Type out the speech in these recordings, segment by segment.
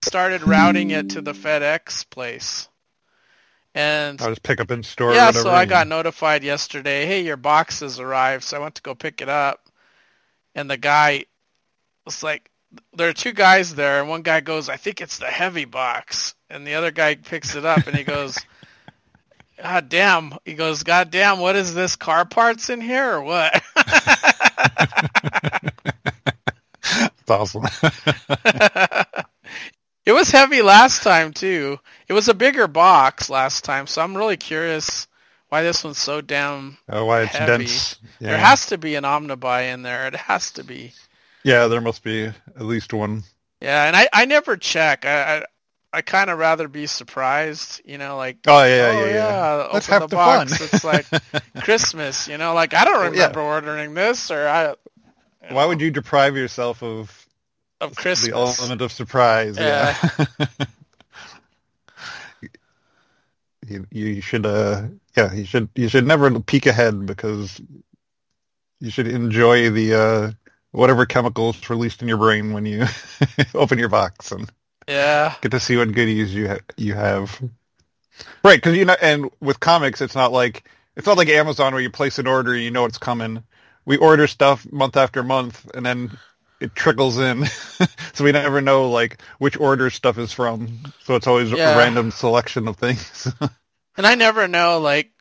started routing it to the FedEx place. And I'll just pick up in store. Yeah, or whatever, so I got notified yesterday, hey, your box has arrived. So I went to go pick it up. And the guy was like, there are two guys there. And one guy goes, I think it's the heavy box. And the other guy picks it up and he goes, God damn. He goes, God damn, what is this? Car parts in here or what? That's awesome. It was heavy last time, too. It was a bigger box last time, so I'm really curious why this one's so damn why it's heavy. dense. Yeah. There has to be an Omnibuy in there. It has to be. Yeah, there must be at least one. Yeah, and I never check. I kind of rather be surprised, like, yeah. Let's open have the the box. fun. It's like Christmas, like, I don't remember ordering this, or Why would you deprive yourself of Christmas? The element of surprise. Yeah. You should you should never peek ahead, because you should enjoy the whatever chemicals released in your brain when you open your box and get to see what goodies you have. Right, because and with comics, it's not like Amazon where you place an order and you know it's coming. We order stuff month after month, and then it trickles in, so we never know which order stuff is from. So it's always a random selection of things. And I never know.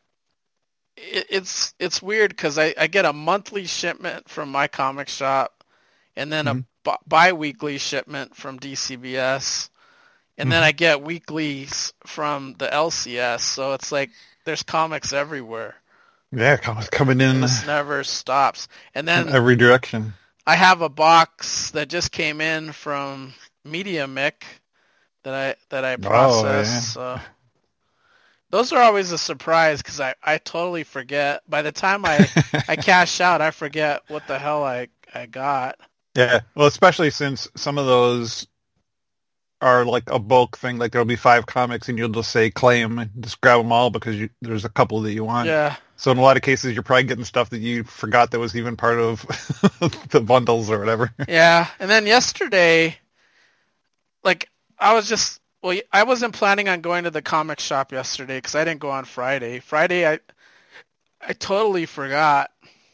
It's weird because I get a monthly shipment from my comic shop, and then a bi-weekly shipment from DCBS, and then I get weeklies from the LCS. So it's like there's comics everywhere. Yeah, comics coming in. This never stops. And then from every direction. I have a box that just came in from Media Mic that I processed. So those are always a surprise because I totally forget. By the time I cash out, I forget what the hell I got. Yeah, well, especially since some of those are like a bulk thing. Like there'll be 5 comics and you'll just say claim and just grab them all because there's a couple that you want. Yeah. So in a lot of cases, you're probably getting stuff that you forgot that was even part of the bundles or whatever. Yeah, and then yesterday, I wasn't planning on going to the comic shop yesterday because I didn't go on Friday. Friday, I totally forgot.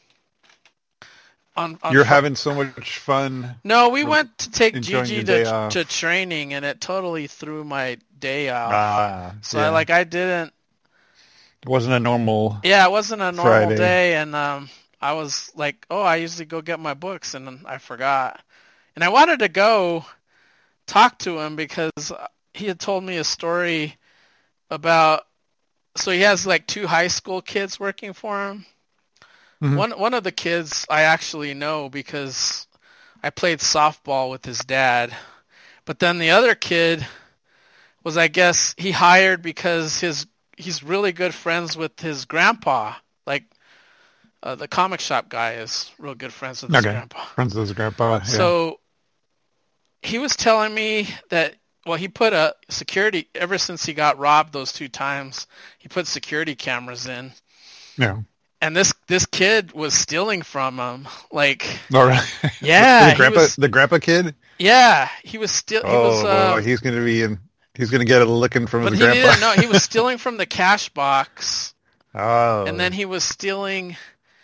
You're having so much fun. No, we went to take Gigi to training, and it totally threw my day off. I didn't. It wasn't a normal. Yeah, it wasn't a normal Friday. day, and I was like, I usually go get my books, and I forgot. And I wanted to go talk to him because he had told me a story about. So he has 2 high school kids working for him. Mm-hmm. One of the kids I actually know because I played softball with his dad. But then the other kid was, I guess, he hired because he's really good friends with his grandpa. The comic shop guy is real good friends with his grandpa. Friends with his grandpa, yeah. So he was telling me that, he put a security, ever since he got robbed those 2 times, he put security cameras in. Yeah. And this kid was stealing from him, All right. Yeah. the grandpa kid? Yeah, he was still. He's gonna get a licking from his grandpa. But he didn't know. He was stealing from the cash box. Oh. And then he was stealing,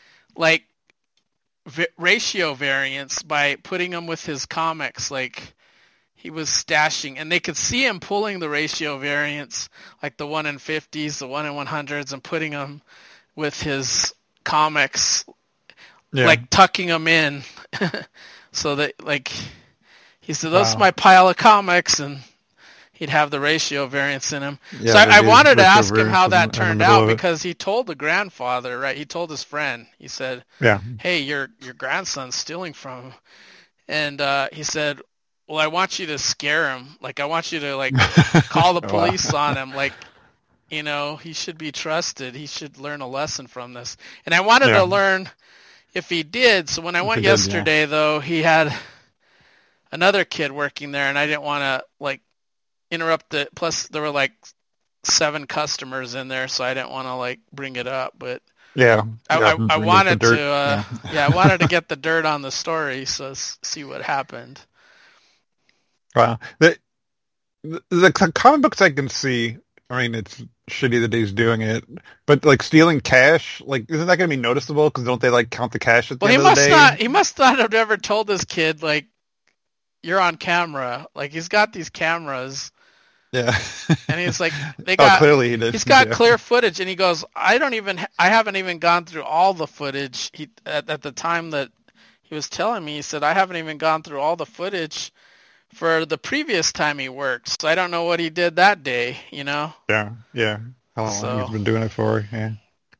ratio variants by putting them with his comics. He was stashing, and they could see him pulling the ratio variants, like the 1 in 50s, the 1 in 100s, and putting them with his comics, tucking them in, so that he said, "Those are my pile of comics," and he'd have the ratio variants in him. Yeah, so I wanted to ask him how that turned out because he told the grandfather, right? He told his friend. He said, "Hey, your grandson's stealing from him," and he said, "Well, I want you to scare him. I want you to call the police on him. He should be trusted. He should learn a lesson from this." And I wanted to learn if he did. So when I went yesterday, though, he had another kid working there, and I didn't want to interrupt it. Plus, there were 7 customers in there, so I didn't want to bring it up. But I wanted to. I wanted to get the dirt on the story, so see what happened. Wow. the comic books I can see. I mean, it's shitty that he's doing it, but like stealing cash, like isn't that going to be noticeable? Because don't they like count the cash at the end of the day? He must not have ever told this kid like, you're on camera. Like he's got these cameras. Yeah. And he's like, clearly he did. He's got clear footage, and he goes, I haven't even gone through all the footage. At the time that he was telling me, he said, I haven't even gone through all the footage for the previous time he worked. So I don't know what he did that day, you know? Yeah. How long he's been doing it for, yeah.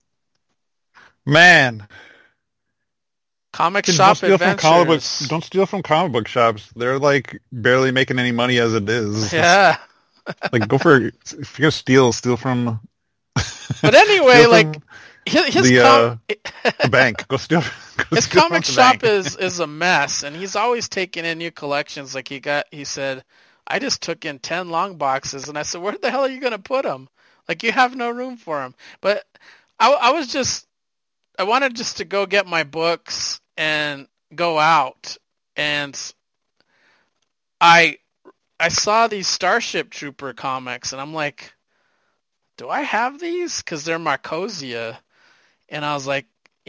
Man. Comic shop adventures. Don't steal from comic book shops. They're like barely making any money as it is. Yeah. Like if you're gonna steal from. But anyway, like the bank. Go steal. His comic shop is a mess, and he's always taking in new collections. Like he said, I just took in 10 long boxes, and I said, where the hell are you gonna put them? Like you have no room for them. But I wanted just to go get my books and go out, and I saw these Starship Trooper comics, and I'm like, do I have these? Because they're Marcosia. And I was like,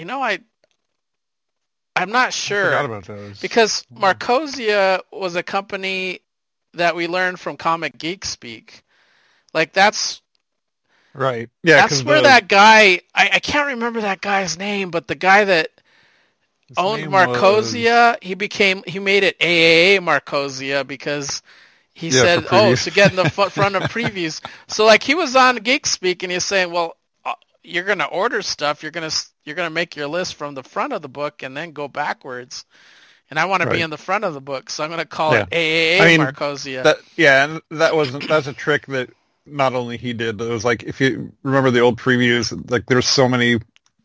I'm not sure. I forgot about those. Because Marcosia was a company that we learned from Comic Geek Speak. Like, that's... Right. Yeah. That's where that guy... I can't remember that guy's name, but the guy that owned Marcosia, he made it AAA Marcosia because... He said, to get in the front of previews. So, like, he was on Geek Speak, and he's saying, well, you're going to order stuff. You're going to make your list from the front of the book and then go backwards. And I want to be in the front of the book, so I'm going to call it AAA Marcosia. And that's a trick that not only he did, it was like, if you remember the old previews, like, there's so many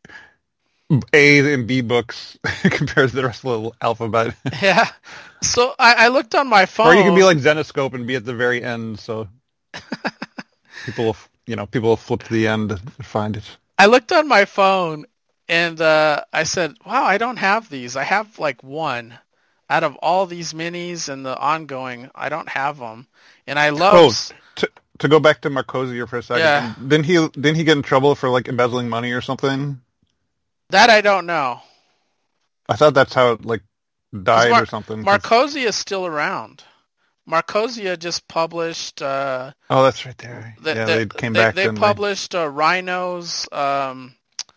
A and B books compared to the rest of the alphabet. Yeah. So I looked on my phone. Or you can be like Zenoscope and be at the very end, so people will flip to the end and find it. I looked on my phone, and I said, wow, I don't have these. I have like one. Out of all these minis and the ongoing, I don't have them. And I love... to go back to Marcosia for a second, yeah. Didn't he get in trouble for like embezzling money or something? That I don't know. I thought that's how it like died or something. Marcosia is still around. Marcosia just published. Oh, that's right there. They came back. They published Rhinos. The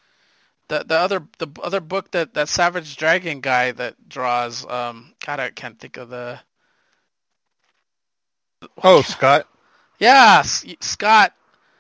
other book that Savage Dragon guy that draws. God, I can't think of the. Oh, Scott. Yeah, Scott.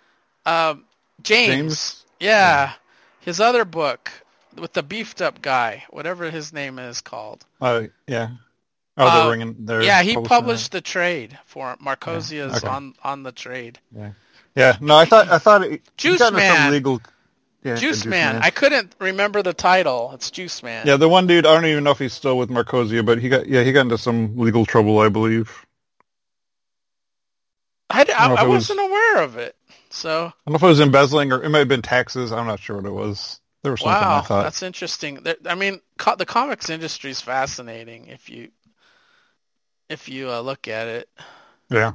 James. Yeah. His other book with the beefed up guy, whatever his name is called. Yeah. Oh, they're ringing. Yeah, he published the trade for Marcosia's on the trade. Yeah. Yeah. No, I thought Juice Man. Some legal. Yeah, Juice Man. I couldn't remember the title. It's Juice Man. Yeah, the one dude. I don't even know if he's still with Marcosia, but he got into some legal trouble, I believe. I wasn't aware of it. So I don't know if it was embezzling or it might have been taxes. I'm not sure what it was. There was something I thought. That's interesting. I mean, the comics industry is fascinating if you look at it. Yeah.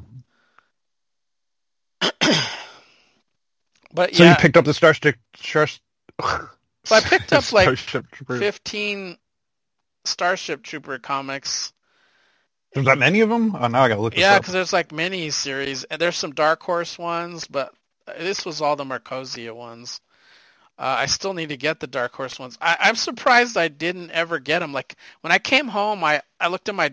But so you picked up the Starship. So I picked up like 15 Starship Trooper comics. There's that many of them? Oh, now I gotta look this up. Yeah, because there's like mini series, and there's some Dark Horse ones, but this was all the Marcosia ones. I still need to get the Dark Horse ones. I'm surprised I didn't ever get them. Like when I came home, I looked at my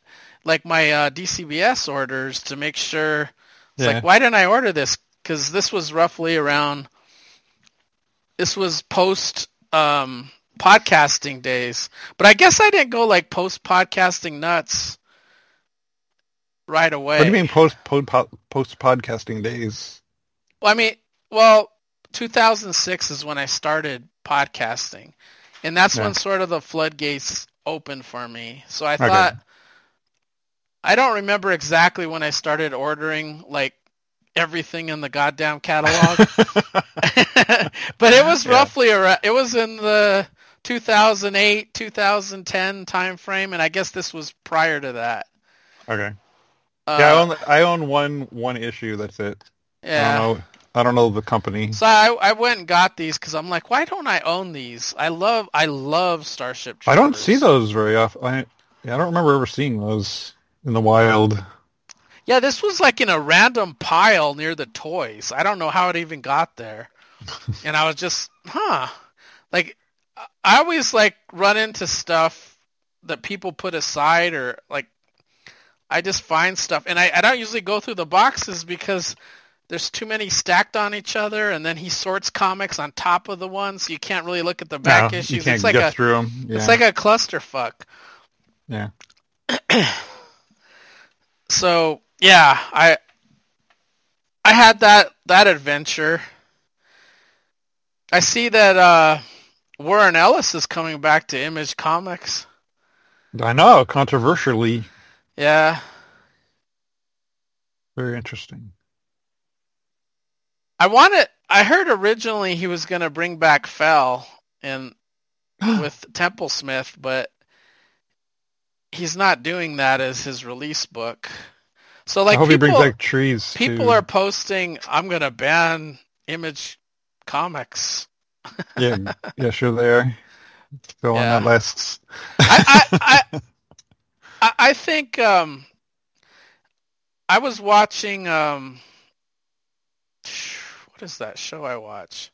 DCBS orders to make sure. It's like, why didn't I order this? Because this was roughly around. This was post podcasting days, but I guess I didn't go like post podcasting nuts right away. What do you mean post podcasting days? Well, 2006 is when I started podcasting, and that's when sort of the floodgates opened for me. So I thought, I don't remember exactly when I started ordering like everything in the goddamn catalog, but it was roughly around. It was in the 2008, 2010 time frame, and I guess this was prior to that. Okay. Yeah, I own one issue. That's it. Yeah. I don't know the company. So I went and got these because I'm like, why don't I own these? I love Starship Troopers. I don't see those very often. I don't remember ever seeing those in the wild. Yeah, this was like in a random pile near the toys. I don't know how it even got there. And I was just, like, I always like run into stuff that people put aside, or like I just find stuff, and I don't usually go through the boxes because there's too many stacked on each other, and then he sorts comics on top of the ones, so you can't really look at the back issues. You can't get through them. Yeah. It's like a clusterfuck. Yeah. So yeah, I had that adventure. I see that Warren Ellis is coming back to Image Comics. I know, controversially. Yeah. Very interesting. I heard originally he was going to bring back Fell and with Temple Smith, but he's not doing that as his release book. So like, I hope he brings back Trees. People are posting, I'm going to ban Image Comics. Yeah, sure they are. Still on that list. I think I was watching what is that show I watch?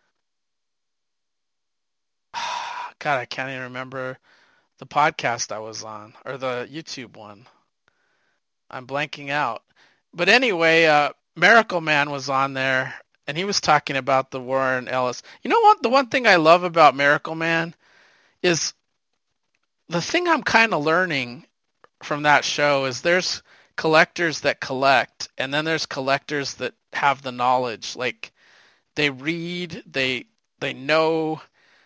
God, I can't even remember the podcast I was on, or the YouTube one. I'm blanking out. But anyway, Miracle Man was on there, and he was talking about the Warren Ellis. You know what? The one thing I love about Miracle Man is the thing I'm kind of learning from that show is there's collectors that collect, and then there's collectors that have the knowledge. Like, they read, they know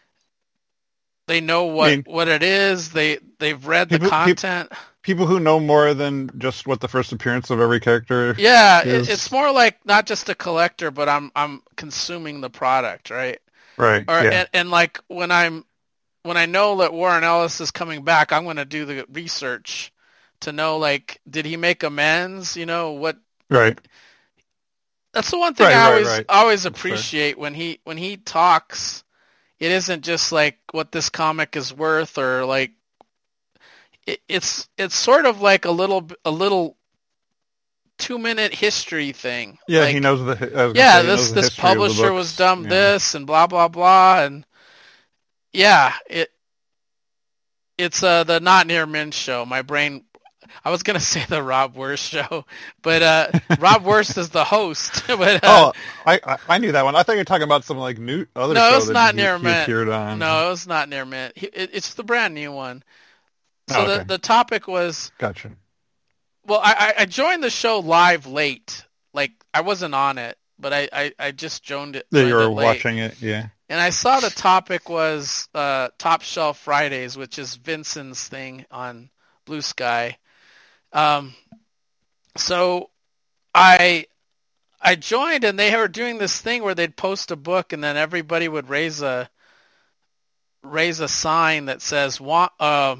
what it is. They've read the content. People who know more than just what the first appearance of every character. Yeah, is. It's more like not just a collector, but I'm consuming the product, right? Right. And like when I know that Warren Ellis is coming back, I'm going to do the research to know, like, did he make amends? You know what? Right. That's the one thing I always appreciate when he talks. It isn't just like what this comic is worth, or like it's sort of like a little 2-minute history thing. Yeah, like, he knows this publisher was done this and blah blah blah, and yeah, it's the Not Near Min show. My brain. I was gonna say the Rob Wurst show, but Rob Wurst is the host. But I knew that one. I thought you were talking about some like new other show. No, it's Not Near Mint. Appeared on. No, it was Not Near Mint. It's the brand new one. So the topic was. Gotcha. Well, I joined the show live late. Like, I wasn't on it, but I just joined it. Yeah, you were watching it, yeah. And I saw the topic was Top Shelf Fridays, which is Vincent's thing on Blue Sky. So I joined, and they were doing this thing where they'd post a book, and then everybody would raise a sign that says want,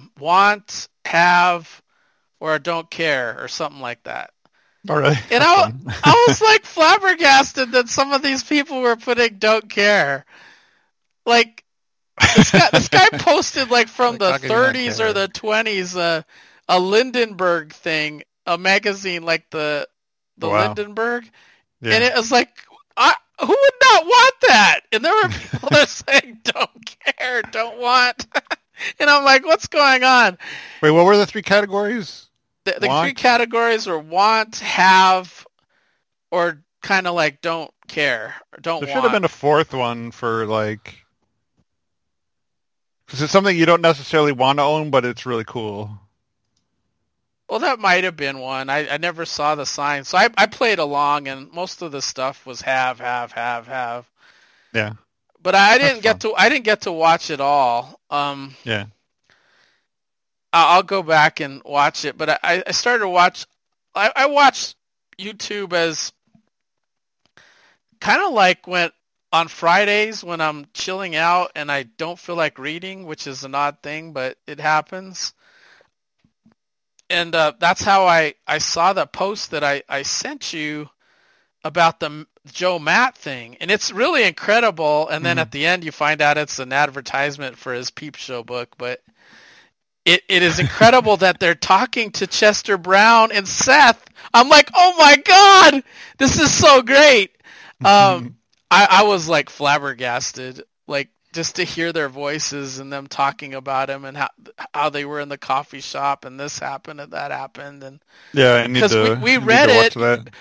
have, or don't care, or something like that. All right. And I was like flabbergasted that some of these people were putting don't care. Like, this guy posted like from the 30s or the 20s a Lindenberg thing, a magazine like the Lindenberg, and it was like, who would not want that? And there were people that saying don't care, don't want, and I'm like, what's going on? Wait, what were the three categories? The three categories were want, have, or kind of like don't care, or don't want. There should have been a fourth one for like, because it's something you don't necessarily want to own, but it's really cool. Well, that might have been one. I never saw the sign, so I played along, and most of the stuff was have. Yeah. But I didn't get to watch it all. Yeah. I'll go back and watch it, but I started to watch. I watch YouTube as kind of like when on Fridays when I'm chilling out and I don't feel like reading, which is an odd thing, but it happens. and that's how I saw the post that I sent you about the Joe Matt thing, and it's really incredible. And then at the end, you find out it's an advertisement for his Peep Show book. But it is incredible that they're talking to Chester Brown and Seth. I'm like, oh my god, this is so great. I was like flabbergasted, like just to hear their voices and them talking about him and how they were in the coffee shop and this happened and that happened. And yeah, because we read it.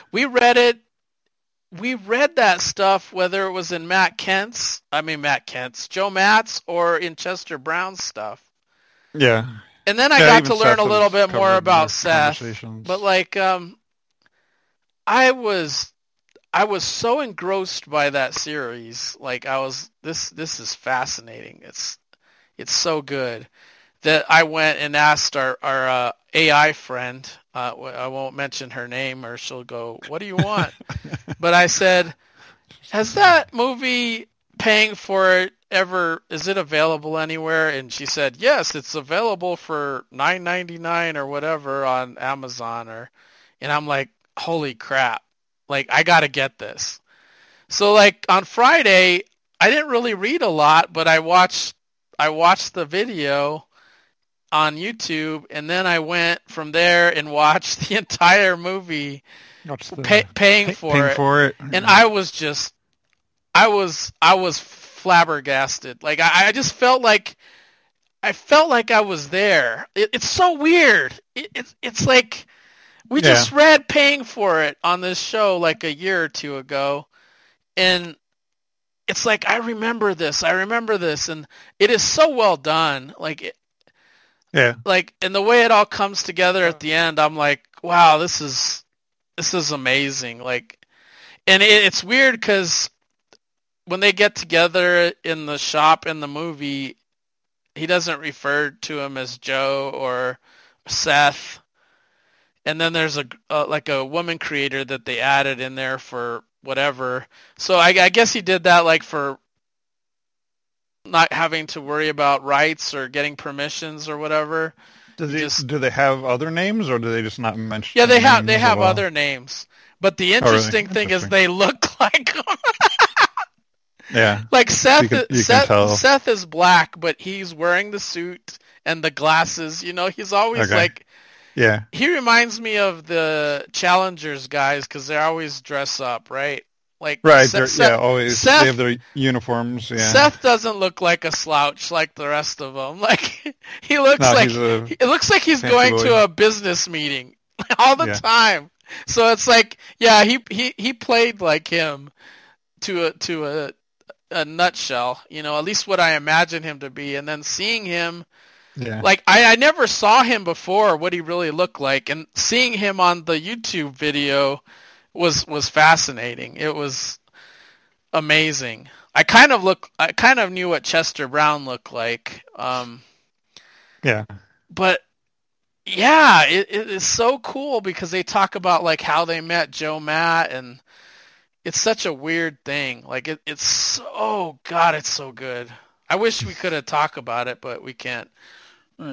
We read that stuff, whether it was in Joe Matt's or in Chester Brown's stuff. Yeah. And then I got to learn a little bit more about Seth. But like, I was so engrossed by that series. Like this is fascinating. It's so good that I went and asked our AI friend, I won't mention her name or she'll go, what do you want? But I said, has that movie Paying for It is it available anywhere? And she said, yes, it's available for $9.99 or whatever on Amazon. And I'm like, holy crap. Like, I got to get this. So like on Friday, I didn't really read a lot, but I watched the video on YouTube, and then I went from there and watched the entire movie, paying for it. And I was flabbergasted. Like I just felt like I was there. It's so weird. It's like we just read Paying for It on this show like a year or two ago, and it's like I remember this, and it is so well done. Like. Like, and the way it all comes together at the end, I'm like, wow, this is amazing. Like, and it's weird because when they get together in the shop in the movie, he doesn't refer to him as Joe or Seth. And then there's a woman creator that they added in there for whatever. So I guess he did that like for not having to worry about rights or getting permissions or whatever. Do they have other names, or do they just not mention? Yeah, they have other names. But the interesting thing is they look like them. Yeah. Like Seth is black, but he's wearing the suit and the glasses. You know, he's always like. Yeah. He reminds me of the Challengers guys because they always dress up, right? Like right, always they have their uniforms. Yeah. Seth doesn't look like a slouch like the rest of them. Like he looks it looks like he's going to a business meeting all the time. So it's like, yeah, he played like him to a nutshell. You know, at least what I imagine him to be. And then seeing him, like I never saw him before, what he really looked like, and seeing him on the YouTube video was fascinating. It was amazing. I kind of knew what Chester Brown looked like. But yeah, it is so cool because they talk about like how they met Joe Matt, and it's such a weird thing. Like it's so good. I wish we could have talked about it, but we can't. Yeah,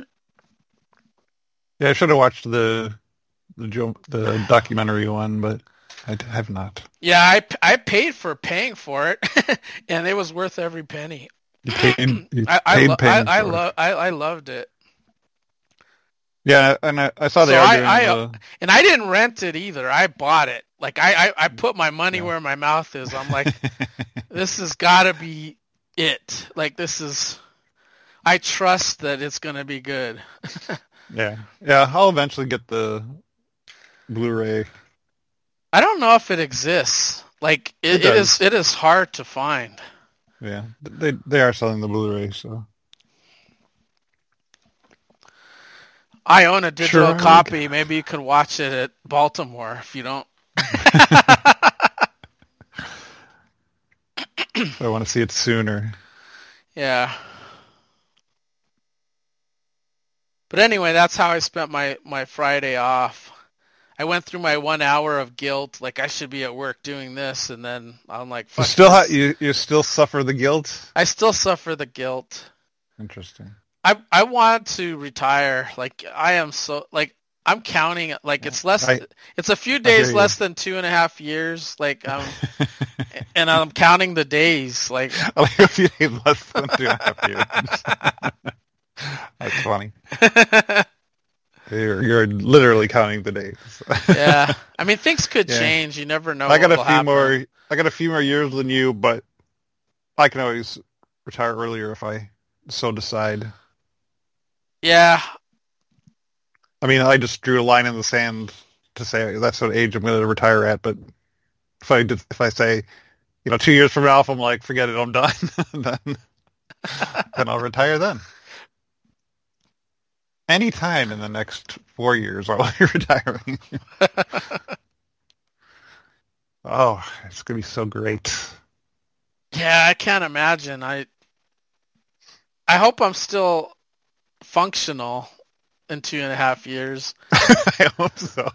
I should have watched the documentary one, but I have not. Yeah, I paid for Paying for It, and it was worth every penny. I loved it. Yeah, and I saw and I didn't rent it either. I bought it. Like I put my money where my mouth is. I'm like, this has got to be it. Like this is. I trust that it's going to be good. Yeah. I'll eventually get the Blu-ray. I don't know if it exists. Like it is hard to find. Yeah, they are selling the Blu-ray, so I own a digital copy. Maybe you could watch it at Baltimore if you don't. I want to see it sooner. Yeah. But anyway, that's how I spent my Friday off. I went through my 1 hour of guilt, like I should be at work doing this, and then I'm like, fuck this. You still suffer the guilt? I still suffer the guilt. Interesting. I want to retire. Like I am so like I'm counting like it's less. It's a few days less than 2.5 years. Like and I'm counting the days. Like a few days less than 2.5 years. That's funny. You're literally counting the days. Yeah, I mean things could change. You never know. I got a few more. I got a few more years than you, but I can always retire earlier if I so decide. Yeah. I mean, I just drew a line in the sand to say that's what age I'm going to retire at. But if I say, 2 years from now, if I'm like, forget it, I'm done, then I'll retire then. Anytime in the next 4 years, I'll be retiring. Oh, it's going to be so great. Yeah, I can't imagine. I hope I'm still functional in 2.5 years. I hope so.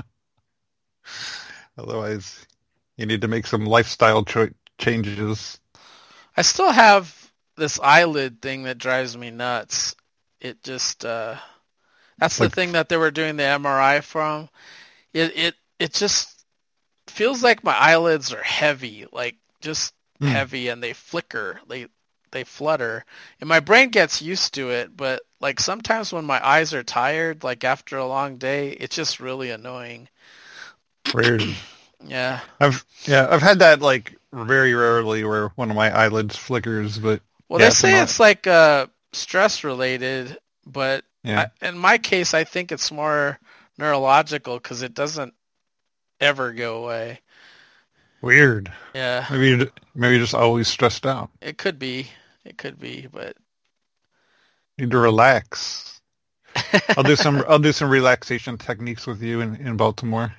Otherwise, you need to make some lifestyle changes. I still have this eyelid thing that drives me nuts. It just that's the thing that they were doing the MRI from. It just feels like my eyelids are heavy, like just heavy, and they flicker. They flutter, and my brain gets used to it, but like sometimes when my eyes are tired, like after a long day, it's just really annoying. Weird. Yeah. I've had that like very rarely where one of my eyelids flickers, but they say it's like stress related, but in my case, I think it's more neurological because it doesn't ever go away. Weird. Yeah. Maybe you're just always stressed out. It could be, but need to relax. I'll do some relaxation techniques with you in Baltimore.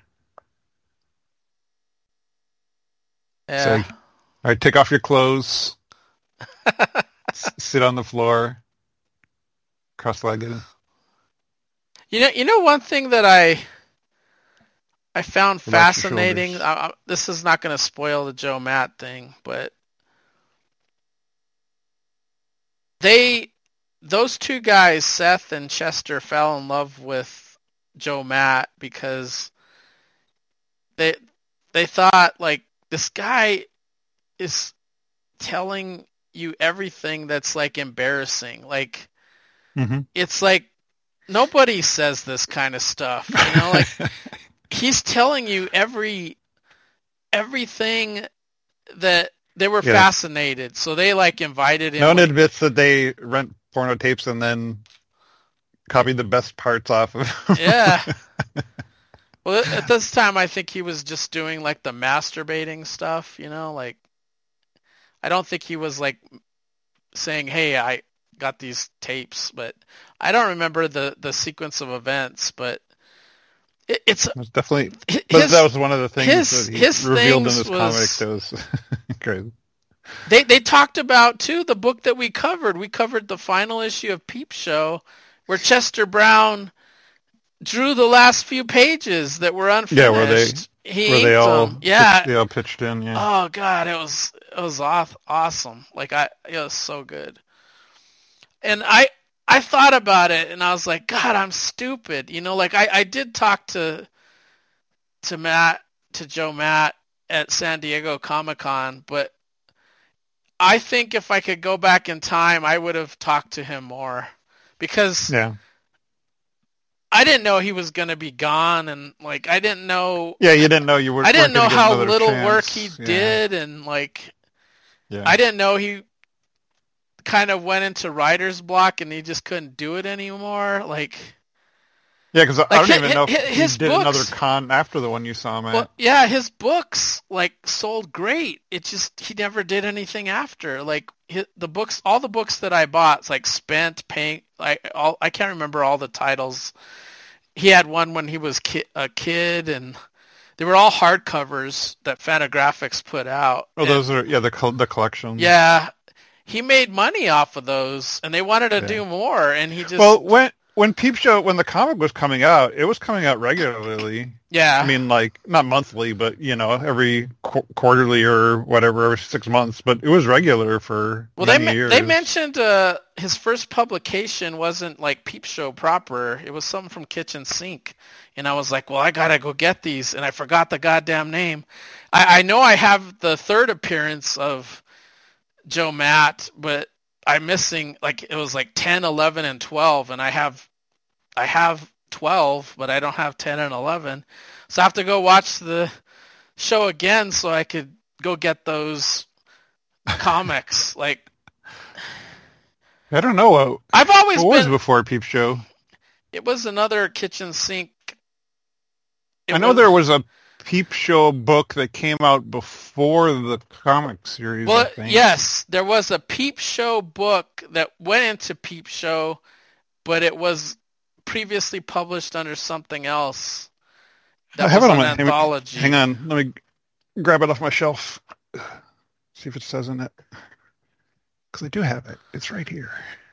Yeah. So, all right, take off your clothes. Sit on the floor. Cross-legged. You know one thing that I found fascinating. This is not going to spoil the Joe Matt thing, but those two guys, Seth and Chester, fell in love with Joe Matt because they thought like this guy is telling you everything that's like embarrassing. Like it's like nobody says this kind of stuff, like he's telling you everything that they were fascinated. So they like invited him. No one admits that they rent porno tapes and then copied the best parts off of them. Yeah. Well, at this time, I think he was just doing like the masturbating stuff, like I don't think he was like saying, hey, I got these tapes, but I don't remember the sequence of events, but it's definitely, but that was one of the things that he revealed in his comic that was crazy. They talked about, too, the book that we covered. We covered the final issue of Peep Show where Chester Brown drew the last few pages that were unfinished. Yeah, where they all pitched in. Yeah. Oh God, it was awesome. Like it was so good. And I thought about it and I was like, God, I'm stupid. Like I did talk to Joe Matt at San Diego Comic-Con, but I think if I could go back in time, I would have talked to him more because I didn't know he was going to be gone, and like I didn't know. Yeah, you didn't know you were. I didn't know how little work he did, and like, I didn't know he kind of went into writer's block and he just couldn't do it anymore. Like, yeah, because I don't even know if he did another con after the one you saw, man. Well, yeah, his books like sold great. It just he never did anything after. Like all the books that I bought, it's like Spent, Paint. I can't remember all the titles. He had one when he was a kid, and they were all hardcovers that Fantagraphics put out. Oh, those are the collections. Yeah, he made money off of those, and they wanted to do more, and he just When Peep Show, when the comic was coming out, it was coming out regularly. Yeah. I mean, like, not monthly, but, every quarterly or whatever every 6 months, but it was regular for many years. They mentioned his first publication wasn't like Peep Show proper. It was something from Kitchen Sink. And I was like, well, I got to go get these. And I forgot the goddamn name. I know I have the third appearance of Joe Matt, but I'm missing, like, it was like 10, 11, and 12. And I have 12, but I don't have 10 and 11. So I have to go watch the show again so I could go get those comics. Like, I don't know. I've always what was before Peep Show? It was another Kitchen Sink. I know there was a Peep Show book that came out before the comic series. Well, I think. Yes, there was a Peep Show book that went into Peep Show, but it was previously published under something else. That I have was it on an my anthology. Hang on, let me grab it off my shelf. See if it says in it. Because I do have it. It's right here.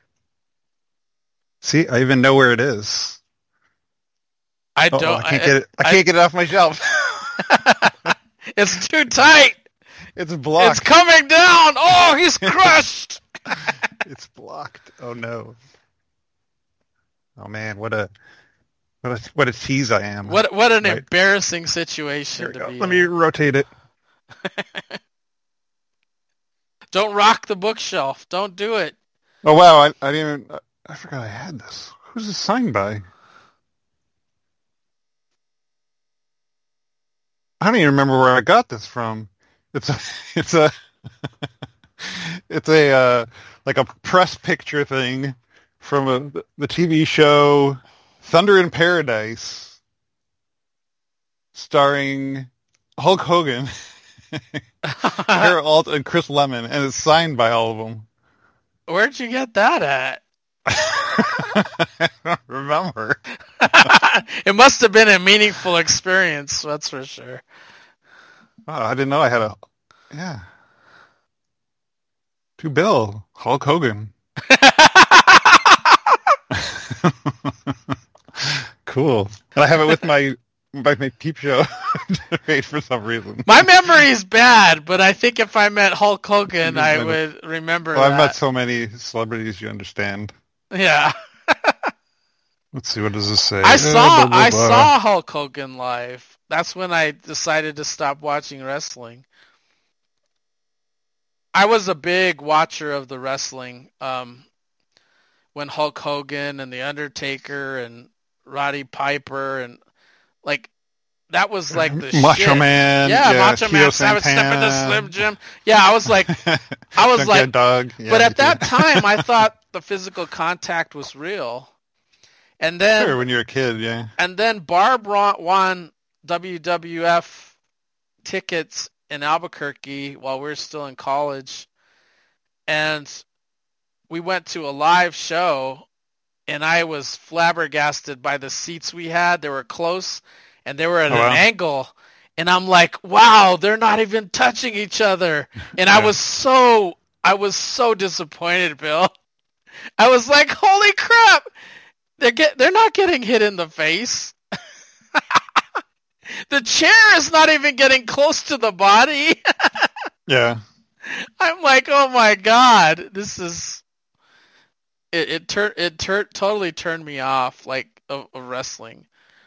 See, I even know where it is. I don't. I can't get it. I can't get it off my shelf. It's too tight. It's blocked. It's coming down. Oh, he's crushed. It's blocked. Oh no. Oh man, what a tease I am. What an embarrassing situation to be. Let me rotate it. Don't rock the bookshelf. Don't do it. Oh wow, I didn't even. I forgot I had this. Who's this signed by? I don't even remember where I got this from. It's a like a press picture thing from the TV show Thunder in Paradise, starring Hulk Hogan, Harold and Chris Lemon, and it's signed by all of them. Where'd you get that at? I don't remember. It must have been a meaningful experience, that's for sure. Oh, I didn't know I had To Bill, Hulk Hogan. Cool. And I have it with my Peep Show page for some reason. My memory's bad, but I think if I met Hulk Hogan, I would remember that. I've met so many celebrities, you understand. Yeah. Let's see, what does this say? I saw Hulk Hogan live. That's when I decided to stop watching wrestling. I was a big watcher of the wrestling when Hulk Hogan and The Undertaker and Roddy Piper and like that was like the Macho shit. Man. Yeah, Macho Tito Man, Savage Step into Slim Jim. Yeah, I was like Dog. Yeah, but at that time I thought the physical contact was real. And then sure, when you're a kid, yeah. And then Barb won WWF tickets in Albuquerque while we were still in college. And we went to a live show, and I was flabbergasted by the seats we had. They were close, and they were at an angle. And I'm like, wow, they're not even touching each other. And I was so disappointed, Bill. I was like, holy crap. They're not getting hit in the face. The chair is not even getting close to the body. Yeah. I'm like, oh my god, this is. It totally turned me off, like of wrestling.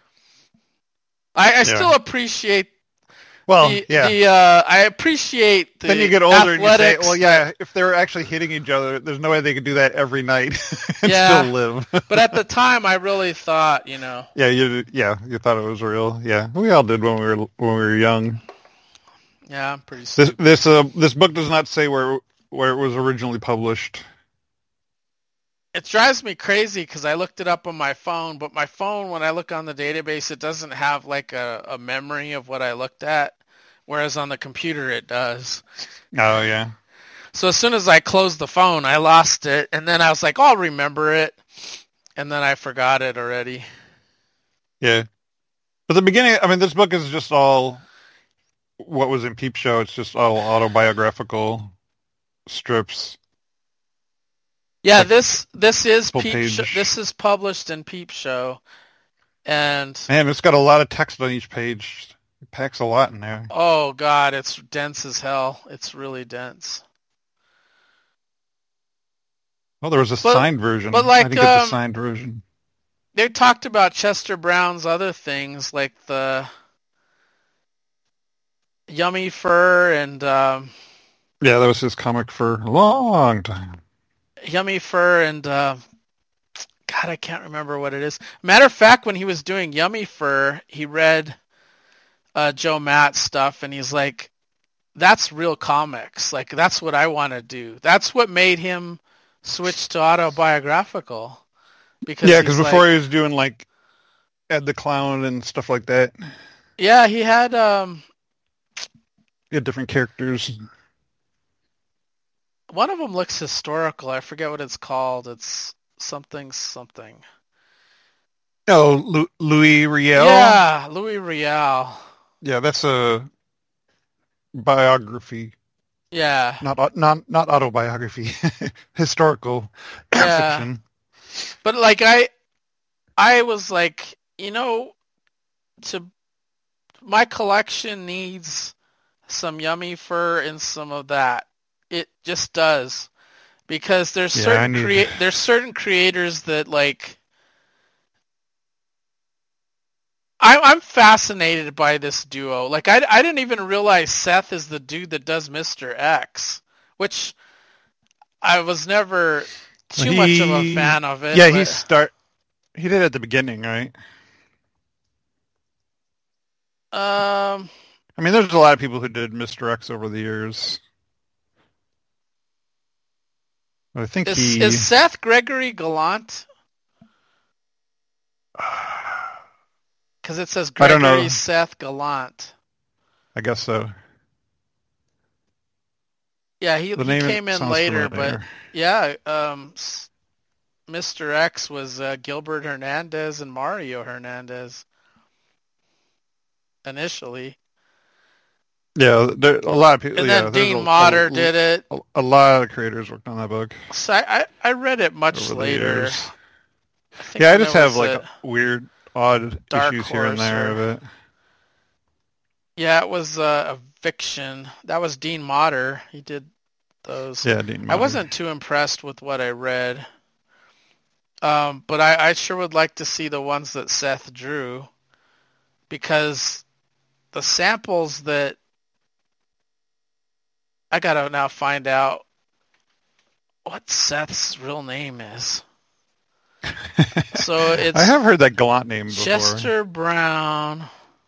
I still appreciate. Well, I appreciate the then you get older athletics. And you say, well, yeah, if they were actually hitting each other, there's no way they could do that every night and still live. But at the time, I really thought, Yeah, you thought it was real. Yeah, we all did when we were young. Yeah, I'm pretty stupid. This book does not say where it was originally published. It drives me crazy because I looked it up on my phone, but my phone, when I look on the database, it doesn't have like a memory of what I looked at, whereas on the computer it does. Oh, yeah. So as soon as I closed the phone, I lost it, and then I was like, oh, I'll remember it, and then I forgot it already. Yeah. But the beginning, I mean, this book is just all what was in Peep Show. It's just all autobiographical strips. Yeah, this is Peep Show. This is published in Peep Show, and man, it's got a lot of text on each page. It packs a lot in there. Oh God, it's dense as hell. It's really dense. Well, there was a signed version. But I didn't get the signed version. They talked about Chester Brown's other things, like the Yummy Fur and yeah, that was his comic for a long time. Yummy Fur and God, I can't remember what it is. Matter of fact, when he was doing Yummy Fur, he read Joe Matt stuff, and he's like, "That's real comics. Like that's what I want to do." That's what made him switch to autobiographical. Because before he was doing like Ed the Clown and stuff like that. Yeah, he had different characters. One of them looks historical. I forget what it's called. It's something. Oh, Louis Riel? Yeah, Louis Riel. Yeah, that's a biography. Yeah. Not autobiography. Historical fiction. But like I was like, my collection needs some Yummy Fur and some of that. It just does, because there's certain creators that like. I'm fascinated by this duo. Like I didn't even realize Seth is the dude that does Mr. X, which I was never too much of a fan of it. Yeah, he did it at the beginning, right? I mean, there's a lot of people who did Mr. X over the years. I think is Seth Gregory Gallant? Because it says Gregory Seth Gallant. I guess so. Yeah, he came in later, but yeah, Mr. X was Gilbert Hernandez and Mario Hernandez initially. Yeah, a lot of people. And then Dean Motter did it. A lot of creators worked on that book. So I read it much later. I just have like weird, odd issues here and there of it. Yeah, it was a Fiction. That was Dean Motter. He did those. Yeah, Dean Motter. I wasn't too impressed with what I read. But I sure would like to see the ones that Seth drew, because the samples that I gotta now find out what Seth's real name is. So it's I have heard that Gallant name before. Chester Brown,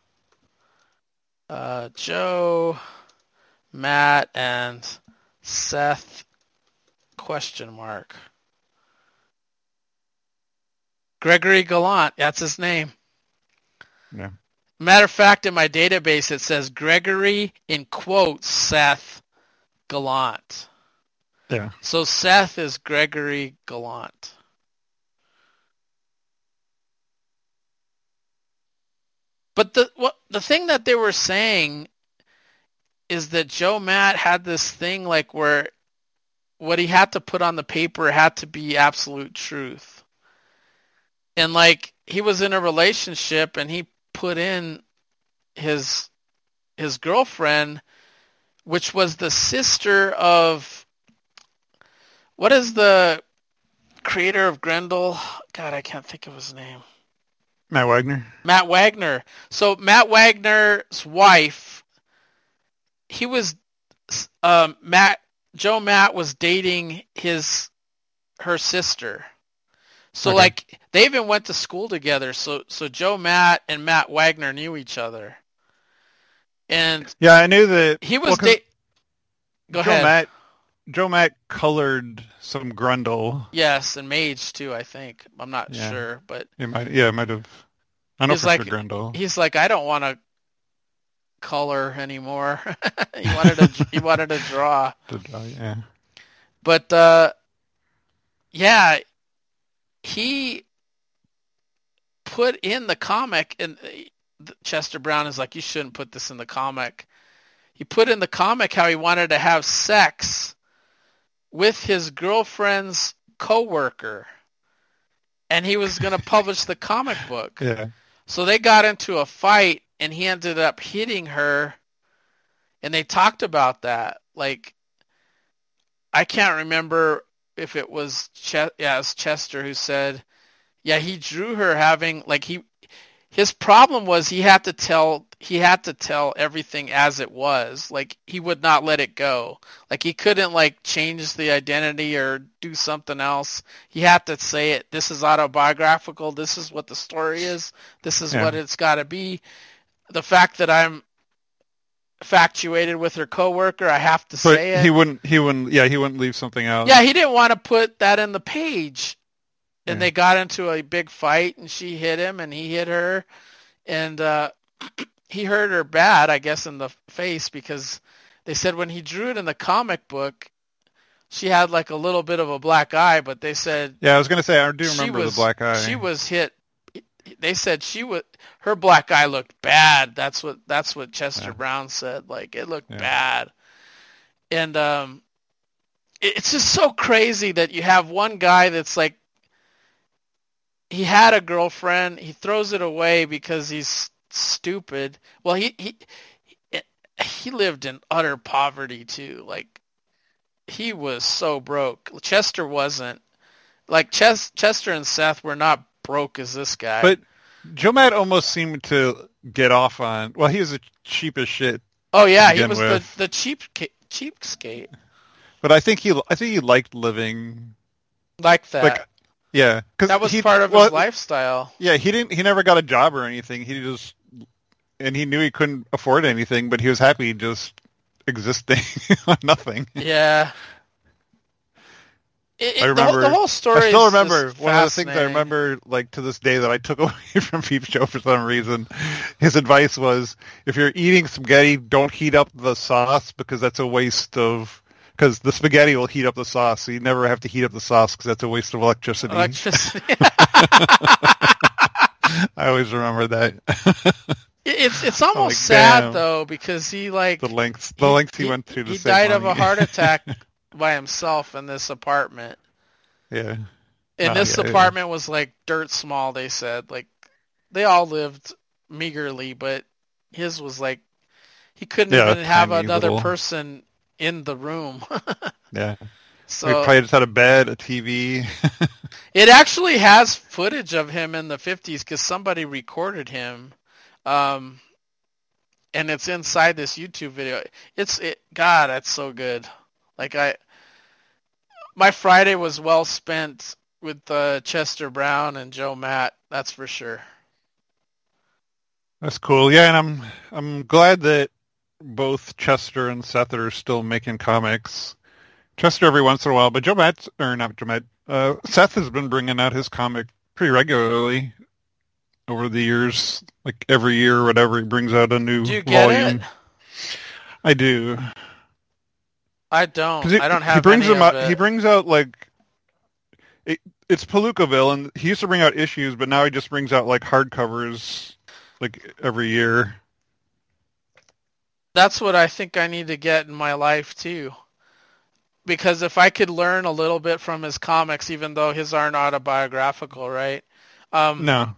Joe, Matt, and Seth ? Gregory Gallant, that's his name. Yeah. Matter of fact, in my database it says Gregory in quotes Seth Gallant. Yeah. So Seth is Gregory Gallant. But the thing that they were saying is that Joe Matt had this thing like where what he had to put on the paper had to be absolute truth. And like he was in a relationship and he put in his girlfriend, which was the sister of, what is the creator of Grendel? God, I can't think of his name. Matt Wagner. Matt Wagner. So Matt Wagner's wife, he was Joe Matt was dating her sister. So okay. like they even went to school together. So Joe Matt and Matt Wagner knew each other. And yeah, I knew that he was Go Joe ahead. Joe Matt colored some Grendel. Yes, and Mage too, I think. I'm not sure, but it might have. I know for sure Grendel. He's like, I don't want to color anymore. he wanted to draw. Yeah. But yeah, he put in the comic, and Chester Brown is like, you shouldn't put this in the comic. He put in the comic how he wanted to have sex with his girlfriend's coworker, and he was going to publish the comic book. Yeah. So they got into a fight and he ended up hitting her, and they talked about that. Like, I can't remember if it was it was Chester who said, yeah, he drew her having, like, his problem was he had to tell everything as it was. Like, he would not let it go. Like, he couldn't, like, change the identity or do something else. He had to say it. This is autobiographical. This is what the story is. This is what it's got to be. The fact that I'm infatuated with her coworker, I have to say it. He wouldn't leave something out. Yeah, he didn't want to put that in the page. And they got into a big fight, and she hit him, and he hit her, and he hurt her bad, I guess, in the face, because they said when he drew it in the comic book, she had like a little bit of a black eye, but they said... Yeah, I was going to say, I do remember the black eye. She was hit. They said her black eye looked bad. That's what Chester Brown said. Like, it looked bad. And it's just so crazy that you have one guy that's like, he had a girlfriend. He throws it away because he's stupid. Well, he lived in utter poverty too. Like, he was so broke. Chester wasn't. Like, Chester and Seth were not broke as this guy. But Joe Matt almost seemed to get off on. Well, he was a cheap as shit. Oh yeah, he was the cheapskate. But I think he liked living like that. Like, yeah, because that was part of his lifestyle. Yeah, he never got a job or anything. He knew he couldn't afford anything, but he was happy just existing on nothing. Yeah. I remember the whole story. I still remember is one of the things I remember, like, to this day that I took away from Peep Show for some reason. His advice was, if you're eating spaghetti, don't heat up the sauce because that's a waste of. Because the spaghetti will heat up the sauce, so you never have to heat up the sauce because that's a waste of electricity. I always remember that. It's almost sad though, because he, like, the lengths he went to. He died of a heart attack by himself in this apartment. Yeah. And this apartment was like dirt small. They said, like, they all lived meagerly, but his was like, he couldn't even have another person in the room. Yeah. So he probably just had a bed, a TV. It actually has footage of him in the 50s because somebody recorded him. And it's inside this YouTube video. God, that's so good. Like, my Friday was well spent with Chester Brown and Joe Matt. That's for sure. That's cool. Yeah, and I'm glad that both Chester and Seth are still making comics. Chester every once in a while, but Seth has been bringing out his comic pretty regularly over the years. Like, every year or whatever, he brings out a new volume. It? I do. I don't. I don't have. He brings out, like, it's Palookaville, and he used to bring out issues, but now he just brings out, like, hardcovers, like, every year. That's what I think I need to get in my life too. Because if I could learn a little bit from his comics, even though his aren't autobiographical, right? No.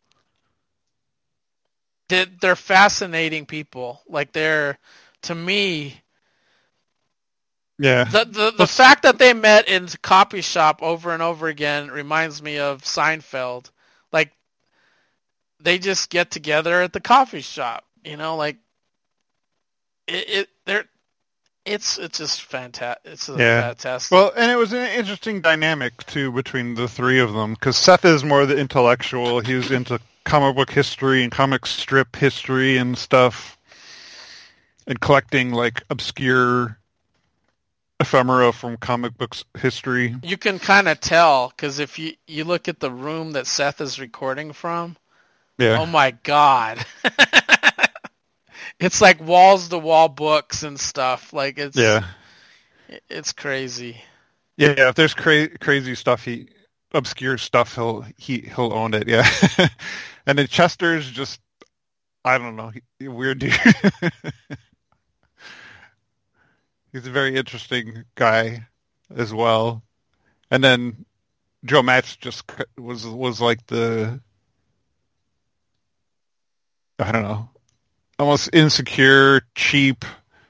They're fascinating people. Like, they're, to me, yeah. The fact that they met in the copy shop over and over again reminds me of Seinfeld. Like, they just get together at the coffee shop, you know, like, it's just fantastic. It's fantastic. Well, and it was an interesting dynamic too between the three of them, because Seth is more the intellectual. He was into comic book history and comic strip history and stuff, and collecting, like, obscure ephemera from comic books history. You can kind of tell, because if you look at the room that Seth is recording from, oh my God. It's like walls-to-wall books and stuff. Like, it's crazy. Yeah, if there's crazy stuff, obscure stuff, he'll own it. Yeah, and then Chester's just, I don't know, weird dude. He's a very interesting guy as well. And then Joe Matz just was like the, I don't know, almost insecure, cheap,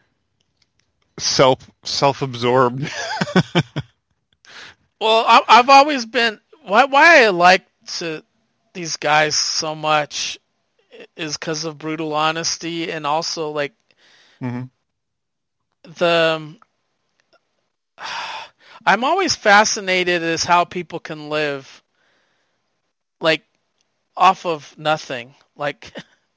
self-absorbed. Well, I've always been why I like these guys so much is because of brutal honesty, and also like I'm always fascinated as how people can live like off of nothing. Like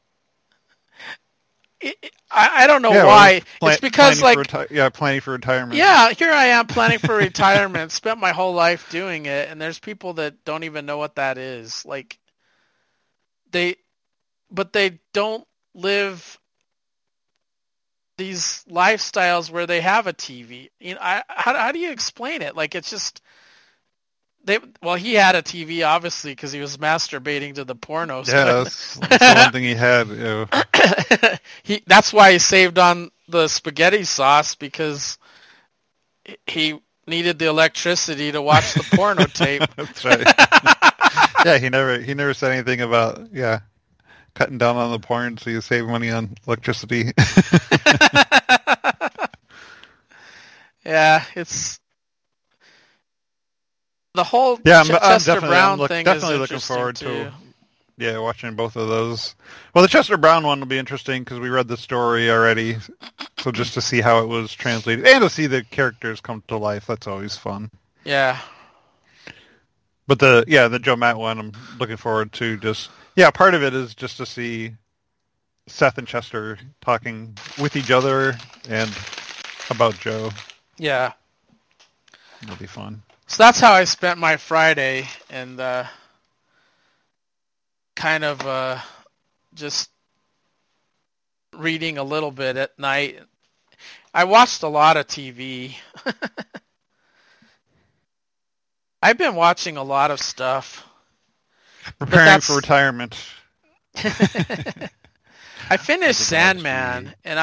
I don't know why. It's because planning for retirement. Yeah, here I am planning for retirement. Spent my whole life doing it, and there's people that don't even know what that is. Like they don't live these lifestyles where they have a TV. You know, how do you explain it? Like it's just he had a TV obviously because he was masturbating to the pornos. Yeah, that's the one thing he had. You know. That's why he saved on the spaghetti sauce, because he needed the electricity to watch the porno tape. That's right. Yeah, he never said anything about cutting down on the porn so you save money on electricity. Yeah, it's the whole Chester Brown thing. Definitely is looking forward too. to watching both of those. Well, the Chester Brown one will be interesting because we read the story already, so just to see how it was translated and to see the characters come to life, that's always fun. Yeah. But the Joe Matt one, I'm looking forward to. Part of it is just to see Seth and Chester talking with each other and about Joe. Yeah. It'll be fun. So that's how I spent my Friday, and kind of just reading a little bit at night. I watched a lot of TV. I've been watching a lot of stuff. Preparing for retirement. I finished Sandman, and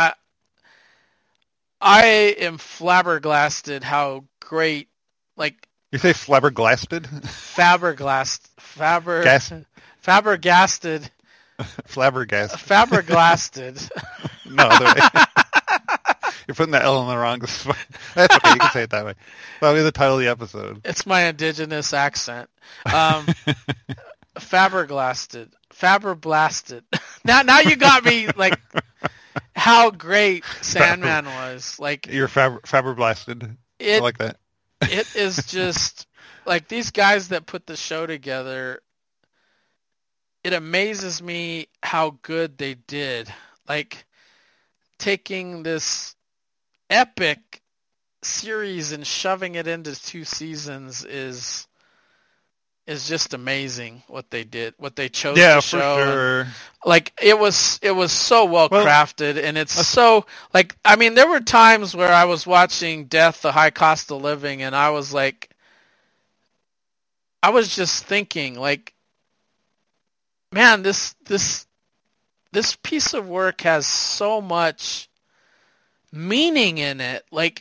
I am flabbergasted how great, like... You say flabbergasted? Flabbergasted. Flabbergasted. Flabbergasted. No, you're putting the L in the wrong spot. That's okay, you can say it that way. That'll be the title of the episode. It's my indigenous accent. Flabbergasted. Now you got me, like, how great Sandman was. Like, you're flabbergasted. I like that. It is just, like, these guys that put the show together, it amazes me how good they did. Like, taking this epic series and shoving it into 2 seasons is just amazing what they did, what they chose to show. Yeah, for sure. Like, it was so well crafted, and it's so, like, I mean, there were times where I was watching Death, the High Cost of Living, and I was like, I was just thinking, like, man, this piece of work has so much meaning in it, like,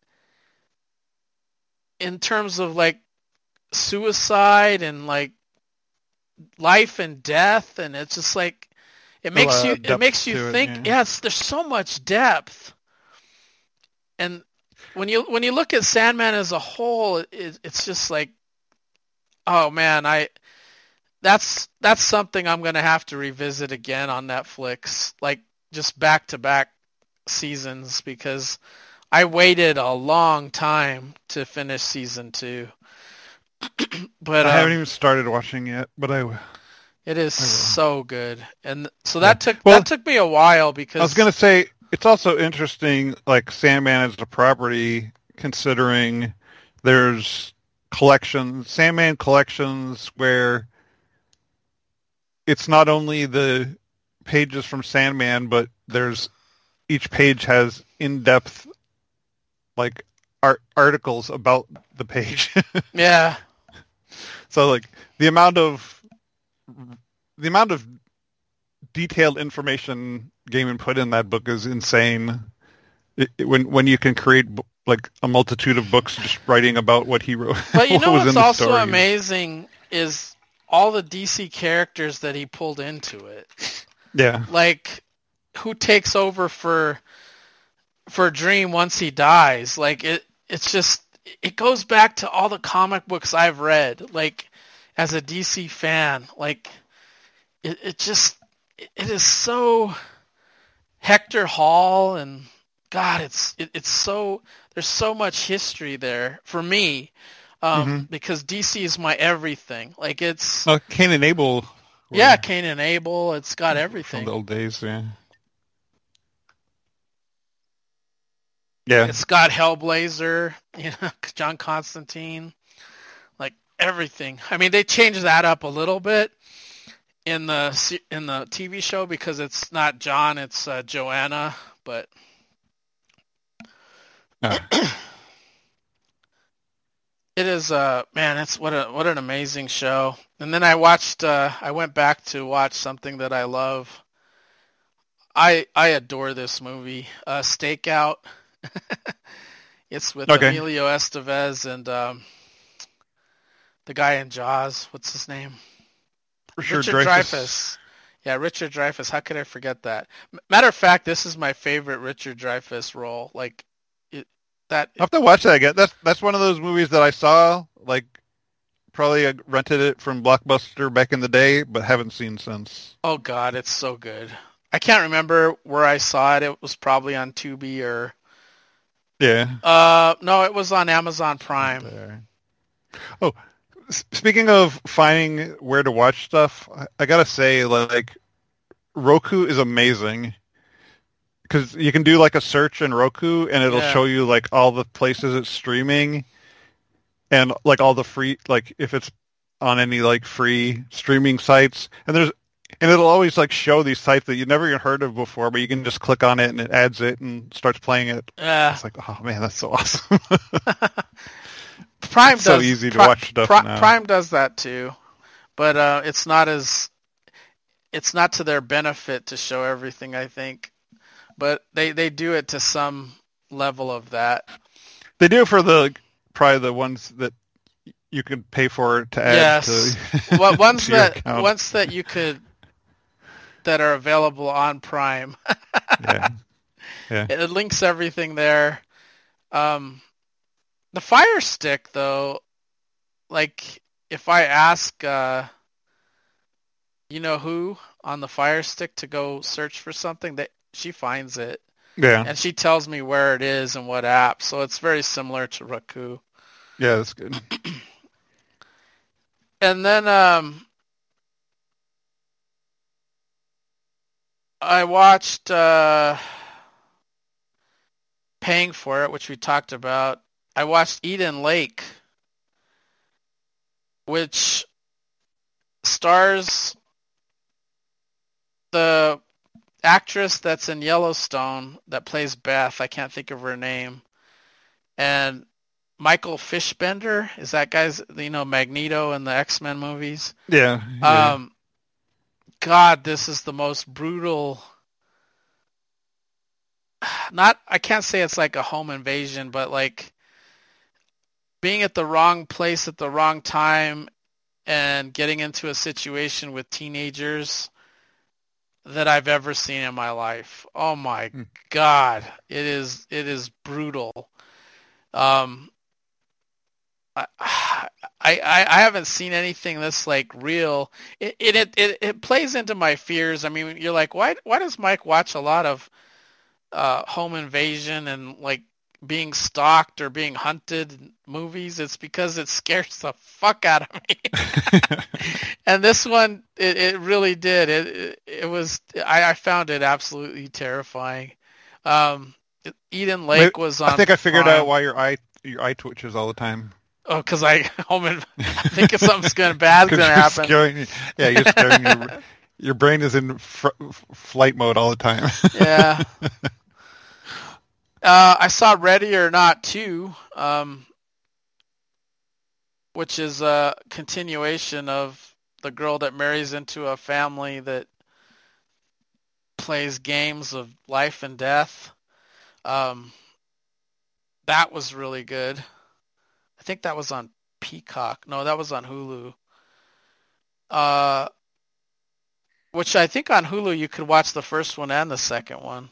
in terms of, like, suicide and, like, life and death, and it's just like it makes you think. Yes, there's so much depth, and when you look at Sandman as a whole, it's just like, oh man, that's something I'm gonna have to revisit again on Netflix, like just back to back seasons, because I waited a long time to finish season 2. But I haven't even started watching yet, but I will. It is so good, and so that took me a while, because I was going to say it's also interesting, like Sandman as a property, considering there's Sandman collections where it's not only the pages from Sandman, but each page has in-depth, like, articles about the page. Yeah. So, like, the amount of detailed information Gaiman put in that book is insane. When you can create, like, a multitude of books just writing about what he wrote. But you know what's also amazing is all the DC characters that he pulled into it. Yeah. Like, who takes over for Dream once he dies. Like it's just it goes back to all the comic books I've read. Like as a DC fan, like it is so Hector Hall and God, it's so there's so much history there for me. Because DC is my everything. Like it's Cain and Abel. Yeah, Cain and Abel. It's got everything. From the old days, yeah. Yeah. It's got Hellblazer, John Constantine, like everything. I mean, they changed that up a little bit in the TV show because it's not John, it's Joanna, but it is man, it's what an amazing show. And then I went back to watch something that I love. I adore this movie, Stakeout. It's with Emilio Estevez and the guy in Jaws. What's his name? Richard Dreyfuss. Yeah, Richard Dreyfuss. How could I forget that? Matter of fact, this is my favorite Richard Dreyfuss role. Like that. I have to watch that again. That's one of those movies that I saw. Like probably rented it from Blockbuster back in the day, but haven't seen since. Oh God, it's so good. I can't remember where I saw it. It was probably on Tubi or. Yeah. No, it was on Amazon Prime. There. Oh, speaking of finding where to watch stuff, I gotta say, like, Roku is amazing because you can do like a search in Roku and it'll show you like all the places it's streaming and like all the free, like if it's on any like free streaming sites, and it'll always like show these sites that you've never even heard of before, but you can just click on it and it adds it and starts playing it. Yeah. It's like, oh man, that's so awesome. Prime it's so easy to watch stuff now. Prime does that too, but it's not to their benefit to show everything, I think. But they do it to some level of that. They do it for probably the ones that you could pay for to add to ones to your account. Ones that you could that are available on Prime. Yeah. It links everything there. The Fire Stick, though, like if I ask, who on the Fire Stick to go search for something, that she finds it. Yeah. And she tells me where it is and what app. So it's very similar to Roku. Yeah, that's good. And then I watched Paying for It, which we talked about. I watched Eden Lake, which stars the actress that's in Yellowstone that plays Beth. I can't think of her name. And Michael Fishbender is that guy's, Magneto in the X-Men movies. Yeah. God, this is the most brutal. I can't say it's like a home invasion, but like being at the wrong place at the wrong time and getting into a situation with teenagers that I've ever seen in my life. Oh my God. It is brutal. I haven't seen anything that's like real. It plays into my fears. I mean, you're like, why does Mike watch a lot of home invasion and like being stalked or being hunted movies? It's because it scares the fuck out of me. And this one, it really did. It was. I found it absolutely terrifying. Eden Lake was on. I think I figured out why your eye twitches all the time. Oh, because I think something's bad's going to happen. You're scaring your brain is in flight mode all the time. Yeah. I saw Ready or Not 2, which is a continuation of the girl that marries into a family that plays games of life and death. That was really good. I think that was on Peacock. No, that was on Hulu. which I think on Hulu you could watch the first one and the second one.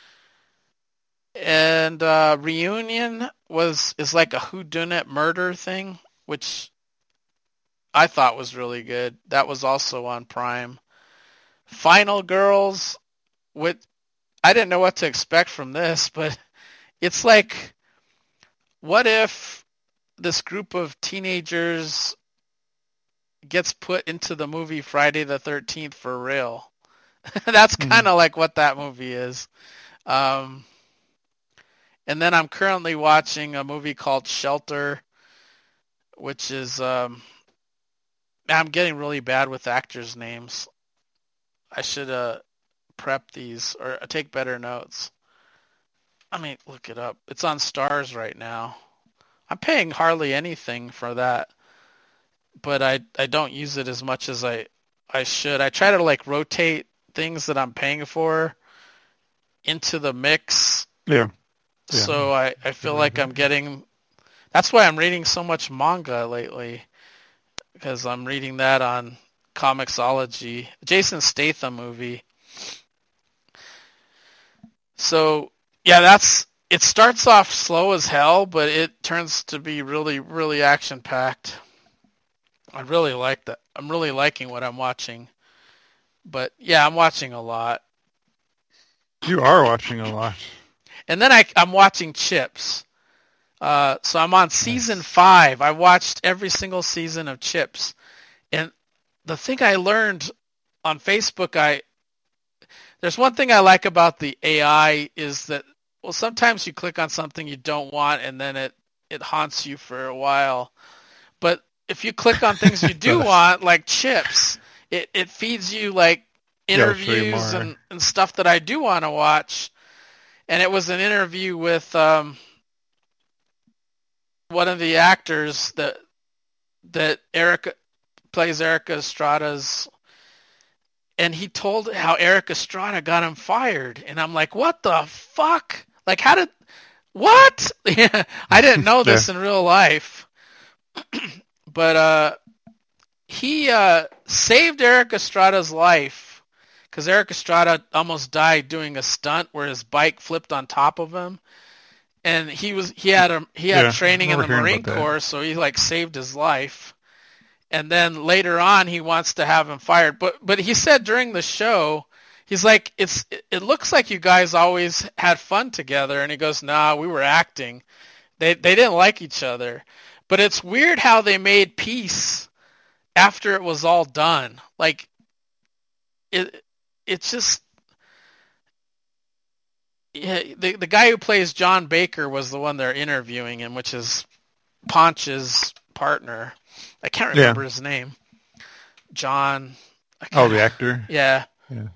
And Reunion is like a whodunit murder thing, which I thought was really good. That was also on Prime. Final Girls, I didn't know what to expect from this, but it's like, what if this group of teenagers gets put into the movie Friday the 13th for real? That's kind of like what that movie is. And then I'm currently watching a movie called Shelter, which is, I'm getting really bad with actors' names. I should prep these or take better notes. I mean, look it up. It's on Stars right now. I'm paying hardly anything for that, but I don't use it as much as I should. I try to like rotate things that I'm paying for into the mix. Yeah. So I feel like I'm getting... That's why I'm reading so much manga lately, because I'm reading that on Comixology. Jason Statham movie. So, yeah, it starts off slow as hell, but it turns to be really, really action-packed. I really like that. I'm really liking what I'm watching. But, yeah, I'm watching a lot. You are watching a lot. And then I'm watching Chips. So I'm on season 5. I watched every single season of Chips. And the thing I learned on Facebook, there's one thing I like about the AI is that, well, sometimes you click on something you don't want and then it haunts you for a while. But if you click on things you do want, like Chips, it feeds you like interviews and stuff that I do want to watch. And it was an interview with one of the actors that Erica plays Erica Estrada's, and he told how Erica Estrada got him fired. And I'm like, what the fuck? Like, what? I didn't know this in real life. But he saved Erica Estrada's life. Because Eric Estrada almost died doing a stunt where his bike flipped on top of him, and he had training in the Marine Corps, so he like saved his life. And then later on, he wants to have him fired, but he said during the show, he's like, it looks like you guys always had fun together, and he goes, nah, we were acting. They didn't like each other, but it's weird how they made peace after it was all done. Like it's just, yeah, the guy who plays John Baker was the one they're interviewing him, which is Ponch's partner. I can't remember his name. John. The actor? Yeah. Yeah,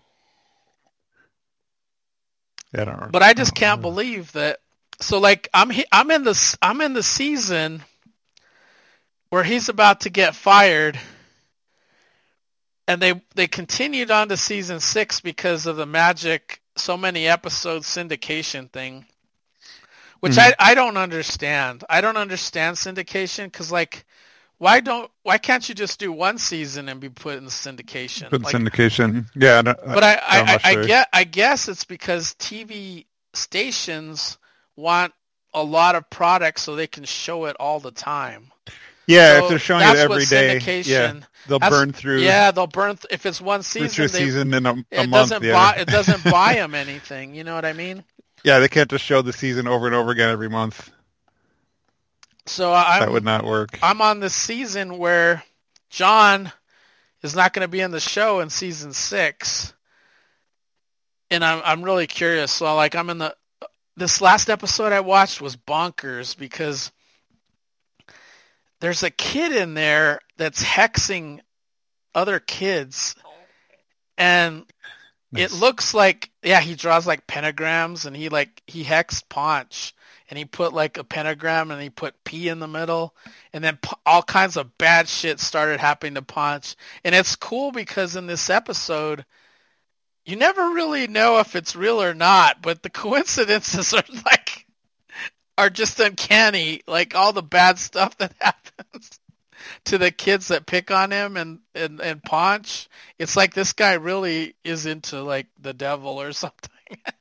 I don't remember. But I just can't believe that. So like I'm in the season where he's about to get fired. And they continued on to season 6 because of the magic, so many episodes syndication thing, which I don't understand. I don't understand syndication because, like, why can't you just do one season and be put in the syndication? Syndication, yeah. But I guess it's because TV stations want a lot of products so they can show it all the time. Yeah, so if they're showing it every day, they'll burn through. Yeah, they'll burn. If it's one season, season in a month. It doesn't buy them anything. You know what I mean? Yeah, they can't just show the season over and over again every month. So that would not work. I'm on the season where John is not going to be in the show in season 6, and I'm really curious. So like I'm in this last episode I watched was bonkers because there's a kid in there that's hexing other kids, and it looks like, he draws like pentagrams, and he hexed Ponch, and he put like a pentagram, and he put P in the middle, and then all kinds of bad shit started happening to Ponch. And it's cool because in this episode, you never really know if it's real or not, but the coincidences are just uncanny, like all the bad stuff that happens. to the kids that pick on him and Paunch. It's like this guy really is into like the devil or something.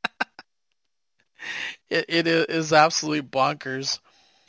It is absolutely bonkers.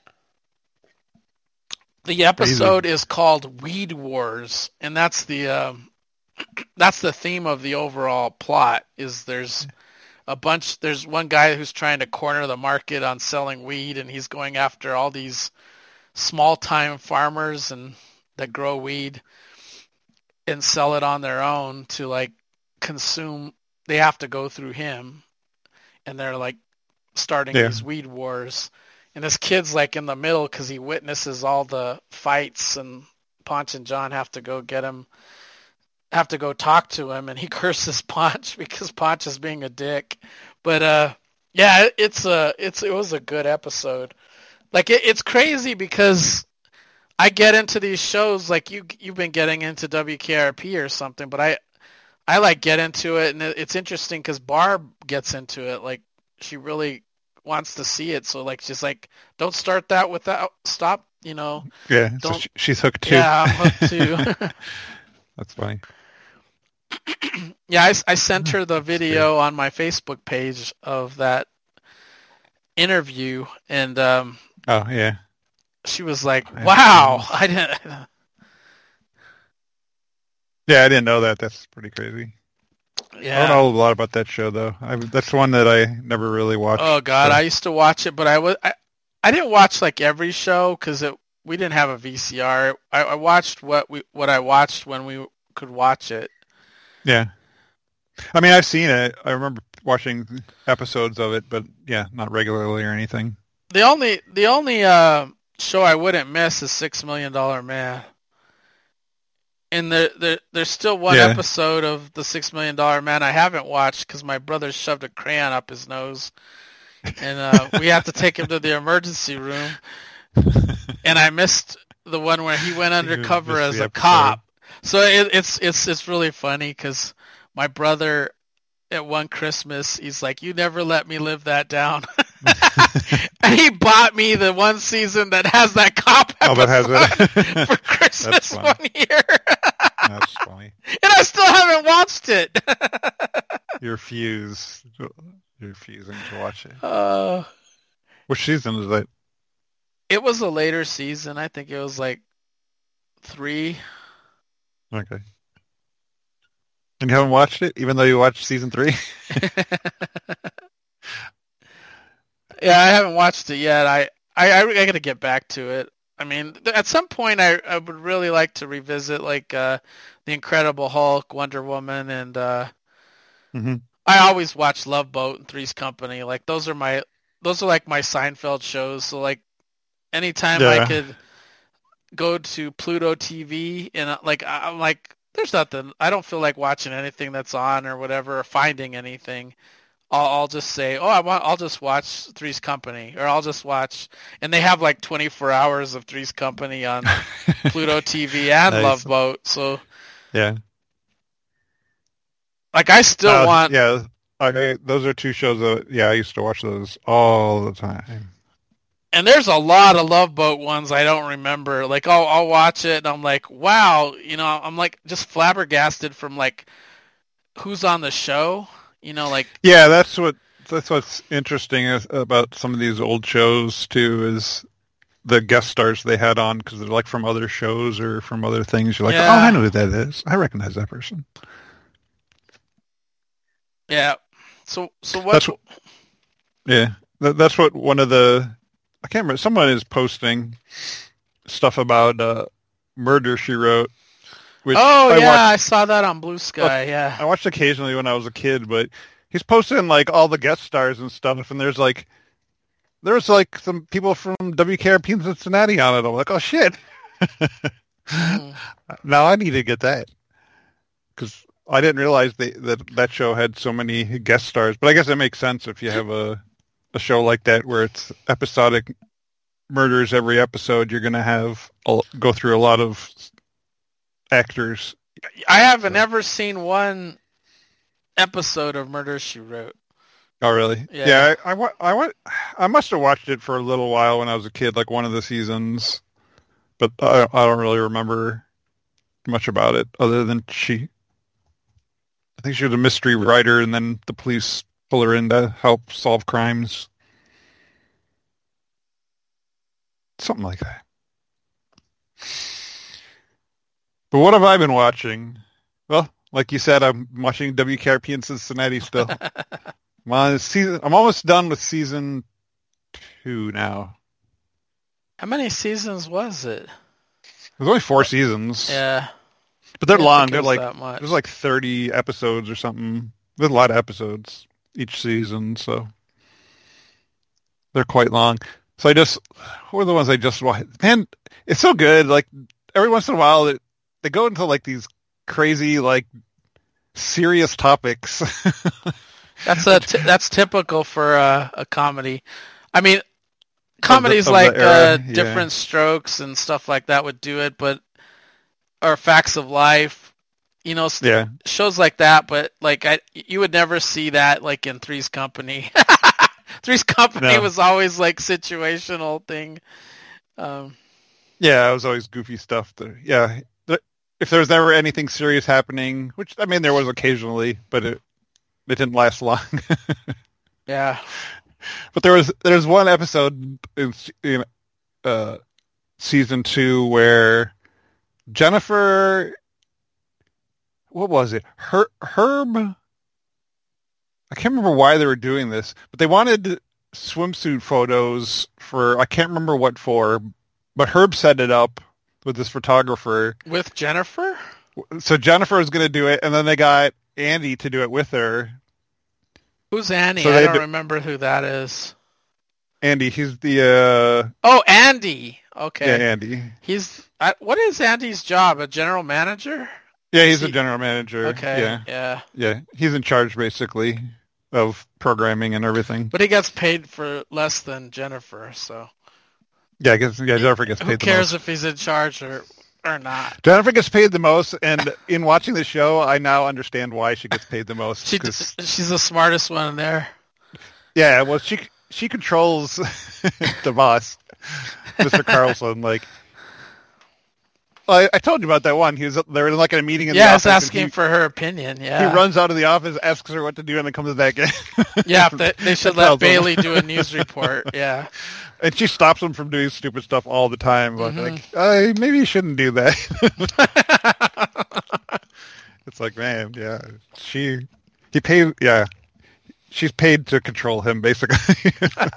The episode is called Weed Wars, and that's the theme of the overall plot. Is there's one guy who's trying to corner the market on selling weed, and he's going after all these small-time farmers and that grow weed and sell it on their own to like consume. They have to go through him, and they're like starting these weed wars. And this kid's like in the middle because he witnesses all the fights, and Paunch and John have to go get him, have to go talk to him, and he curses Paunch because Paunch is being a dick. But yeah, it was a good episode. Like it's crazy because I get into these shows like you've been getting into WKRP or something, but I like get into it, and it's interesting because Barb gets into it. Like she really wants to see it, so like she's like, don't start that without stop, you know. Yeah, so she's hooked too. Yeah, I'm hooked too. That's funny. Yeah, I sent her the video on my Facebook page of that interview, and oh yeah, she was like, wow, I didn't. Yeah, I didn't know that. That's pretty crazy. Yeah. I don't know a lot about that show though. That's one that I never really watched. Oh God, so. I used to watch it, but I didn't watch like every show because we didn't have a VCR. I watched what I watched when we could watch it. Yeah, I mean I've seen it. I remember watching episodes of it, but yeah, not regularly or anything. The only show I wouldn't miss is $6 Million Man. And there's still one episode of the $6 Million Man I haven't watched because my brother shoved a crayon up his nose, and we have to take him to the emergency room. And I missed the one where he went undercover as a cop. So it's really funny because my brother at one Christmas he's like, "You never let me live that down." And he bought me the one season that has that cop episode for Christmas one year. That's funny. And I still haven't watched it. You're refusing to watch it. Which season is that? It was a later season. I think it was like 3. Okay. And you haven't watched it, even though you watched season 3? Yeah, I haven't watched it yet. I got to get back to it. I mean, at some point, I would really like to revisit like The Incredible Hulk, Wonder Woman, and I always watch Love Boat and Three's Company. Like those are like my Seinfeld shows. So like anytime I could go to Pluto TV and like I'm like, there's nothing. I don't feel like watching anything that's on or whatever, or finding anything. I'll just say, I'll just watch Three's Company, or I'll just watch, and they have like 24 hours of Three's Company on Pluto TV and nice. Love Boat. So yeah, like I still want. Yeah, those are two shows that I used to watch those all the time. And there's a lot of Love Boat ones I don't remember. Like I'll watch it and I'm like, wow, you know, I'm like just flabbergasted from like who's on the show. You know, like that's what's interesting about some of these old shows too, is the guest stars they had on because they're like from other shows or from other things. You're like, oh, I know who that is. I recognize that person. Yeah. So what? That's what one of the I can't remember. Someone is posting stuff about Murder, She Wrote. I saw that on Blue Sky, yeah. I watched occasionally when I was a kid, but he's posting like all the guest stars and stuff, and there's like some people from WKRP in Cincinnati on it. I'm like, oh shit. Now I need to get that. Because I didn't realize that show had so many guest stars, but I guess it makes sense if you have a show like that where it's episodic murders every episode, you're going to go through a lot of actors. I haven't ever seen one episode of Murder, She Wrote. Oh, really? Yeah. I must have watched it for a little while when I was a kid, like one of the seasons. but I don't really remember much about it other than I think she was a mystery writer, and then the police pull her in to help solve crimes. Something like that. But what have I been watching? Well, like you said, I'm watching WKRP in Cincinnati still. I'm almost done with season 2 now. How many seasons was it? There's only 4 seasons. Yeah. But they're long. They're like there's like 30 episodes or something. There's a lot of episodes each season, so they're quite long. So who are the ones I just watched? Man, it's so good. Like every once in a while, they go into like these crazy, like serious topics. That's typical for a comedy. I mean, comedies Different Strokes and stuff like that would do it, or Facts of Life, shows like that. But like you would never see that like in Three's Company. Three's Company was always like situational thing. Yeah, it was always goofy stuff. If there was ever anything serious happening, which I mean there was occasionally, but it didn't last long. Yeah. But there's one episode in season 2 where Jennifer, what was it? Herb. I can't remember why they were doing this, but they wanted swimsuit photos for, I can't remember what for, but Herb set it up with this photographer. With Jennifer? So Jennifer was going to do it, and then they got Andy to do it with her. Who's Andy? So I don't remember who that is. Andy, he's the... Oh, Andy! Okay. Yeah, Andy. What is Andy's job? A general manager? Yeah, he's a general manager. Okay, yeah. He's in charge, basically, of programming and everything. But he gets paid for less than Jennifer, so... Yeah, I guess Jennifer gets paid the most. Who cares if he's in charge or not? Jennifer gets paid the most, and in watching the show, I now understand why she gets paid the most. She's the smartest one there. Yeah, well, she controls the boss, Mr. Carlson. Like, I told you about that one. They were like in a meeting in the office. Yeah, I was asking for her opinion. Yeah, he runs out of the office, asks her what to do, and then comes back in. Yeah, they should let Bailey do a news report. Yeah. And she stops him from doing stupid stuff all the time. But maybe you shouldn't do that. It's like, man, yeah. She's paid to control him, basically.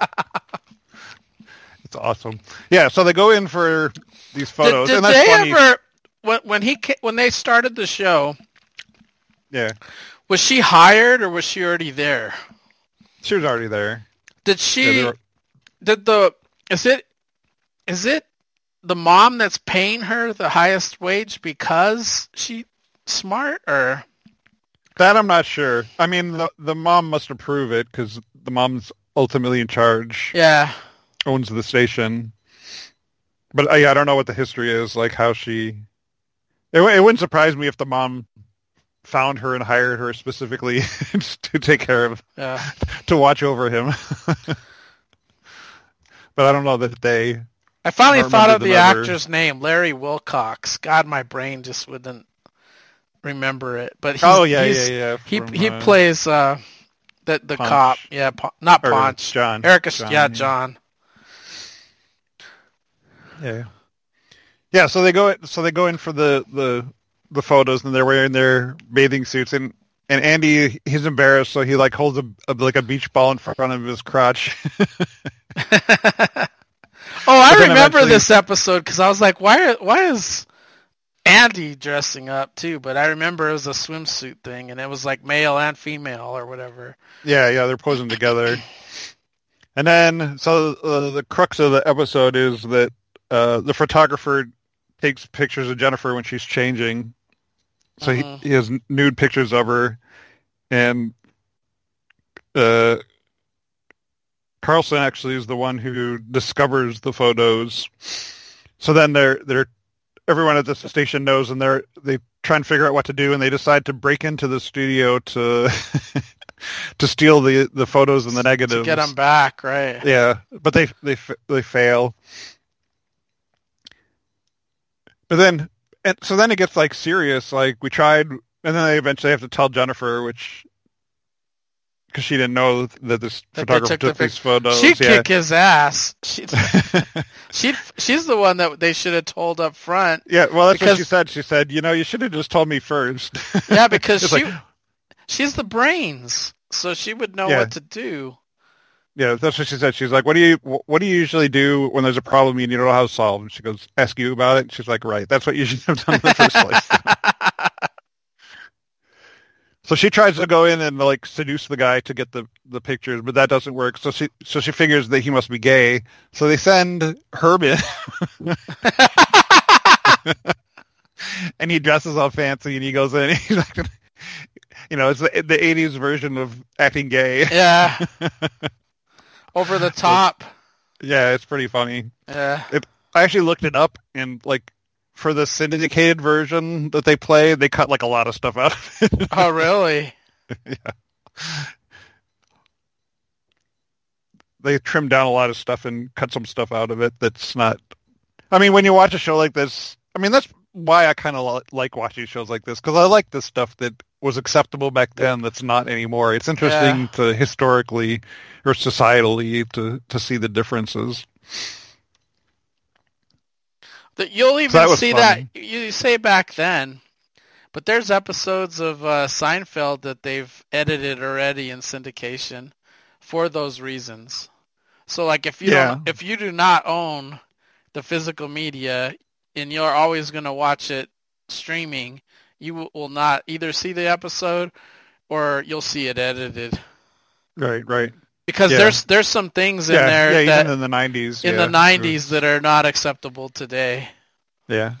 It's awesome. Yeah, so they go in for these photos. Did and that's they funny. ever, when they started the show, yeah, was she hired or was she already there? She was already there. Did she... Is it the mom that's paying her the highest wage because she's smart, or that I'm not sure. I mean, the mom must approve it because the mom's ultimately in charge. Yeah, owns the station. But I don't know what the history is, like how she. It wouldn't surprise me if the mom found her and hired her specifically to take care of, to watch over him. But I don't know that they... I finally thought of the actor's name, Larry Wilcox. God, my brain just wouldn't remember it. But he plays the cop. Yeah, not Ponch. John. John. Yeah. Yeah, so they go in for the photos, and they're wearing their bathing suits, and Andy, he's embarrassed, so he like holds a beach ball in front of his crotch. I remember this episode because I was like, why is Andy dressing up too? But I remember it was a swimsuit thing, and it was like male and female or whatever. Yeah, they're posing together. And then, so the crux of the episode is that the photographer takes pictures of Jennifer when she's changing. So he has nude pictures of her, and Carlson actually is the one who discovers the photos. So then everyone at the station knows, and they try and figure out what to do, and they decide to break into the studio to to steal the photos and the negatives. To get them back, right? Yeah, but they fail. And so then it gets like serious. Like we tried, and then they eventually have to tell Jennifer, because she didn't know that this photographer took these photos. She'd kick his ass. She's the one that they should have told up front. Yeah, well, that's what she said. She said, you should have just told me first. Yeah, because she's the brains, so she would know what to do. Yeah, that's what she said. She's like, what do you usually do when there's a problem you don't know how to solve? And she goes, ask you about it. And she's like, right, that's what you should have done in the first place. So she tries to go in and like seduce the guy to get the pictures, but that doesn't work. So she figures that he must be gay. So they send Herb in. And he dresses all fancy and he goes in and he's like, it's the 80s version of acting gay. Yeah. Over the top. Yeah, it's pretty funny. Yeah. I actually looked it up, and like for the syndicated version that they play, they cut like a lot of stuff out of it. Oh, really? Yeah. They trimmed down a lot of stuff and cut some stuff out of it that's not... I mean, when you watch a show like this, I mean, that's why I kind of like watching shows like this, because I like the stuff that was acceptable back then that's not anymore. It's interesting to historically or societally to see the differences. You'll even see that, you say back then, but there's episodes of Seinfeld that they've edited already in syndication for those reasons. So like if you do not own the physical media and you're always going to watch it streaming, you will not either see the episode or you'll see it edited. Right. Because there's some things in there that even in the 90s. In the 90s that are not acceptable today. Yeah.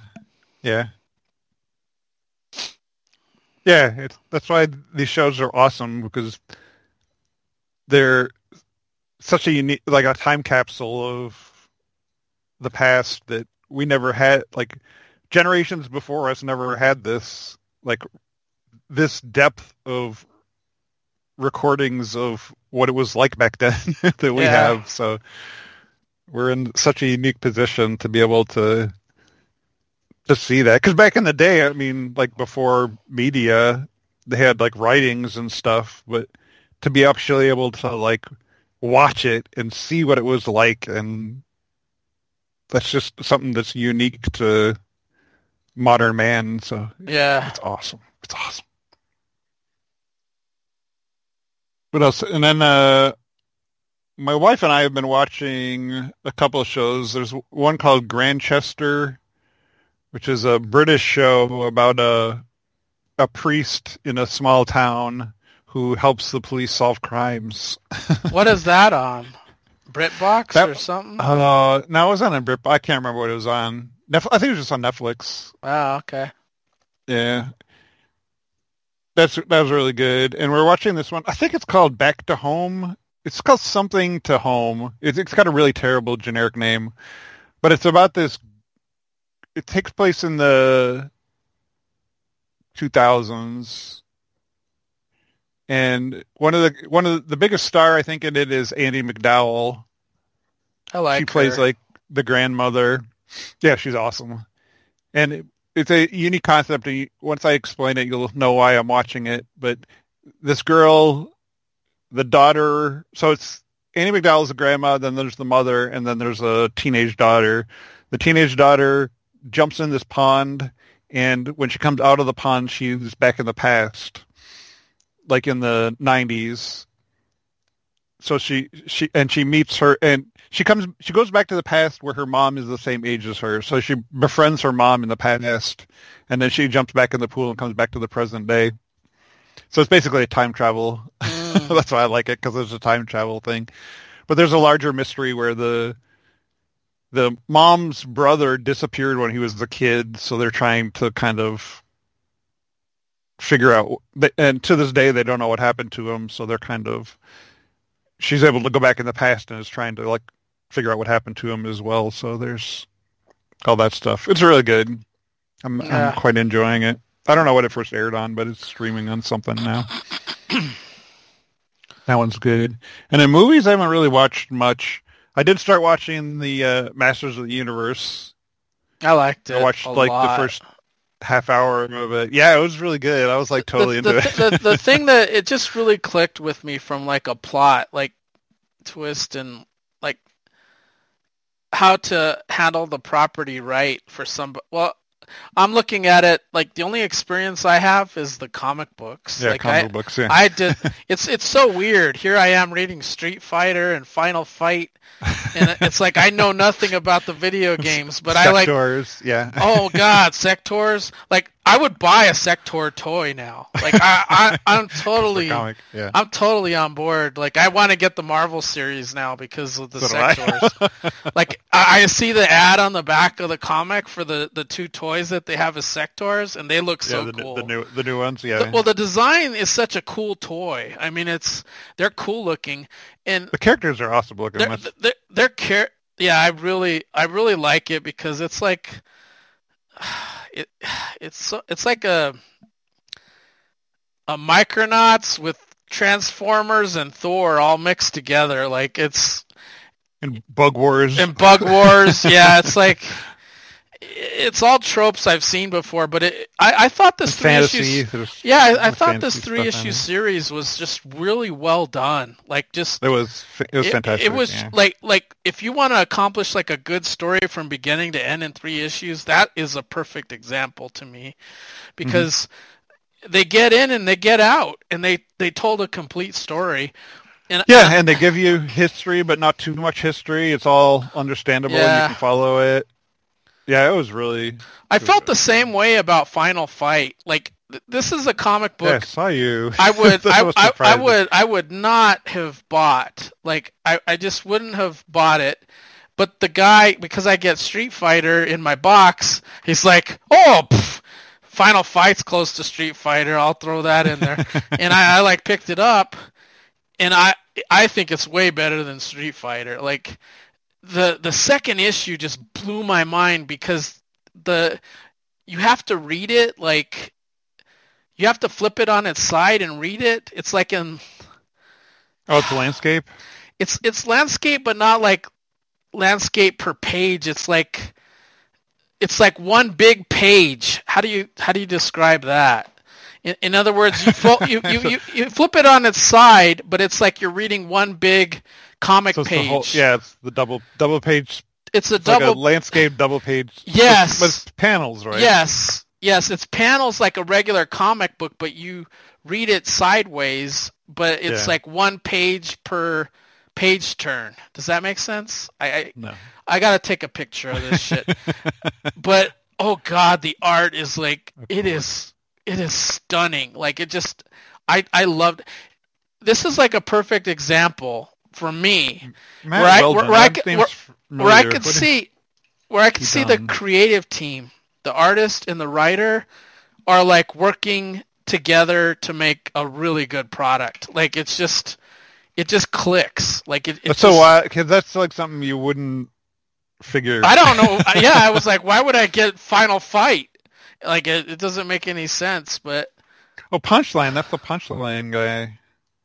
That's why these shows are awesome, because they're such a unique, like a time capsule of the past that we never had, like generations before us never had this, like this depth of recordings of what it was like back then that we have. So we're in such a unique position to be able to see that. Because back in the day, I mean, like before media, they had like writings and stuff, but to be actually able to like watch it and see what it was like, and that's just something that's unique to modern man. So it's awesome. It's awesome. What else? And then my wife and I have been watching a couple of shows. There's one called Grantchester, which is a British show about a priest in a small town who helps the police solve crimes. What is that on? BritBox or something? No, it wasn't on BritBox. I can't remember what it was on. I think it was just on Netflix. Oh, okay. Yeah. That was really good. And we're watching this one. I think it's called Back to Home. It's called something to Home. It's got a really terrible generic name. But it's about this... It takes place in the 2000s. And one of the biggest star, I think, in it is Andie MacDowell. She plays like the grandmother. Yeah, she's awesome. And it's a unique concept. And once I explain it, you'll know why I'm watching it. But this girl, the daughter, so it's Andie MacDowell's the grandma, then there's the mother, and then there's a teenage daughter. The teenage daughter jumps in this pond, and when she comes out of the pond, she's back in the past, like in the 90s. So she meets her, and she goes back to the past where her mom is the same age as her. So she befriends her mom in the past, and then she jumps back in the pool and comes back to the present day. So it's basically a time travel. That's why I like it, because it's a time travel thing. But there's a larger mystery where the mom's brother disappeared when he was a kid, so they're trying to kind of figure out, and to this day they don't know what happened to him, so they're kind of, she's able to go back in the past and is trying to like figure out what happened to him as well. So there's all that stuff. It's really good. I'm quite enjoying it. I don't know what it first aired on, but it's streaming on something now. That one's good. And in movies, I haven't really watched much. I did start watching the Masters of the Universe. I liked it. I watched a like lot. the first half hour of it. Yeah, it was really good. I was like totally into it. The thing that it just really clicked with me from like a plot, like twist and like how to handle the property right for some. Well, I'm looking at it like the only experience I have is the comic books. Yeah, like comic books. Yeah. I did. It's so weird. Here I am reading Street Fighter and Final Fight, and it's like I know nothing about the video games, but Sectors, yeah. Oh God, Sectors! Like I would buy a Sector toy now. Like I'm totally, comic, yeah. I'm totally on board. Like I want to get the Marvel series now because of the Sectors. Like I see the ad on the back of the comic for the two toys that they have as Sectors, and they look so cool. The new ones, yeah. Well, the design is such a cool toy. I mean, they're cool looking, and the characters are awesome looking. Yeah, I really like it because it's like it's like a Micronauts with Transformers and Thor all mixed together. Like it's and Bug Wars. Yeah, it's like it's all tropes I've seen before, but I thought this I thought this 3-issue series was just really well done. Like just it was fantastic. It was like if you want to accomplish like a good story from beginning to end in 3 issues, that is a perfect example to me, because they get in and they get out, and they told a complete story. And they give you history, but not too much history. It's all understandable. And you can follow it. Yeah, it was really. I felt the same way about Final Fight. Like this is a comic book. Yeah, I saw you. I would not have bought. Like I just wouldn't have bought it. But the guy, because I get Street Fighter in my box, he's like, "Oh, Final Fight's close to Street Fighter. I'll throw that in there." And I like picked it up, and I think it's way better than Street Fighter. Like. The second issue just blew my mind because you have to read it, like you have to flip it on its side and read it. It's like it's landscape. It's landscape, but not like landscape per page. It's like one big page. How do you describe that? In other words, you flip it on its side, but it's like you're reading one big comic page. It's the double page. It's like a landscape double page. Yes. But it's panels, right? Yes. It's panels like a regular comic book, but you read it sideways, but it's like one page per page turn. Does that make sense? No. I got to take a picture of this shit. But, oh God, the art is like, it is stunning. Like it just, I loved, this is like a perfect example for me, where I could see the creative team, the artist and the writer, are like working together to make a really good product. Like it just clicks. Like That's so why? Because that's like something you wouldn't figure. I don't know. Yeah, I was like, why would I get Final Fight? Like it doesn't make any sense. But Punchline. That's the Punchline guy.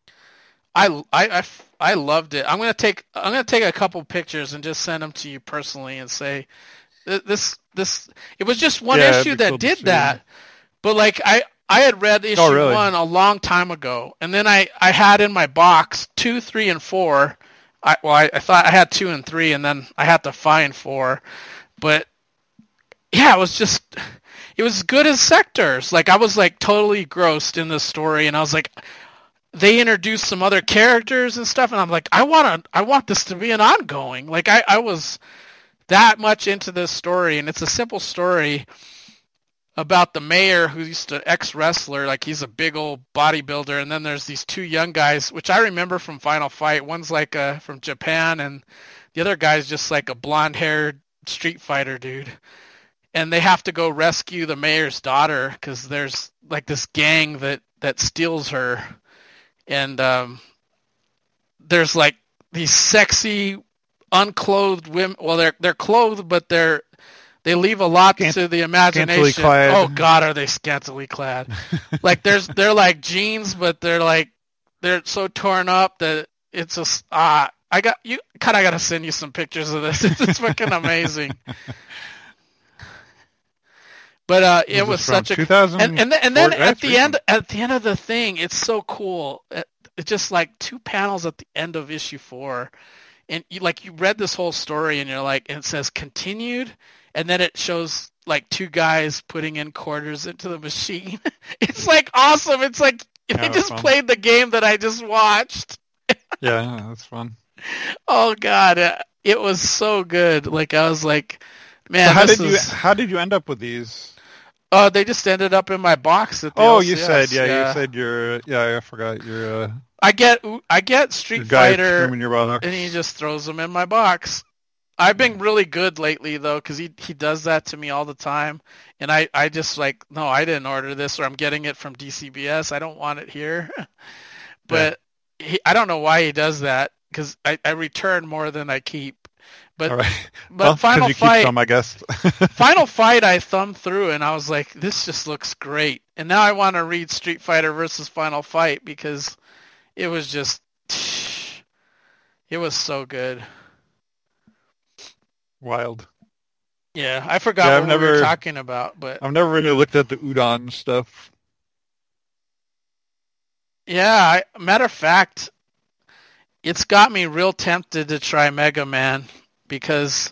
I loved it. I'm gonna take a couple pictures and just send them to you personally and say this. It was just one issue that did that, but like I had read issue 1 a long time ago, and then I had in my box 2, 3, and 4. I thought I had 2 and 3, and then I had to find 4, but yeah, it was good as Sectors. Like I was like totally grossed in this story, and I was like. They introduced some other characters and stuff, and I'm like, I want this to be an ongoing. Like I was that much into this story, and it's a simple story about the mayor who used to ex-wrestler, like he's a big old bodybuilder, and then there's these 2 young guys, which I remember from Final Fight. One's like from Japan, and the other guy's just like a blonde-haired Street Fighter dude. And they have to go rescue the mayor's daughter because there's like this gang that steals her. And there's like these sexy, unclothed women. Well, they're clothed, but they leave a lot to the imagination. Oh God, are they scantily clad? Like they're like jeans, but they're so torn up that it's just I got to send you some pictures of this. It's fucking amazing. But it was such a 2000 and then at the end of the thing, it's so cool. It's just like 2 panels at the end of issue 4, and you read this whole story, and you're like, and it says continued, and then it shows like 2 guys putting in quarters into the machine. It's like awesome. It's like they just played the game that I just watched. Yeah, that's fun. Oh God, it was so good. Like I was like, man. So how did you end up with these? They just ended up in my box at the LCS. you said you're. Yeah, I forgot you're. I get Street Fighter, in your box. and he just throws them in my box. I've been really good lately though, because he does that to me all the time, and I just like, no, I didn't order this, or I'm getting it from DCBS. I don't want it here. But I don't know why he does that, because I return more than I keep. But, all right. But Final Fight, some, I guess. Final Fight, I thumbed through and I was like, this just looks great. And now I want to read Street Fighter versus Final Fight, because it was just, it was so good. Wild. Yeah, I forgot what we were talking about, but I've never really looked at the Udon stuff. Yeah, matter of fact, it's got me real tempted to try Mega Man, because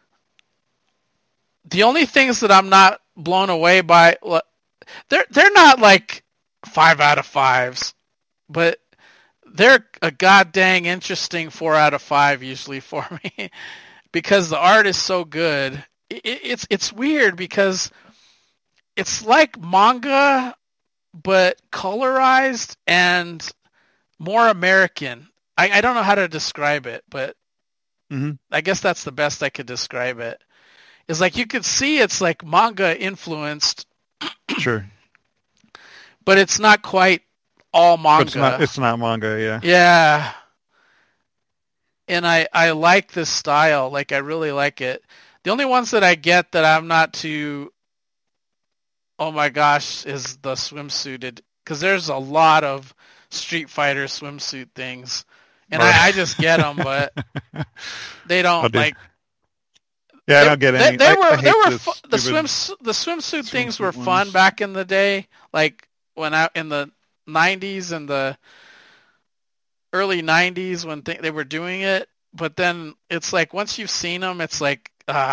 the only things that I'm not blown away by, they're not like 5 out of 5s, but they're a goddamn interesting 4 out of 5 usually for me, because the art is so good. It's weird because it's like manga, but colorized and more American. I don't know how to describe it, but I guess that's the best I could describe it. It's like you could see it's like manga influenced. Sure. But it's not quite all manga. It's not manga, yeah. Yeah. And I like this style. Like, I really like it. The only ones that I get that I'm not too, oh my gosh, is the swimsuited. Because there's a lot of Street Fighter swimsuit things. And I just get them, but they don't like. Yeah, I don't get any. The swimsuit things were fun back in the day, like in the 90s and the early 90s when they were doing it. But then it's like once you've seen them, it's like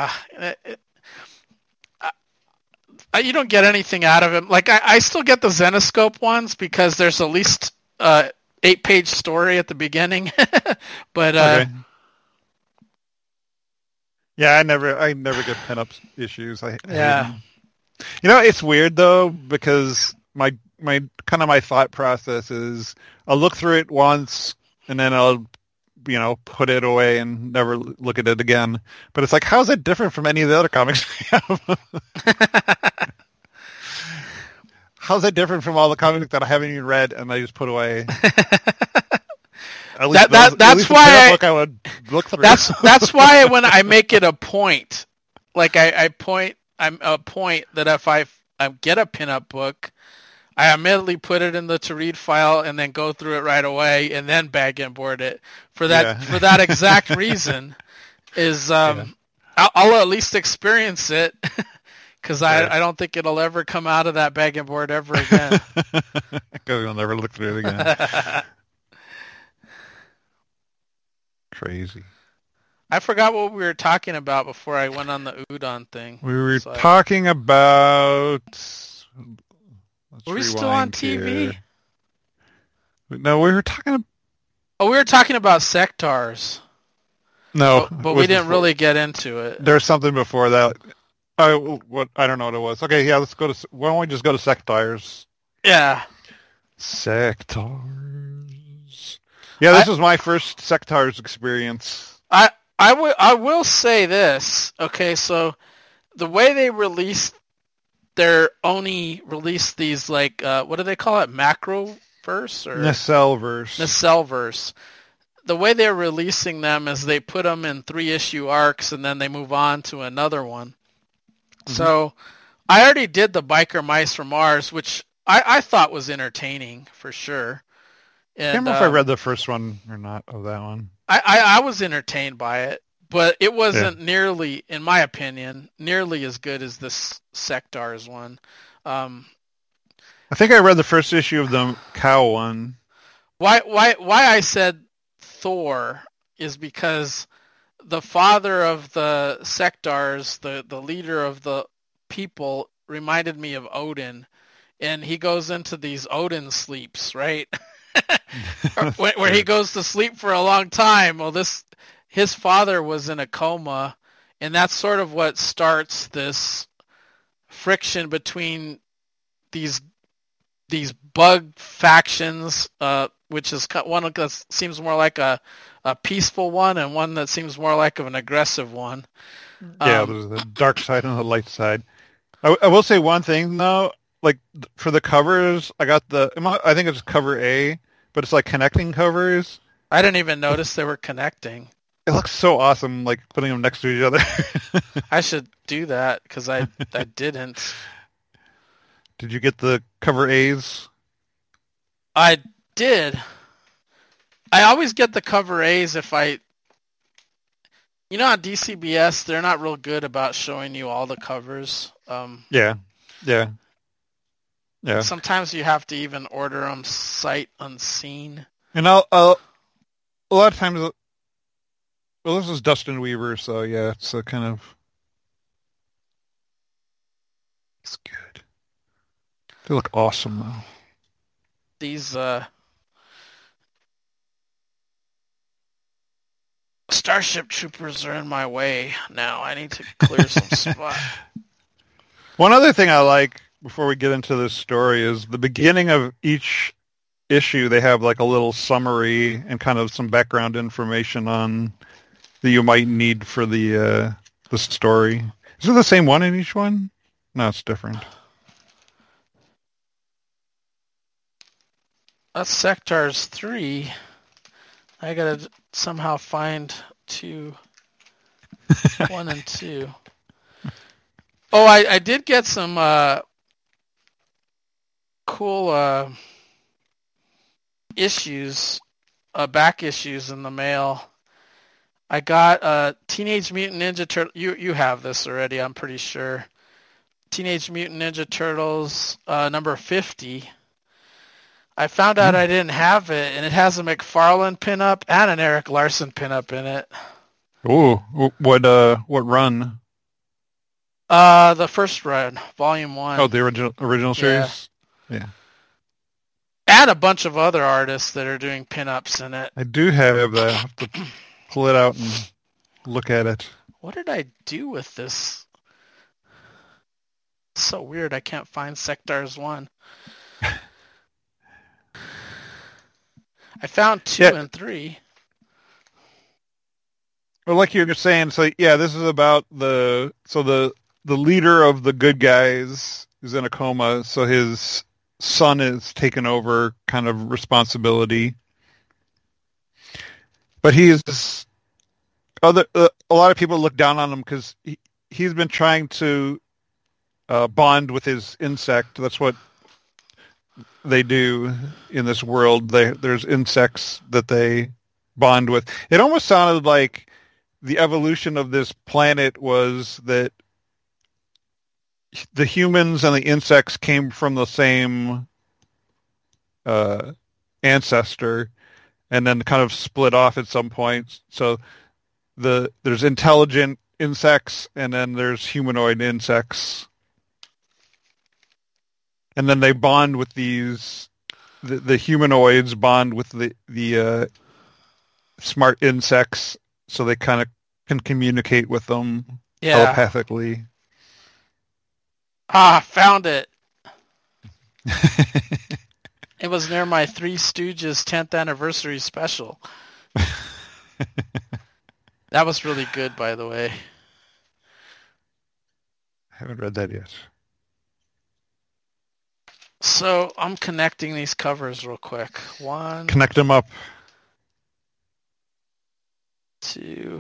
you don't get anything out of it. Like I still get the Zenescope ones because there's at least 8-page story at the beginning, but okay. Yeah, I never get pinup issues. Yeah. You know, it's weird though, because my thought process is I'll look through it once and then I'll put it away and never look at it again. But it's like, how is it different from any of the other comics we have? How's that different from all the comics that I haven't even read and I just put away? That's why I would look through. That's why when I make it a point, like I'm a point that if I get a pinup book, I immediately put it in the to read file and then go through it right away and then bag and board it for that exact reason. Is I'll at least experience it. Because I don't think it'll ever come out of that bag and board ever again. Because you'll never look through it again. Crazy. I forgot what we were talking about before I went on the Udon thing. We were talking about... Were we still on TV? Here. No, we were talking... Oh, we were talking about Sectars. No. But we didn't really get into it. There's something before that. I don't know what it was. Okay, yeah, let's go to... Why don't we just go to Sectars? Yeah. Sectars. Yeah, this was my first Sectars experience. I will say this. Okay, so the way they released Oni released these, like, what do they call it? Macroverse? Or Nacelverse. The way they're releasing them is they put them in 3-issue arcs and then they move on to another one. Mm-hmm. So I already did the Biker Mice from Mars, which I thought was entertaining for sure. And, I can't remember if I read the first one or not of that one. I was entertained by it, But it wasn't nearly, in my opinion, nearly as good as this Sectaurs one. I think I read the first issue of the cow one. Why I said Thor is because the father of the Sectaurs, the leader of the people, reminded me of Odin, and he goes into these Odin sleeps, right? where he goes to sleep for a long time. Well, his father was in a coma, and that's sort of what starts this friction between these bug factions, which is one that seems more like a peaceful one, and one that seems more like an aggressive one. Yeah, there's the dark side and the light side. I will say one thing though, like for the covers, I think it's cover A, but it's like connecting covers. I didn't even notice they were connecting. It looks so awesome, like putting them next to each other. I should do that because I didn't. Did you get the cover A's? I did. I always get the cover A's if on DCBS, they're not real good about showing you all the covers. Yeah. Sometimes you have to even order them sight unseen. And a lot of times, well, this is Dustin Weaver, so yeah, it's a kind of, it's good. They look awesome though. These Starship Troopers are in my way now. I need to clear some spot. One other thing I like before we get into this story is the beginning of each issue. They have like a little summary and kind of some background information on that you might need for the story. Is it the same one in each one? No, it's different. That's Sectaurs 3. I gotta somehow find 1 and 2. Oh, I did get some cool issues, back issues in the mail. I got Teenage Mutant Ninja Turtles. You have this already, I'm pretty sure. Teenage Mutant Ninja Turtles number 50. I found out I didn't have it, and it has a McFarlane pinup and an Eric Larson pinup in it. Ooh, what run? The first run, Volume 1. Oh, the original series? Yeah. And a bunch of other artists that are doing pinups in it. I do have that. I have to pull it out and look at it. What did I do with this? It's so weird I can't find Sectaurs 1. I found 2 and 3. Well, like you were saying, so yeah, this is about the leader of the good guys is in a coma, so his son is taken over kind of responsibility. But a lot of people look down on him because he's been trying to bond with his insect. That's what they do in this world. There's insects that they bond with. It almost sounded like the evolution of this planet was that the humans and the insects came from the same ancestor and then kind of split off at some point. So there's intelligent insects and then there's humanoid insects. And then they bond with the humanoids bond with the smart insects, so they kind of can communicate with them telepathically. Found it. It was near my Three Stooges 10th anniversary special. That was really good, by the way. I haven't read that yet. So I'm connecting these covers real quick. 1. Connect them up. 2.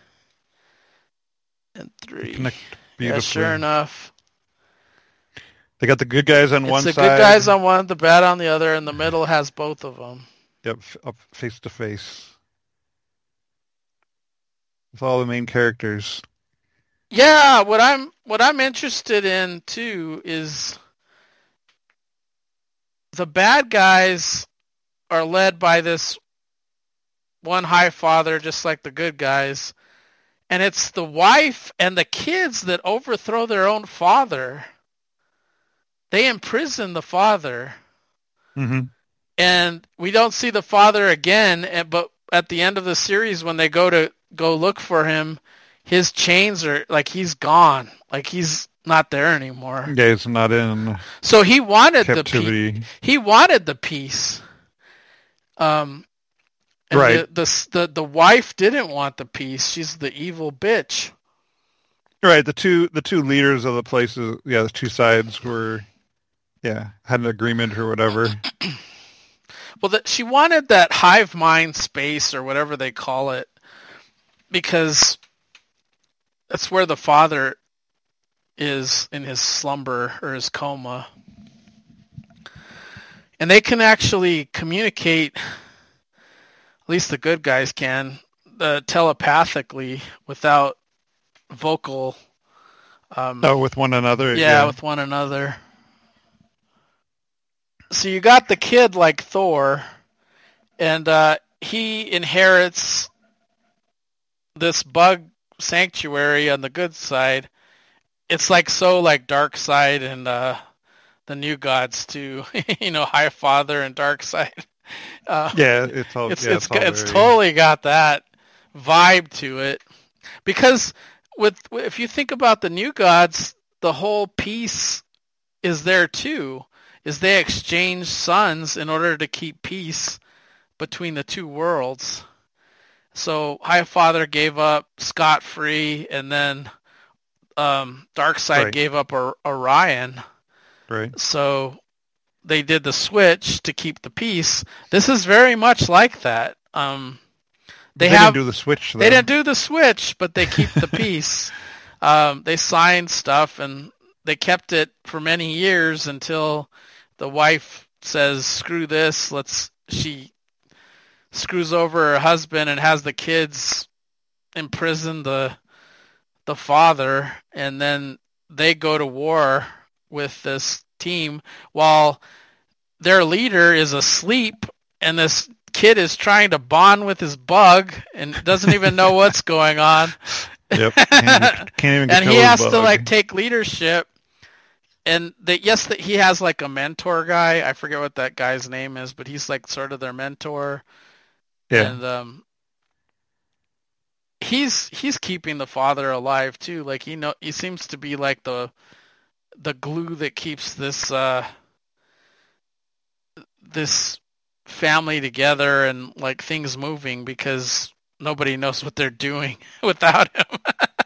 And 3. Connect beautifully. Yeah, sure enough. They got the good guys on one side. It's the good guys on one, the bad on the other, and the middle has both of them. Yep, up face to face. with all the main characters. Yeah, what I'm interested in too is the bad guys are led by this one High Father, just like the good guys, and it's the wife and the kids that overthrow their own father. They imprison the father, and we don't see the father again. But at the end of the series, when they go look for him, his chains are like he's gone, like he's not there anymore. Yeah, he's not in. So he wanted captivity. He wanted the peace. And right. The wife didn't want the peace. She's the evil bitch. Right. The two leaders of the places, the two sides were, had an agreement or whatever. Well, she wanted that hive mind space or whatever they call it, because that's where the father is in his slumber or his coma. And they can actually communicate, at least the good guys can, telepathically without vocal... with one another? Yeah, with one another. So you got the kid like Thor, and he inherits this bug sanctuary on the good side. It's like Darkseid and the New Gods too. High Father and Darkseid. It's totally got that vibe to it. Because if you think about the New Gods, the whole piece is there too. Is they exchange sons in order to keep peace between the two worlds. So High Father gave up scot-free, and then Darkseid gave up Orion. Right. So they did the switch to keep the peace. This is very much like that. They didn't do the switch, though. They didn't do the switch, but they keep the peace. They signed stuff, and they kept it for many years until the wife says, "Screw this." She screws over her husband and has the kids imprison the father, and then they go to war with this team while their leader is asleep, and this kid is trying to bond with his bug and doesn't even know what's going on. Yep. Can't even and he has to take leadership. And he has a mentor guy. I forget what that guy's name is, but he's sort of their mentor. Yeah. And he's keeping the father alive too. He seems to be the glue that keeps this this family together and things moving, because nobody knows what they're doing without him.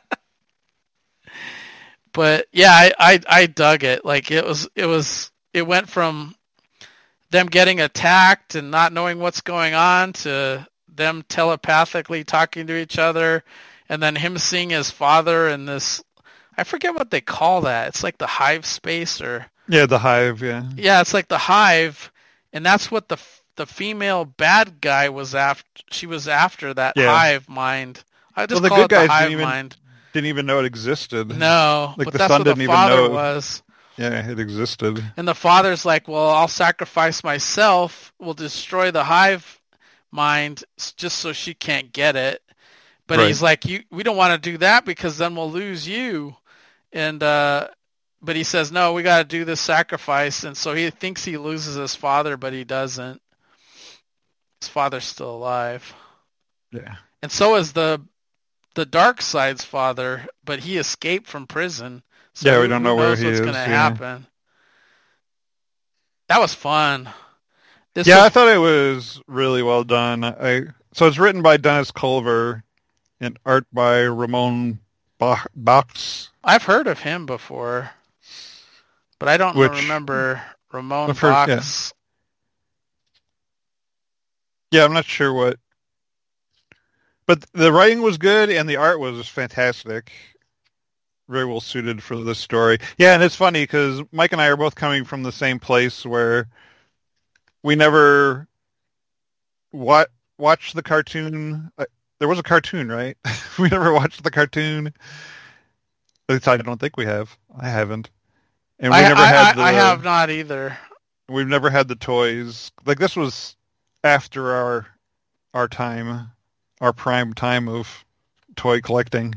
But yeah, I dug it. It went from them getting attacked and not knowing what's going on to them telepathically talking to each other, and then him seeing his father in this, I forget what they call that. It's the hive space, or the hive. Yeah, it's the hive, and that's what the female bad guy was after. She was after that hive mind. I just call it the hive mind. Didn't even know it existed. No, but the that's son what didn't the even father know was. Yeah, it existed. And the father's well, I'll sacrifice myself. We'll destroy the hive mind just so she can't get it. But he's we don't want to do that, because then we'll lose you. And but he says, no, we got to do this sacrifice. And so he thinks he loses his father, but he doesn't. His father's still alive. Yeah. And so is the Darkseid's father, but he escaped from prison. So we don't know where he is. What's going to happen? That was fun. I thought it was really well done. So it's written by Dennis Culver and art by Ramon Bachs. I've heard of him before, but I don't remember Ramon Bachs. Yeah, I'm not sure what. But the writing was good, and the art was fantastic. Very well suited for the story. Yeah, and it's funny, because Mike and I are both coming from the same place where we never watched the cartoon there was a cartoon, right? We never watched the cartoon. At least I don't think we have. I haven't. And we never had the... I have not either. We've never had the toys. Like, this was after our time, our prime time of toy collecting.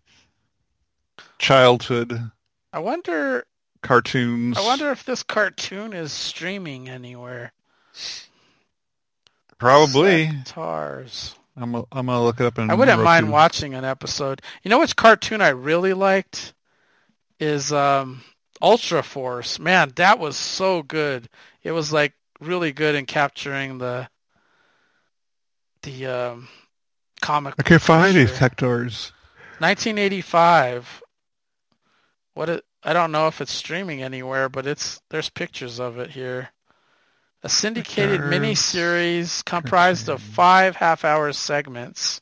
Childhood. I wonder... Cartoons. I wonder if this cartoon is streaming anywhere. Probably. Sectaurs. I'm gonna look it up in I wouldn't Roku. mind watching an episode. You know which cartoon I really liked is Ultra Force. Man, that was so good. It was like really good in capturing the comic. I can't find these Sectaurs. 1985. I don't know if it's streaming anywhere, but there's pictures of it here. A syndicated miniseries comprised of 5 half-hour segments.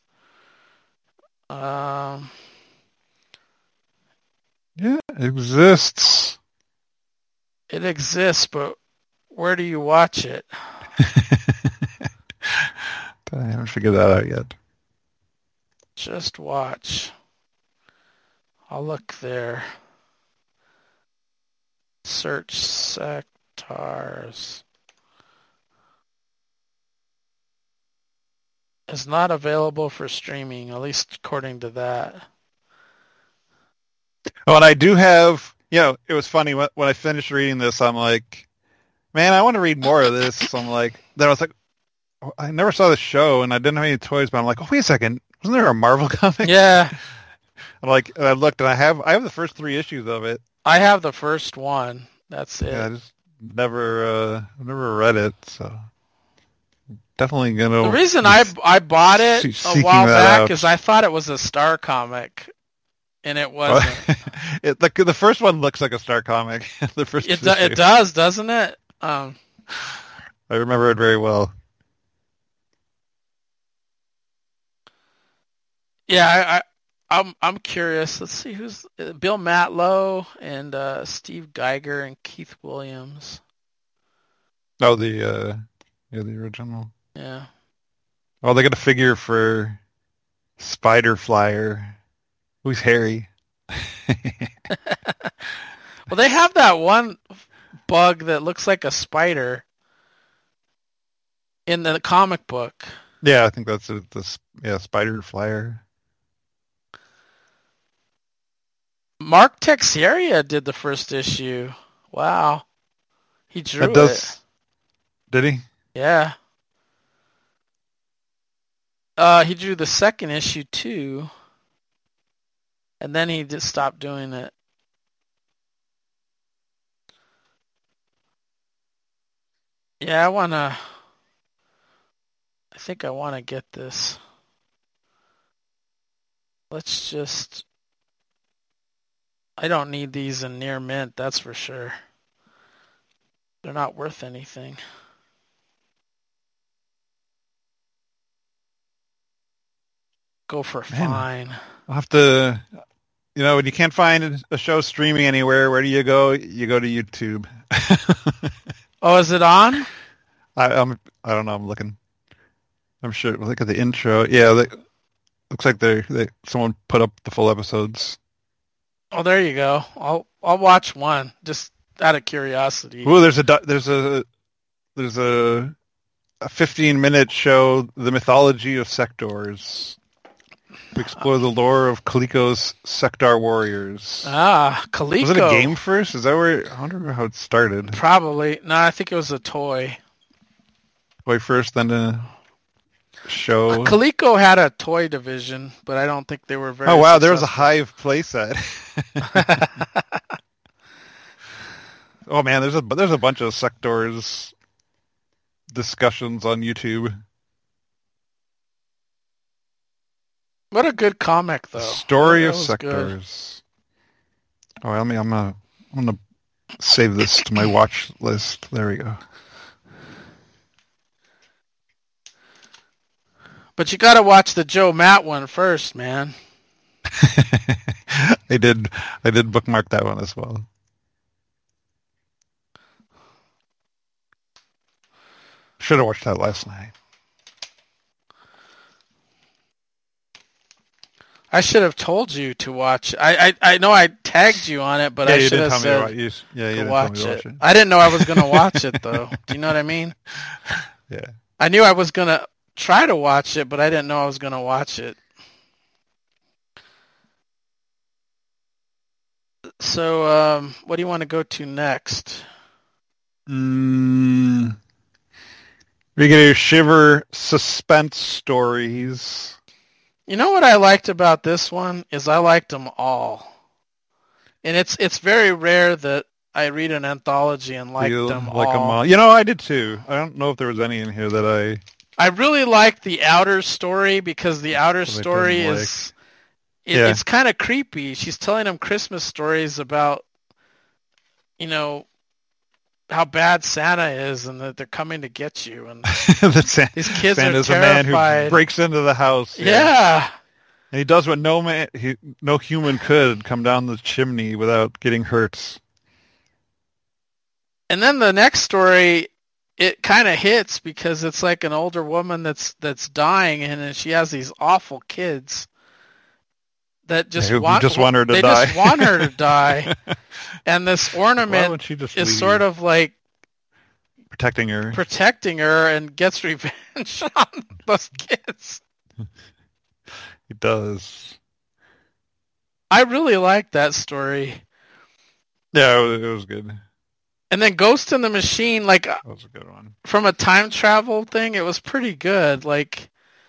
Yeah, it exists. It exists, but where do you watch it? I haven't figured that out yet. Just watch. I'll look there. Search Sectaurs. Is not available for streaming, at least according to that. Oh, and I do have, it was funny when I finished reading this, I'm like, man, I want to read more of this. I'm like, then I was like, oh, I never saw the show and I didn't have any toys, but I'm like, oh, wait a second. Wasn't there a Marvel comic? Yeah. I'm like, and I looked and I have the first 3 issues of it. I have the first one. That's it. Yeah, I just never read it, so definitely gonna. The reason I bought it a while back is I thought it was a Star comic, and it wasn't. The first one looks like a Star comic. The first it does, doesn't it? I remember it very well. Yeah, I'm curious. Let's see who's Bill Matlow and Steve Geiger and Keith Williams. Oh, the original. Yeah. Oh, they got a figure for Spider Flyer. Who's Harry? Well, they have that one bug that looks like a spider in the comic book. Yeah, I think that's Spider Flyer. Mark Texeira did the first issue. Wow. He drew it. Did he? Yeah. He drew the second issue too. And then he just stopped doing it. Yeah, I think I want to get this. I don't need these in near mint, that's for sure. They're not worth anything. Go for fine. I'll have to, when you can't find a show streaming anywhere, where do you go? You go to YouTube. Oh, is it on? I don't know. I'm looking. I'm sure. Look at the intro. Yeah, looks like someone put up the full episodes. Oh, there you go. I'll watch one just out of curiosity. Ooh, there's a 15-minute show, The Mythology of Sectaurs. We explore the lore of Coleco's Sectaur warriors. Ah, Coleco. Was it a game first? Is that where? I wonder how it started. Probably. No, I think it was a toy. Toy first, then a show. Coleco had a toy division, but I don't think they were very. Oh wow, successful. there was a Hive playset. Oh man, there's a bunch of Sectaurs discussions on YouTube. What a good comic, though. The Story of Sectaurs. Good. Oh, I'm gonna save this to my watch list. There we go. But you gotta watch the Joe Matt one first, man. I did bookmark that one as well. Should have watched that last night. I should have told you to watch. I know I tagged you on it, but I should have said to watch it. I didn't know I was going to watch it, though. Do you know what I mean? Yeah. I knew I was going to try to watch it, but I didn't know I was going to watch it. So, what do you want to go to next? We get to Shiver suspense stories. You know what I liked about this one is I liked them all. And it's very rare that I read an anthology and like them all. You know, I did too. I don't know if there was any in here that I really liked the Outer story because the Outer story is... It's kind of creepy. She's telling him Christmas stories about, you know, how bad Santa is and that they're coming to get you. And these kids Santa's are terrified. a man who breaks into the house. Yeah. And he does what no human could, come down the chimney without getting hurt. And then the next story, it kind of hits because it's like an older woman that's dying and she has these awful kids. That just want her to die. Just want her to die, and this ornament is sort of like protecting her, and gets revenge on those kids. It does. I really liked that story. Yeah, it was good. And then Ghost in the Machine, like that was a good one. From a time travel thing, it was pretty good. Like.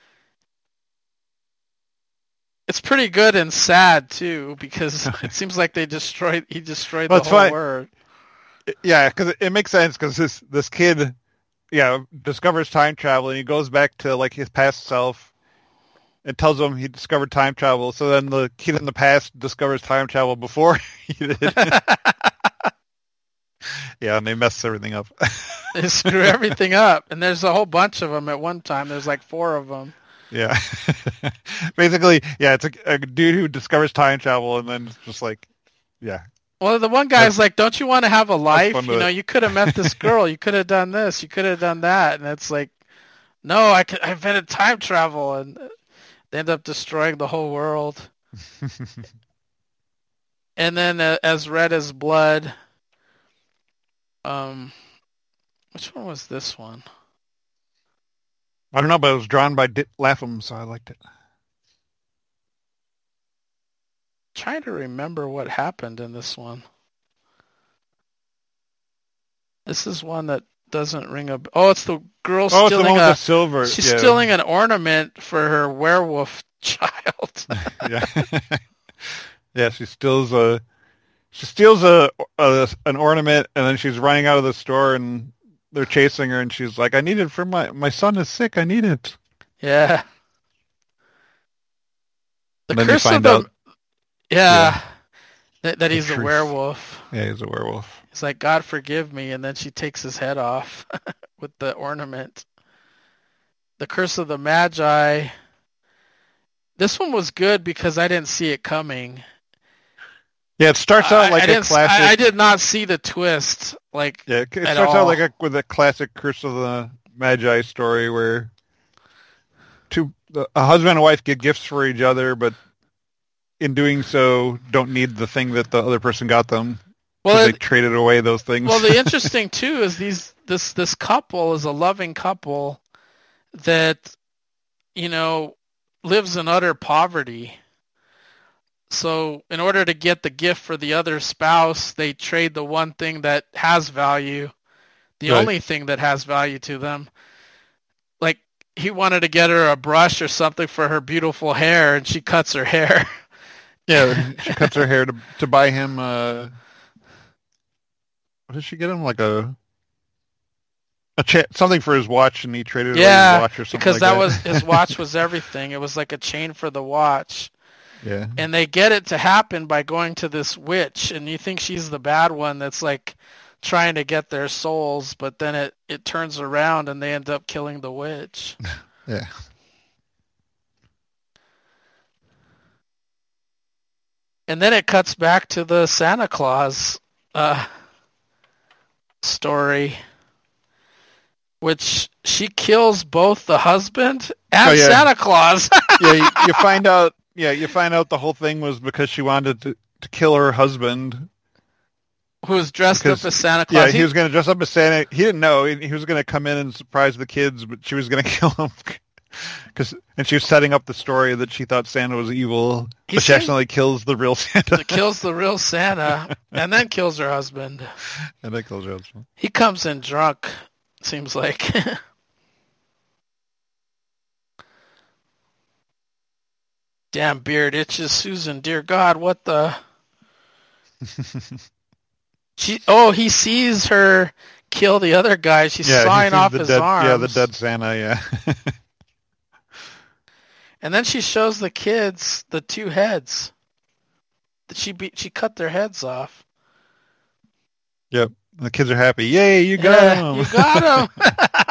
It's pretty good and sad too because it seems like he destroyed the whole world. Yeah, because it makes sense because this kid, discovers time travel and he goes back to like his past self and tells him he discovered time travel. So then the kid in the past discovers time travel before he did. Yeah, and they mess everything up. They screw everything up, and there's a whole bunch of them at one time. There's like 4 of them. Yeah. Basically, it's a dude who discovers time travel and then it's just like, yeah. Well, the one guy's like, don't you want to have a life? You know, you could have met this girl. You could have done this. You could have done that. And it's like, no, I invented time travel. And they end up destroying the whole world. And then As Red as Blood. Which one was this one? I don't know, but it was drawn by Dick Lapham, so I liked it. Trying to remember what happened in this one. This is one that doesn't ring a... Oh, it's the girl stealing the silver. She's stealing an ornament for her werewolf child. Yeah. Yeah, she steals an ornament, and then she's running out of the store, and they're chasing her, and she's like, I need it for my son is sick. I need it. Yeah. The then curse you find out. Yeah. That he's a werewolf. Yeah, he's a werewolf. He's like, God forgive me, and then she takes his head off with the ornament. The Curse of the Magi. This one was good because I didn't see it coming. Yeah, it starts out like a classic. I did not see the twist. It starts out like with a classic Curse of the Magi story where a husband and wife get gifts for each other, but in doing so, don't need the thing that the other person got them. Well, they traded away those things. Well, the interesting too is this couple is a loving couple that lives in utter poverty. So in order to get the gift for the other spouse, they trade the one thing that has value, the only thing that has value to them. Like he wanted to get her a brush or something for her beautiful hair, and she cuts her hair. Yeah, she cuts her hair to buy him. What did she get him? Like something for his watch, and he traded away his watch or something. Because that was his watch was everything. It was like a chain for the watch. Yeah. And they get it to happen by going to this witch, and you think she's the bad one that's like trying to get their souls, but then it turns around and they end up killing the witch. Yeah. And then it cuts back to the Santa Claus story, which she kills both the husband and Santa Claus. Yeah, you find out you find out the whole thing was because she wanted to kill her husband. Who was dressed up as Santa Claus. Yeah, he was going to dress up as Santa. He didn't know. He was going to come in and surprise the kids, but she was going to kill him. And she was setting up the story that she thought Santa was evil, but she accidentally kills the real Santa. Kills the real Santa, and then kills her husband. He comes in drunk, seems like. Damn beard itches, Susan. Dear God, what the... he sees her kill the other guy. She's sawing off his arms. Yeah, the dead Santa, yeah. And then she shows the kids the two heads. She cut their heads off. Yep. The kids are happy. Yay, you got him. You got him.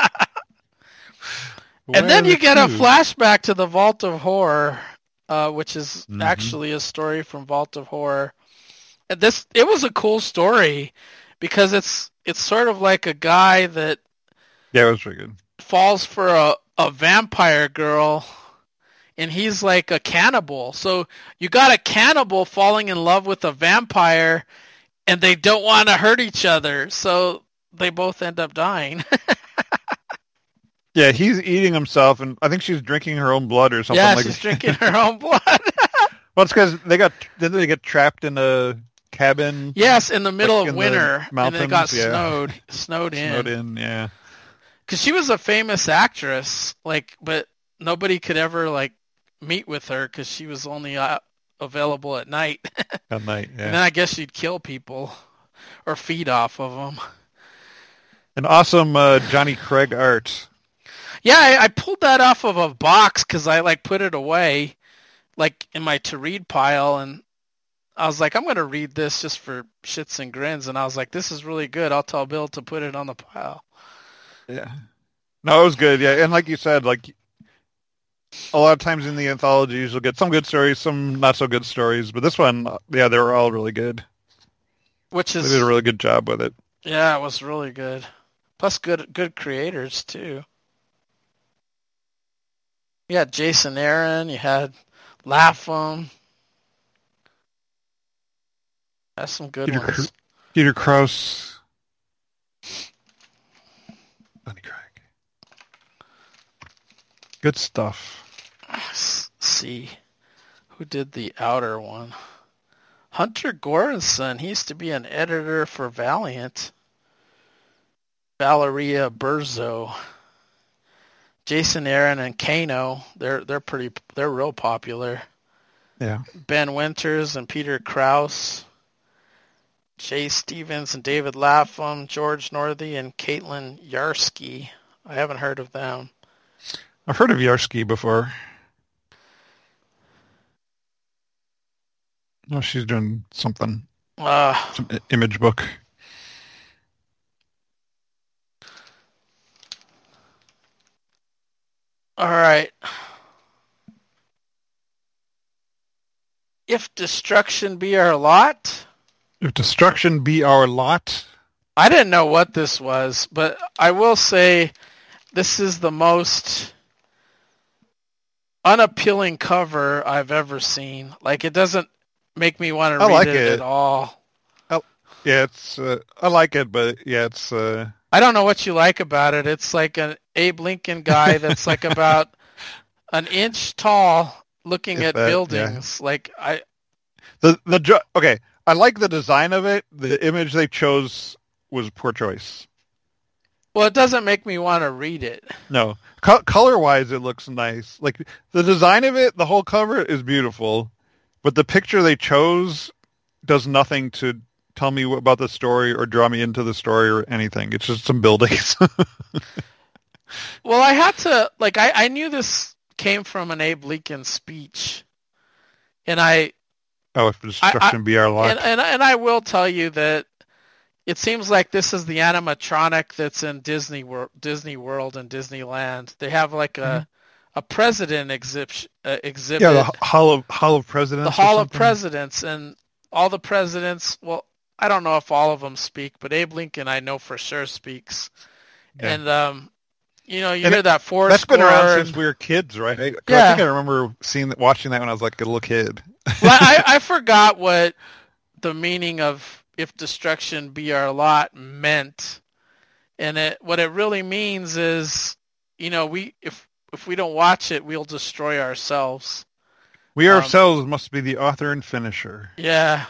And then you get a flashback to the Vault of Horror, which is actually a story from Vault of Horror. And it was a cool story because it's sort of like a guy that it was pretty good. Falls for a vampire girl. And he's like a cannibal. So you got a cannibal falling in love with a vampire, and they don't want to hurt each other. So they both end up dying. Yeah, he's eating himself, and I think she's drinking her own blood or something. Yeah, she's drinking her own blood. Well, it's because they get trapped in a cabin. Yes, in the middle of winter, and they got snowed in. Snowed in, yeah. Because she was a famous actress, but nobody could ever meet with her because she was only available at night. At night, yeah. And then I guess she'd kill people or feed off of them. An awesome Johnny Craig art. Yeah, I pulled that off of a box because I put it away in my to read pile, and I was like, I'm going to read this just for shits and grins, and I was like, this is really good. I'll tell Bill to put it on the pile. Yeah. No, it was good, yeah. And like you said, a lot of times in the anthologies, you'll get some good stories, some not so good stories. But this one, yeah, they were all really good. They did a really good job with it. Yeah, it was really good. Plus, good creators too. You had Jason Aaron. You had Lapham. That's some good ones. Peter Krause. Johnny Craig. Good stuff. Let's see. Who did the outer one? Hunter Goranson. He used to be an editor for Valiant. Valeria Berzo. Jason Aaron and Kano. They're real popular. Yeah. Ben Winters and Peter Krause. Jay Stevens and David Lapham, George Northey and Caitlin Yarsky. I haven't heard of them. I've heard of Yarsky before. Oh, she's doing something. Some image book. All right. If destruction be our lot. If destruction be our lot. I didn't know what this was, but I will say this is the most unappealing cover I've ever seen. It doesn't make me want to read it at all. Yeah, it's. I like it, but yeah, it's. I don't know what you like about it. It's like an Abe Lincoln guy that's about an inch tall, looking at buildings. Yeah. Okay, I like the design of it. The image they chose was poor choice. Well, it doesn't make me want to read it. No, color-wise, it looks nice. The design of it, the whole cover is beautiful, but the picture they chose does nothing to tell me about the story or draw me into the story or anything. It's just some buildings. Well, I had to, I knew this came from an Abe Lincoln speech, and if destruction be our lot. And I will tell you that it seems like this is the animatronic that's in Disney World and Disneyland. They have a president exhibit. Yeah, the Hall of Presidents. The Hall of Presidents, and all the presidents. Well, I don't know if all of them speak, but Abe Lincoln I know for sure speaks. Yeah. And you hear that four That's score. Been around since we were kids, right? I think I remember watching that when I was like a little kid. Well, I forgot what the meaning of "if destruction be our lot" meant, and what it really means is, if we don't watch it, we'll destroy ourselves. We ourselves must be the author and finisher. Yeah.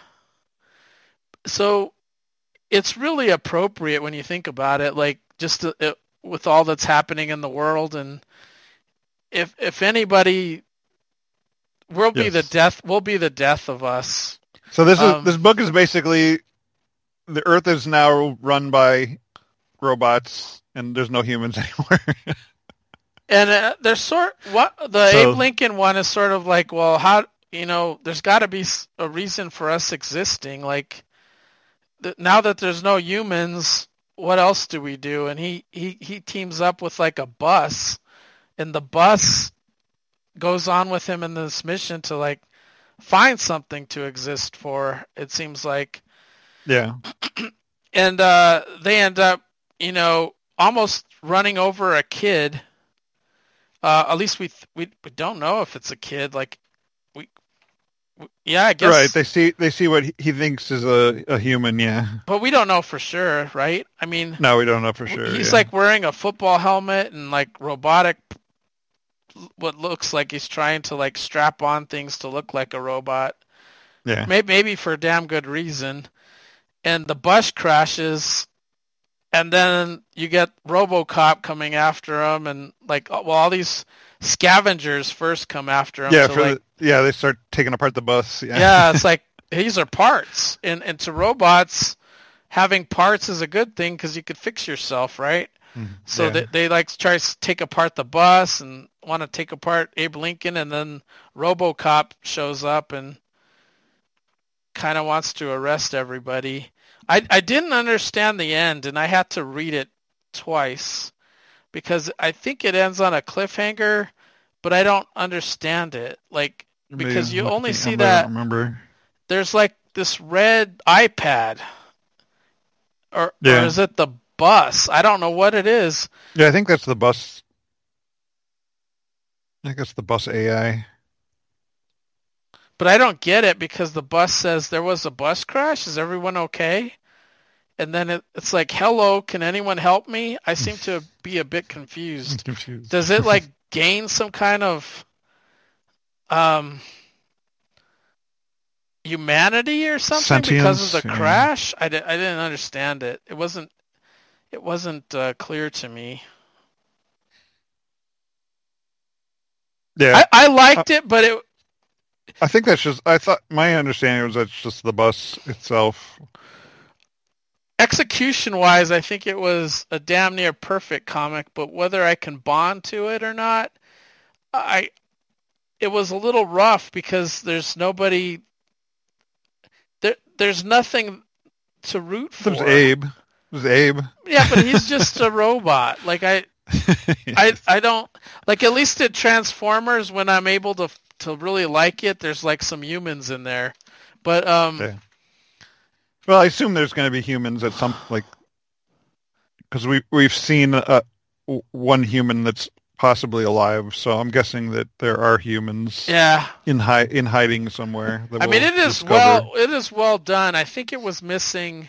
So it's really appropriate when you think about it, like just with all that's happening in the world, and if anybody, we'll be the death of us. So this book is basically the Earth is now run by robots, and there's no humans anymore. And Abe Lincoln one is sort of like, well, how there's got to be a reason for us existing. Like now that there's no humans, what else do we do? And he teams up with like a bus, and the bus goes on with him in this mission to like find something to exist for. It seems like, yeah. And they end up, almost running over a kid. At least we don't know if it's a kid. Like I guess. Right. They see what he thinks is a human. Yeah. But we don't know for sure, right? I mean. No, we don't know for sure. He's like wearing a football helmet and like robotic. What looks like he's trying to like strap on things to look like a robot. Yeah. Maybe for a damn good reason. And the bus crashes. And then you get RoboCop coming after him, and like, all these scavengers first come after him. Yeah, so they start taking apart the bus. Yeah, yeah, it's like these are parts, and to robots, having parts is a good thing because you could fix yourself, right? So they like try to take apart the bus and want to take apart Abe Lincoln, and then RoboCop shows up and kind of wants to arrest everybody. I didn't understand the end, and I had to read it twice because I think it ends on a cliffhanger, but I don't understand it. Like, because you only see that. I don't remember. There's like this red iPad, or is it the bus? I don't know what it is. Yeah, I think that's the bus. I think it's the bus AI. But I don't get it because the bus says there was a bus crash. Is everyone okay? And then it's like, hello, can anyone help me? I seem to be a bit confused. Does it like gain some kind of humanity or something Sentience, because of the crash? I didn't understand it. It wasn't clear to me. Yeah, I liked it, but it. I think that's just. I thought my understanding was that's just the bus itself. Execution-wise, I think it was a damn near perfect comic, but whether I can bond to it or not, it was a little rough because there's nobody. There's nothing to root for. There's Abe. Yeah, but he's just a robot. Like I don't like. At least at Transformers, when I'm able to really like it, there's like some humans in there, but Yeah. Well, I assume there's going to be humans at some because we've seen one human that's possibly alive, so I'm guessing that there are humans. Yeah. In hiding somewhere. I mean, it is well done. I think it was missing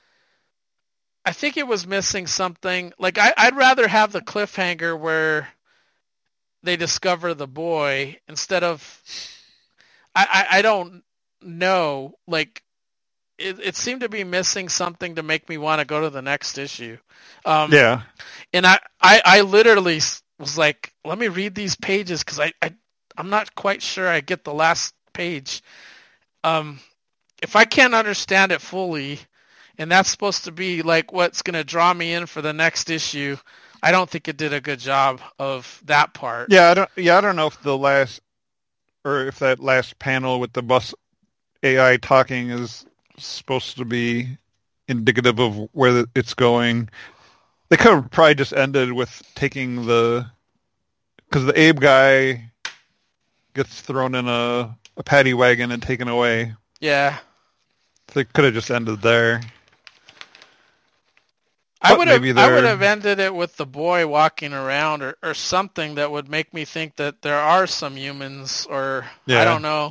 something. Like I'd rather have the cliffhanger where they discover the boy instead of. I don't know. Like it seemed to be missing something to make me want to go to the next issue. Yeah. And I literally was like, let me read these pages because I'm not quite sure I get the last page. If I can't understand it fully, and that's supposed to be like what's going to draw me in for the next issue, I don't think it did a good job of that part. Yeah, I don't know if if that last panel with the bus AI talking is supposed to be indicative of where it's going. They could have probably just ended with taking because the Abe guy gets thrown in a paddy wagon and taken away. Yeah. They could have just ended there. I would have ended it with the boy walking around or something that would make me think that there are some humans, or I don't know.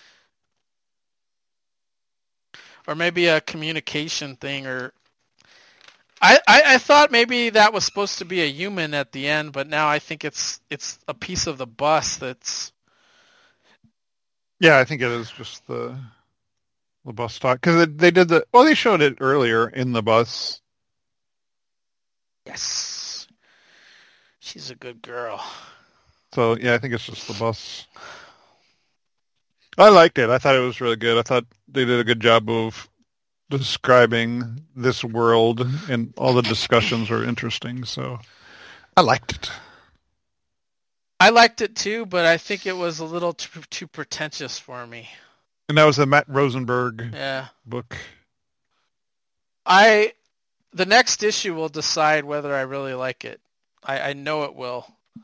Or maybe a communication thing, or I thought maybe that was supposed to be a human at the end, but now I think it's a piece of the bus that's... Yeah, I think it is just the bus stop, because they showed it earlier in the bus. Yes. She's a good girl. So, yeah, I think it's just the bus. I liked it. I thought it was really good. I thought they did a good job of describing this world, and all the discussions were interesting, so I liked it. I liked it too, but I think it was a little too pretentious for me. And that was the Matt Rosenberg book. The next issue will decide whether I really like it. I know it will.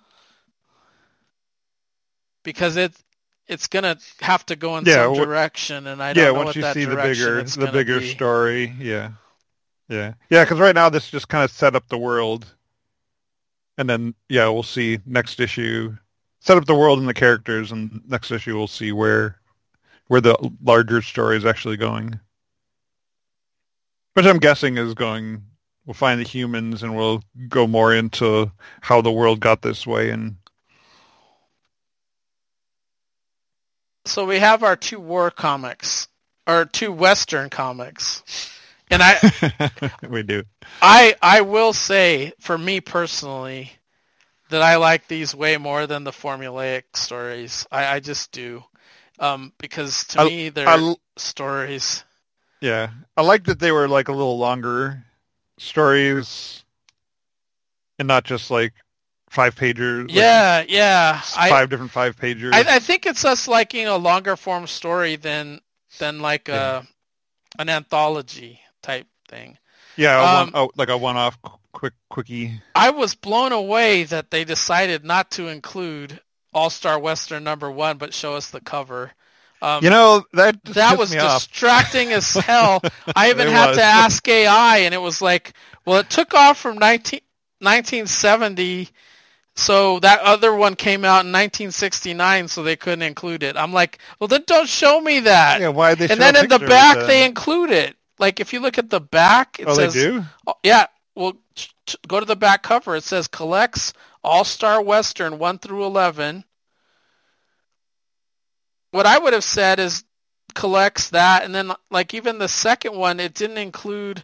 Because it's going to have to go in some direction, and I don't know what that direction is going to be. Yeah, once you see the bigger story, yeah. Yeah, because right now this just kind of set up the world. And then, we'll see next issue. Set up the world and the characters, and next issue we'll see where the larger story is actually going. Which I'm guessing is we'll find the humans, and we'll go more into how the world got this way. And so we have our 2 war comics, or 2 Western comics. And we do. I will say, for me personally, that I like these way more than the formulaic stories. I just do. Because to me, they're stories. Yeah. I like that they were like a little longer stories and not just like 5-pagers. Yeah. 5 different 5-pagers. I think it's us liking a longer form story than like an anthology type thing. Yeah, like a one-off quickie. I was blown away that they decided not to include All-Star Western #1, but show us the cover. That was distracting as hell. I even had to ask AI, and it was like, well, it took off from 1970, so that other one came out in 1969, so they couldn't include it. I'm like, well, then don't show me that. Yeah, why they? And then in the back, they include it. Like, if you look at the back, it says... they do? Yeah, well, go to the back cover. It says, collects All-Star Western 1 through 11. What I would have said is collects that, and then, like, even the second one, it didn't include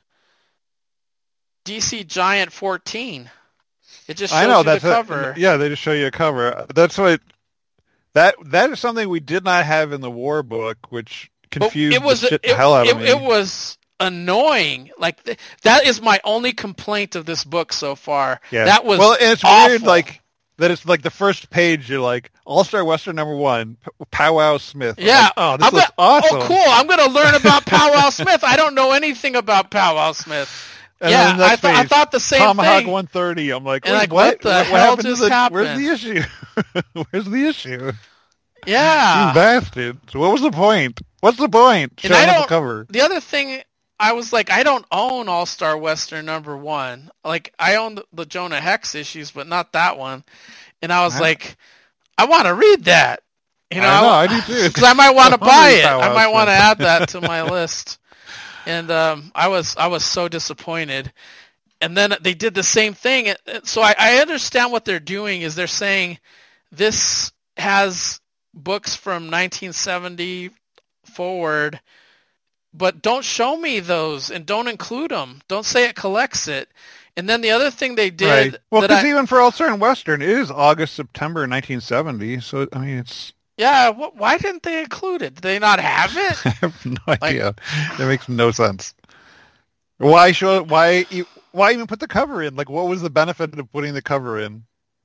DC Giant 14. It just shows you the cover. They just show you a cover. That's what... That is something we did not have in the War book, which confused the hell out of me. It was annoying. Like, that is my only complaint of this book so far. Yeah. That was and it's awful. Weird, like, that it's like the first page, you're like, All-Star Western #1, Powwow Smith. Yeah. Like, this looks awesome. Oh, cool. I'm going to learn about Powwow Smith. I don't know anything about Powwow Smith. And I thought the same Tomahawk thing. 130. I'm like, what the hell just happened? Where's the issue? Where's the issue? Yeah. You bastard. So what was the point? What's the point? Showing the cover. The other thing, I was like, I don't own All-Star Western #1. Like, I own the Jonah Hex issues, but not that one. And I was like, I want to read that. I do too. Because I might want to buy it. I might want to add that to my list. And I was so disappointed. And then they did the same thing. So I understand what they're doing is they're saying this has books from 1970 forward, but don't show me those and don't include them. Don't say it collects it. And then the other thing they did... Right. Well, because even for All-Star and Western, it is August, September 1970. So, I mean, it's... Yeah, why didn't they include it? Did they not have it? I have no idea. That makes no sense. Why even put the cover in? Like, what was the benefit of putting the cover in?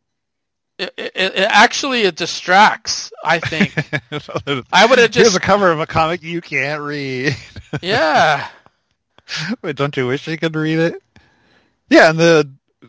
It distracts, I think. I would have just... Here's a cover of a comic you can't read. Yeah. Wait, don't you wish you could read it? Yeah, and the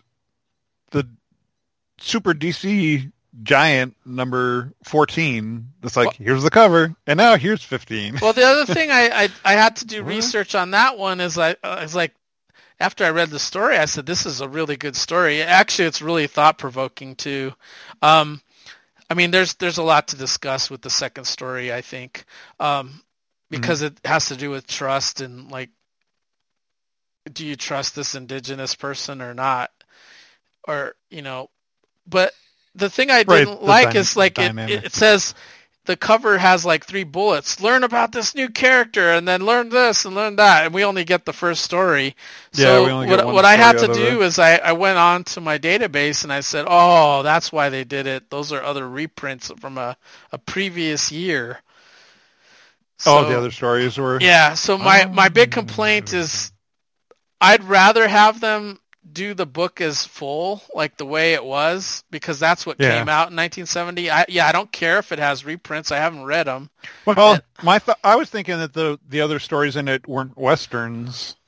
Super DC Giant number 14, it's like, here's the cover, and now here's 15. Well, the other thing I had to do research on that one is I was like, after I read the story, I said, this is a really good story. Actually, it's really thought-provoking, too. I mean, there's a lot to discuss with the second story, I think, because it has to do with trust and, like, do you trust this indigenous person or not? Or, you know, but the thing I didn't like is, like, it says the cover has, like, 3 bullets. Learn about this new character, and then learn this and learn that, and we only get the first story. So we only get what I had to do is I went on to my database, and I said, oh, that's why they did it. Those are other reprints from a previous year. So, the other stories were... Yeah, so my big complaint is I'd rather have them do the book as full, like the way it was, because that's what came out in 1970. I don't care if it has reprints. I haven't read them. Well, I was thinking that the other stories in it weren't westerns.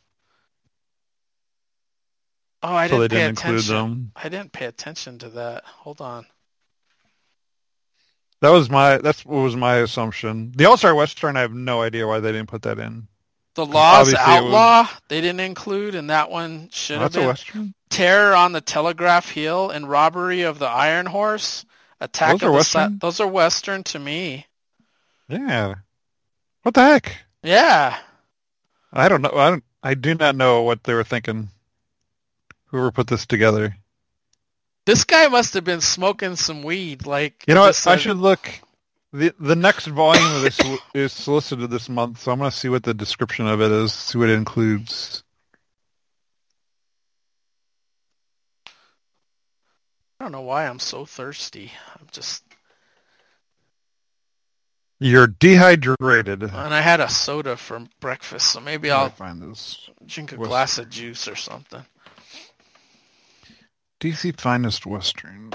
Oh, I didn't pay attention. Include them. I didn't pay attention to that. Hold on. That's what was my assumption. The All-Star Western, I have no idea why they didn't put that in. The Law's Outlaw, they didn't include, and that one should have been. That's a Western? Terror on the Telegraph Hill and Robbery of the Iron Horse. Attack of the Western? Those are Western to me. Yeah. What the heck? Yeah. I don't know. I do not know what they were thinking. Whoever put this together. This guy must have been smoking some weed. Like, you know what? I should look. The next volume of this is solicited this month, so I'm going to see what the description of it is, see what it includes. I don't know why I'm so thirsty. You're dehydrated. And I had a soda for breakfast, so maybe I'll find this. Drink a glass of juice or something. DC Finest Western.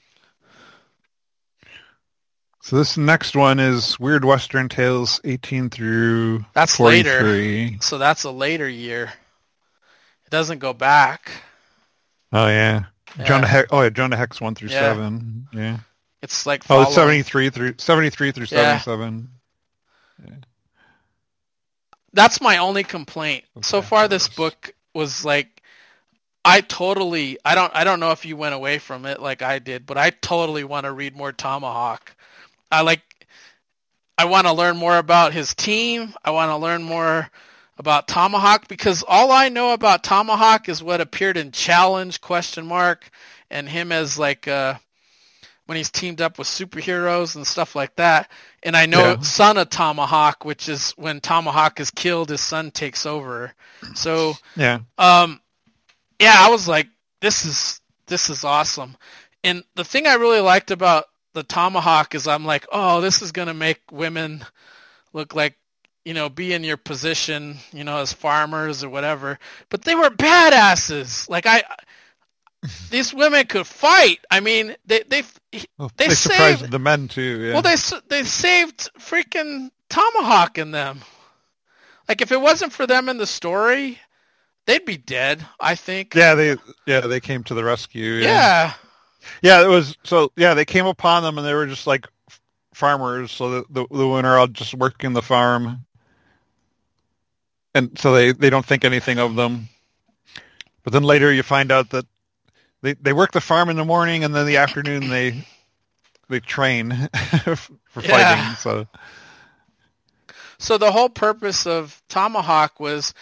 So this next one is Weird Western Tales 18 through That's 43. Later. So that's a later year. It doesn't go back. Oh, yeah. Jonah Hex 1 through 7. Yeah. It's like it's 73 through 77. Yeah. That's my only complaint. Okay, so far this book was like I don't know if you went away from it like I did, but I totally want to read more Tomahawk. I want to learn more about his team. I want to learn more about Tomahawk because all I know about Tomahawk is what appeared in Challenge ? And him as like when he's teamed up with superheroes and stuff like that. And I know Son of Tomahawk, which is when Tomahawk is killed, his son takes over. So I was like, this is awesome. And the thing I really liked about the Tomahawk is I'm like, oh, this is going to make women look like, be in your position, as farmers or whatever. But they were badasses. Like these women could fight. I mean, they surprised the men too. Yeah. Well, they saved freaking Tomahawk in them. Like if it wasn't for them in the story, they'd be dead, I think. Yeah, they came to the rescue. Yeah. Yeah, it was they came upon them and they were just like farmers, so the women are all just working the farm. And so they don't think anything of them. But then later you find out that they work the farm in the morning and then the afternoon they train for fighting. So the whole purpose of Tomahawk was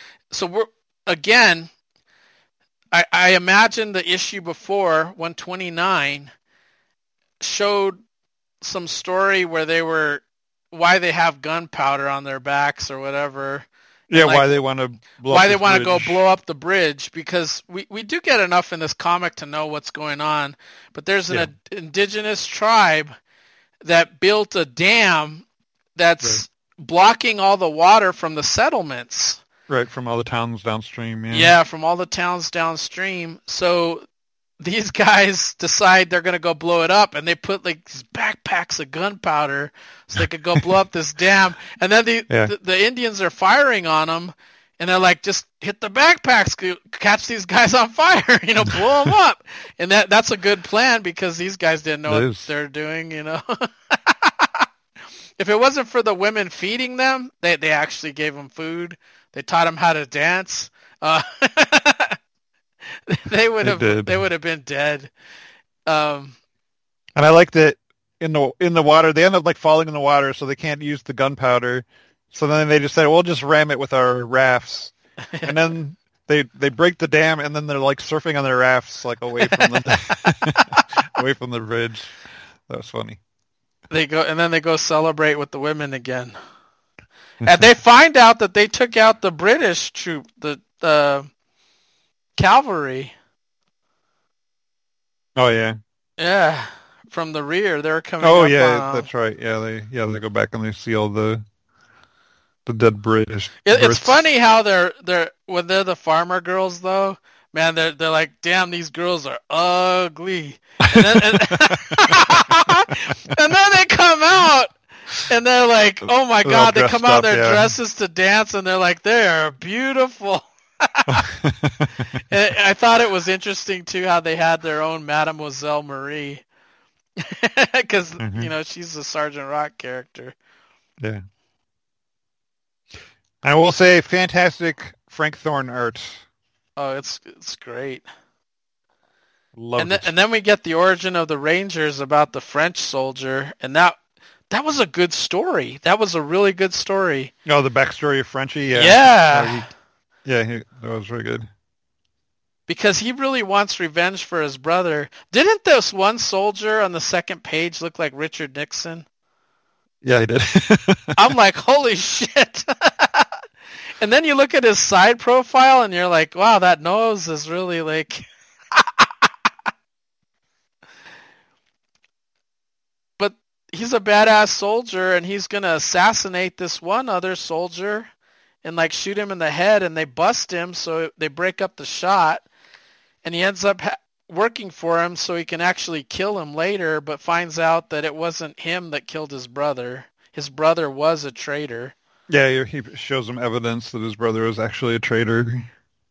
I imagine the issue before 129 showed some story where why they have gunpowder on their backs or whatever. Yeah, why they want to go blow up the bridge, because we do get enough in this comic to know what's going on. But there's an indigenous tribe that built a dam that's blocking all the water from the settlements. Right, from all the towns downstream. Yeah, from all the towns downstream. So these guys decide they're going to go blow it up, and they put like these backpacks of gunpowder so they could go blow up this dam. And then the Indians are firing on them, and they're like, just hit the backpacks, catch these guys on fire, blow them up. And that's a good plan because these guys didn't know what they're doing, If it wasn't for the women feeding them, they actually gave them food. They taught them how to dance. they would have been dead. And I like that in the water, they end up like falling in the water, so they can't use the gunpowder. So then they just said, we'll just ram it with our rafts. And then they break the dam, and then they're like surfing on their rafts, like away from away from the bridge. That was funny. They go celebrate with the women again. And they find out that they took out the British troop, the cavalry. Oh yeah. Yeah, from the rear, they're coming. Oh yeah, that's right. Yeah, they go back and they see all the dead British. It's funny how they're when they're the farmer girls though. Man, they're like, damn, these girls are ugly. And then, and then they come out and they're like, oh my God, they come out in their dresses to dance and they're like, they are beautiful. And I thought it was interesting too how they had their own Mademoiselle Marie. Because, she's a Sergeant Rock character. Yeah. I will say, fantastic Frank Thorne art. Oh, it's great. Love it. And then we get the origin of the Rangers about the French soldier, and that was a good story. That was a really good story. Oh, the backstory of Frenchie? Yeah. That was very good. Because he really wants revenge for his brother. Didn't this one soldier on the second page look like Richard Nixon? Yeah, he did. I'm like, holy shit. And then you look at his side profile and you're like, wow, that nose is really like... But he's a badass soldier and he's going to assassinate this one other soldier and like shoot him in the head, and they bust him, so they break up the shot, and he ends up working for him so he can actually kill him later, but finds out that it wasn't him that killed his brother. His brother was a traitor. Yeah, he shows him evidence that his brother was actually a traitor.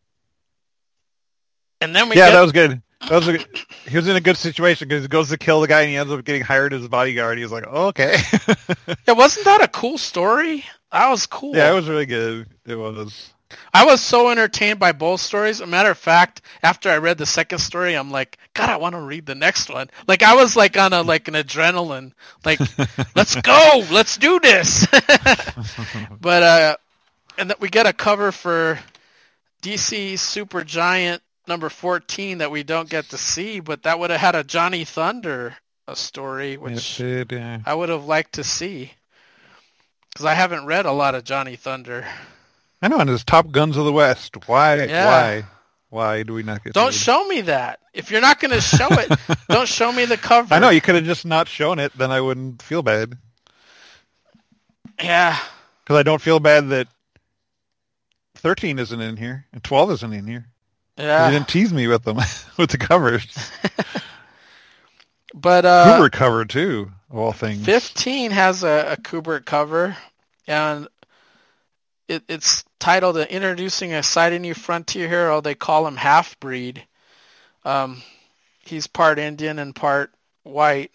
And then that was good. He was in a good situation because he goes to kill the guy and he ends up getting hired as a bodyguard. He's like, oh, okay. Yeah, wasn't that a cool story? That was cool. Yeah, it was really good. It was. I was so entertained by both stories. As a matter of fact, after I read the second story, I'm like, God, I want to read the next one. Like, I was like on an adrenaline. Like, let's go, let's do this. But and we get a cover for DC Super Giant number 14 that we don't get to see, but that would have had a Johnny Thunder story, which I would have liked to see because I haven't read a lot of Johnny Thunder. I know, and his Top Guns of the West. Why do we not get? Don't show me that. If you're not going to show it, don't show me the cover. I know, you could have just not shown it, then I wouldn't feel bad. Yeah. Because I don't feel bad that 13 isn't in here and 12 isn't in here. Yeah. You didn't tease me with them, with the covers. But Kubert cover too, of all things. 15 has a Kubert cover, and it's titled "Introducing a Exciting New Frontier Hero." They call him Half-Breed. He's part Indian and part white,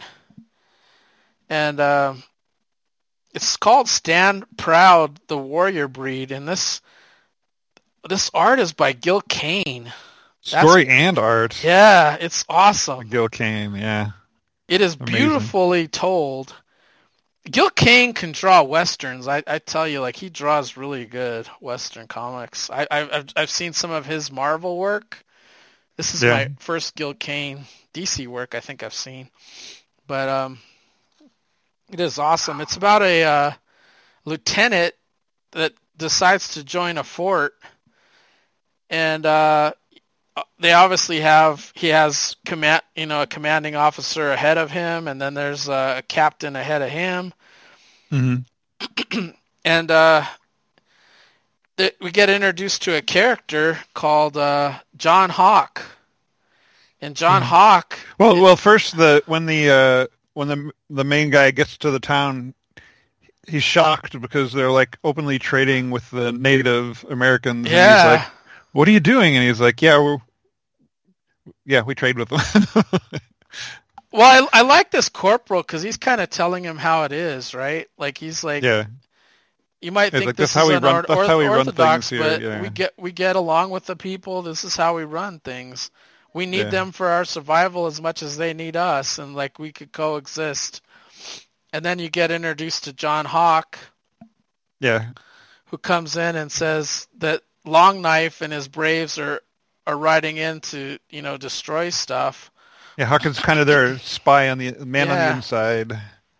and it's called "Stand Proud: The Warrior Breed." And this art is by Gil Kane. Story and art. Yeah, it's awesome. Gil Kane, yeah. It is amazing. Beautifully told. Gil Kane can draw westerns. I tell you, like, he draws really good western comics. I've seen some of his Marvel work. This is my first Gil Kane DC work I think I've seen. But it is awesome. It's about a lieutenant that decides to join a fort, and they obviously he has a commanding officer ahead of him, and then there's a captain ahead of him. Mm-hmm. And we get introduced to a character called John Hawk. And John Hawk. Well, first when the main guy gets to the town, he's shocked because they're like openly trading with the Native Americans. Yeah. And he's like, "What are you doing?" And he's like, we trade with them. Well, I like this corporal because he's kind of telling him how it is, right? Like, he's like, You might think like, this is how we an run. That's how we run orthodox, things here. but Yeah. we get along with the people. This is how we run things. We need Yeah. them for our survival as much as they need us, and like we could coexist. And then you get introduced to John Hawk, Yeah. who comes in and says that Longknife and his Braves are riding in to, destroy stuff. Yeah, Hawkins kind of their spy on the man on the Yeah. inside.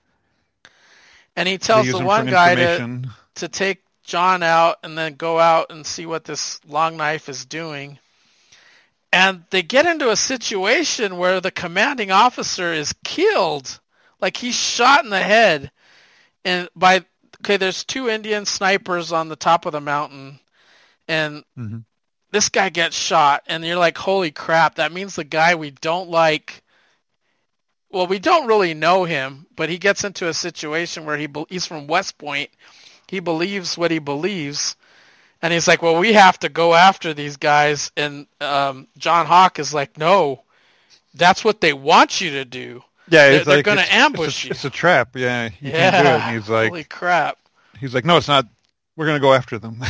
And he They tells use the him one for guy information. to take John out and then go out and see what this Longknife is doing. And they get into a situation where the commanding officer is killed. Like he's shot in the head. And there's 2 Indian snipers on the top of the mountain. And Mm-hmm. this guy gets shot. And you're like, holy crap, that means the guy we don't like. Well, we don't really know him, but he gets into a situation where he's from West Point. He believes what he believes. And he's like, well, we have to go after these guys. And John Hawk is like, no, that's what they want you to do. Yeah, They're going to ambush you. It's a trap. Yeah, you can't do it. And he's like, holy crap. He's like, no, it's not. We're going to go after them.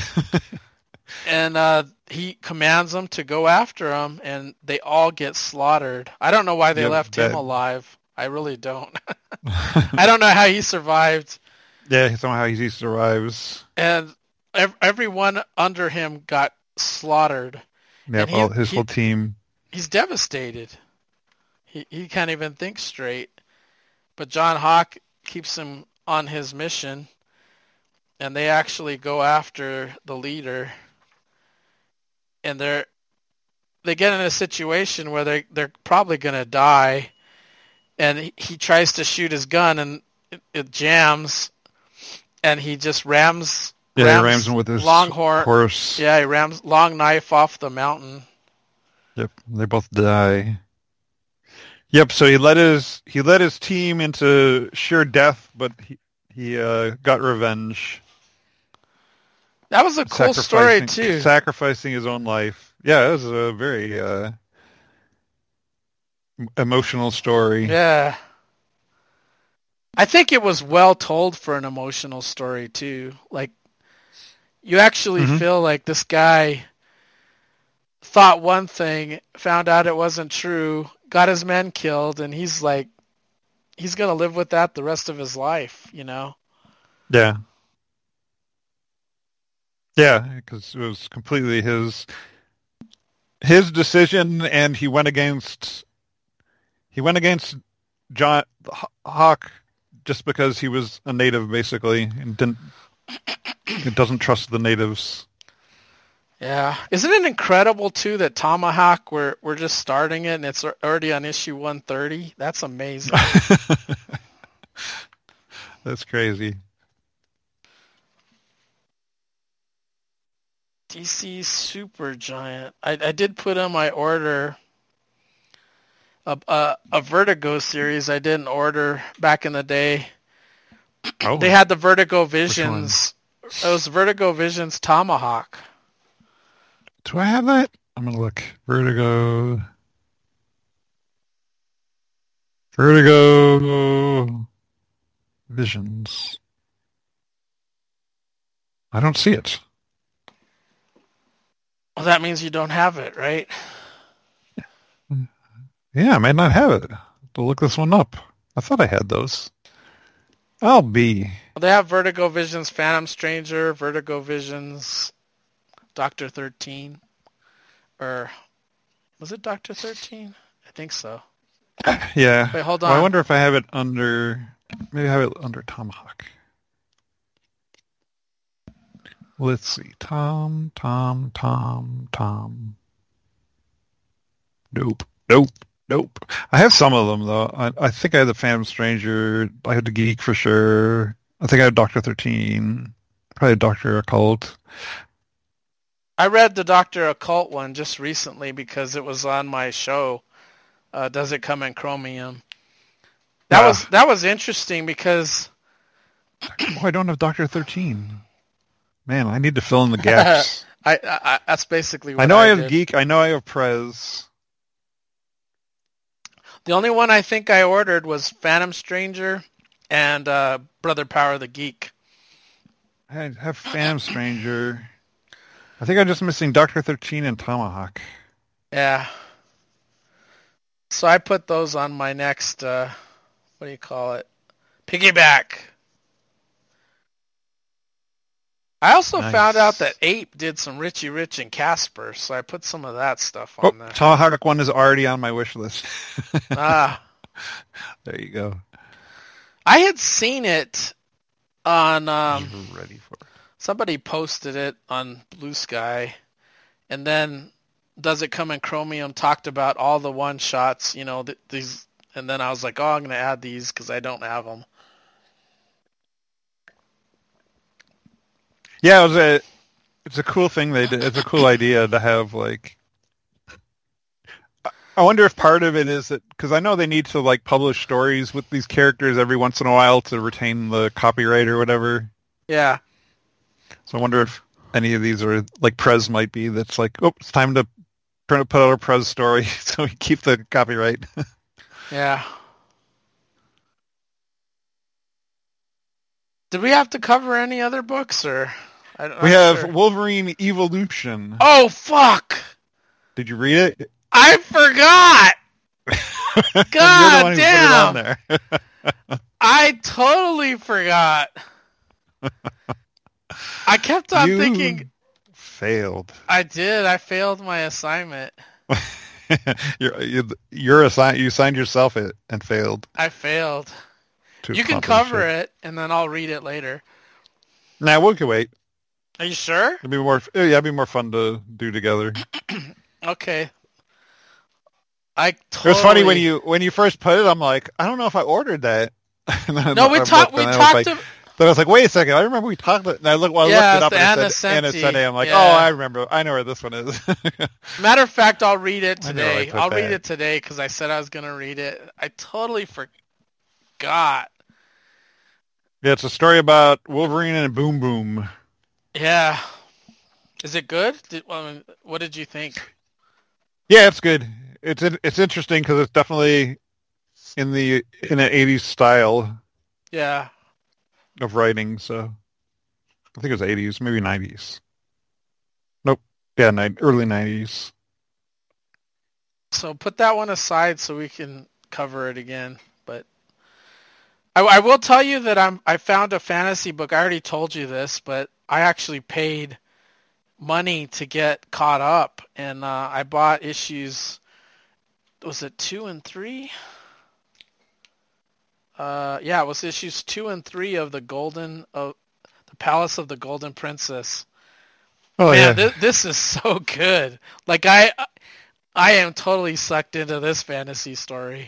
And he commands them to go after him, and they all get slaughtered. I don't know why they left him alive. I really don't. I don't know how he survived. Yeah, somehow he survives. And everyone under him got slaughtered. Yeah, his whole team. He's devastated. He can't even think straight. But John Hawk keeps him on his mission, and they actually go after the leader. And they get in a situation where they're probably going to die, and he tries to shoot his gun, and it jams, and he just rams him with his horse. Yeah, he rams Longknife off the mountain. Yep, they both die. Yep, so he led his team into sure death, but he got revenge. That was a cool story too. Sacrificing his own life. Yeah, it was a very emotional story. Yeah. I think it was well told for an emotional story too. Like, you actually feel like this guy thought one thing, found out it wasn't true, got his men killed, and he's like, he's going to live with that the rest of his life, Yeah. Yeah, because it was completely his decision, and he went against John Hawk just because he was a native, basically, and doesn't trust the natives. Yeah. Isn't it incredible, too, that Tomahawk, we're just starting it, and it's already on issue 130? That's amazing. That's crazy. DC Supergiant. I did put on my order a Vertigo series I didn't order back in the day. Oh. They had the Vertigo Visions. It was Vertigo Visions Tomahawk. Do I have that? I'm going to look. Vertigo Visions. I don't see it. Well, that means you don't have it, right? Yeah, I might not have it. I'll look this one up. I thought I had those. I'll be. Well, they have Vertigo Visions Phantom Stranger, Vertigo Visions Dr. 13. Or was it Dr. 13? I think so. Yeah. Wait, hold on. Well, I wonder if I have it under... Maybe I have it under Tomahawk. Let's see. Tom. Nope. I have some of them, though. I think I had the Phantom Stranger. I had the Geek for sure. I think I had Dr. 13. Probably Dr. Occult. I read the Dr. Occult one just recently because it was on my show. Does It Come in Chromium? That was interesting because... Oh, I don't have Dr. 13. Man, I need to fill in the gaps. I that's basically what I know I have did. Geek. I know I have Prez. The only one I think I ordered was Phantom Stranger and Brother Power the Geek. I have Phantom Stranger. I think I'm just missing Doctor 13 and Tomahawk. Yeah. So I put those on my next, what do you call it? Piggyback. I also found out that Ape did some Richie Rich and Casper, so I put some of that stuff on there. Tomahawk 1 is already on my wish list. There you go. I had seen it on... ready for it. Somebody posted it on Blue Sky, and then Does It Come in Chromium talked about all the one-shots, these, and then I was like, I'm going to add these because I don't have them. Yeah, it's a cool thing they did. It's a cool idea to have, like... I wonder if part of it is that... Because I know they need to, like, publish stories with these characters every once in a while to retain the copyright or whatever. Yeah. So I wonder if any of these are, like, Prez might be, that's like, it's time to put out a Prez story so we keep the copyright. Yeah. Did we have to cover any other books, or... We have Wolverine Evolution. Oh, fuck! Did you read it? I forgot! God damn! Put it on there. I totally forgot. I kept on thinking... failed. I did. I failed my assignment. You signed yourself it and failed. I failed. You can cover it, and then I'll read it later. Nah, we can wait. Are you sure? It'd be more fun to do together. Okay. It was funny when you first put it. I'm like, I don't know if I ordered that. No, we talked. Then I was like, wait a second. I remember we talked. And I looked it up, and it said Anna. I'm like, I remember. I know where this one is. Matter of fact, I'll read it today. I'll read it today because I said I was going to read it. I totally forgot. Yeah, it's a story about Wolverine and Boom Boom. Yeah. Is it good? What did you think? Yeah, it's good. It's interesting because it's definitely in an 80s style. Yeah. Of writing, so I think it was 80s, maybe 90s. Nope. Yeah, early 90s. So put that one aside so we can cover it again. But I will tell you that I found a fantasy book. I already told you this, but I actually paid money to get caught up, and I bought issues. Was it 2 and 3? Yeah, it was issues 2 and 3 of the Palace of the Golden Princess. Oh, man, yeah. This is so good. Like, I am totally sucked into this fantasy story.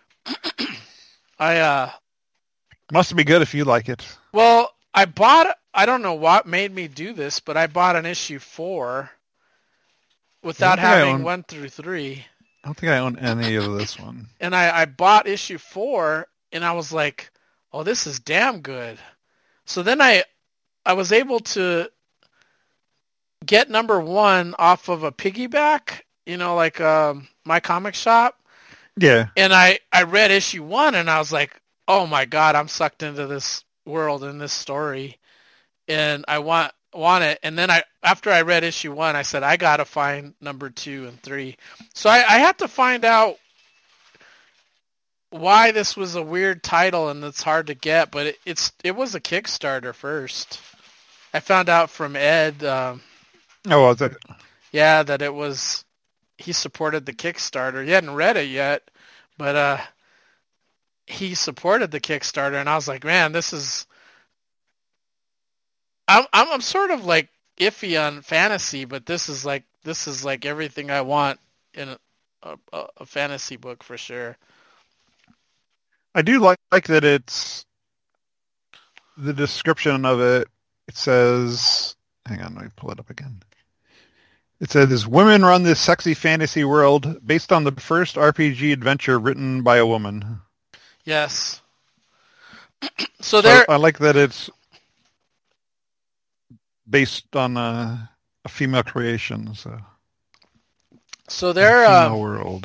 Must be good if you like it. Well, I don't know what made me do this, but I bought an issue 4 without having 1 through 3. I don't think I own any of this one. And I bought issue 4, and I was like, oh, this is damn good. So then I was able to get number 1 off of a piggyback, like My Comic Shop. Yeah. And I read issue 1, and I was like, oh my God, I'm sucked into this world and this story, and I want it. And then after I read issue 1, I said, I got to find number 2 and 3. So I had to find out why this was a weird title and it's hard to get, but it was a Kickstarter first. I found out from Ed. Was it? Yeah, that it was. He supported the Kickstarter. He hadn't read it yet, but he supported the Kickstarter, and I was like, man, this is. I'm sort of like iffy on fantasy, but this is like everything I want in a fantasy book for sure. I do like that it's the description of it. It says, hang on, let me pull it up again. It says, women run this sexy fantasy world based on the first RPG adventure written by a woman. Yes. So there. I like that it's based on a female creation. So they're female world.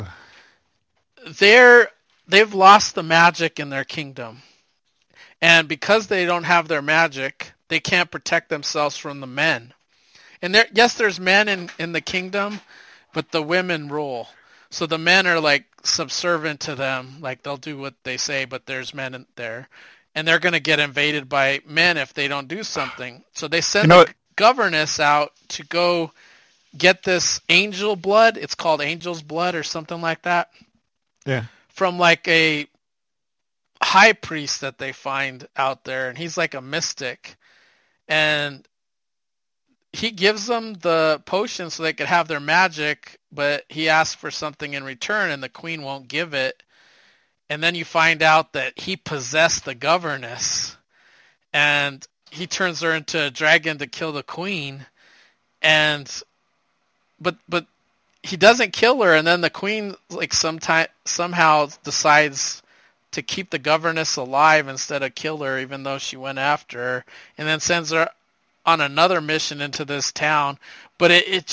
They've lost the magic in their kingdom. And because they don't have their magic, they can't protect themselves from the men. And there's men in the kingdom, but the women rule. So the men are like subservient to them, like they'll do what they say, but there's men in there. And they're going to get invaded by men if they don't do something. So they send the governess out to go get this angel blood. It's called angel's blood or something like that. Yeah. From like a high priest that they find out there. And he's like a mystic. And he gives them the potion so they could have their magic, but he asks for something in return and the queen won't give it. And then you find out that he possessed the governess and he turns her into a dragon to kill the queen. And but he doesn't kill her, and then the queen like somehow decides to keep the governess alive instead of kill her, even though she went after her, and then sends her on another mission into this town. But it's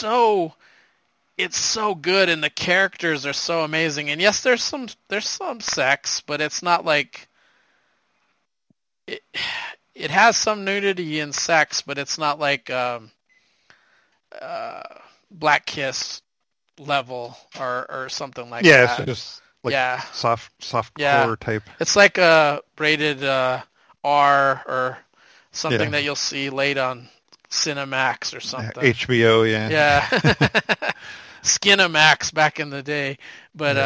so good, and the characters are so amazing. And yes, there's some sex, but it's not like it has some nudity and sex, but it's not like Black Kiss level or something like that. Yeah, it's just like soft core type. It's like a rated R or something that you'll see late on Cinemax or something. HBO, yeah. Yeah. Skinamax back in the day. But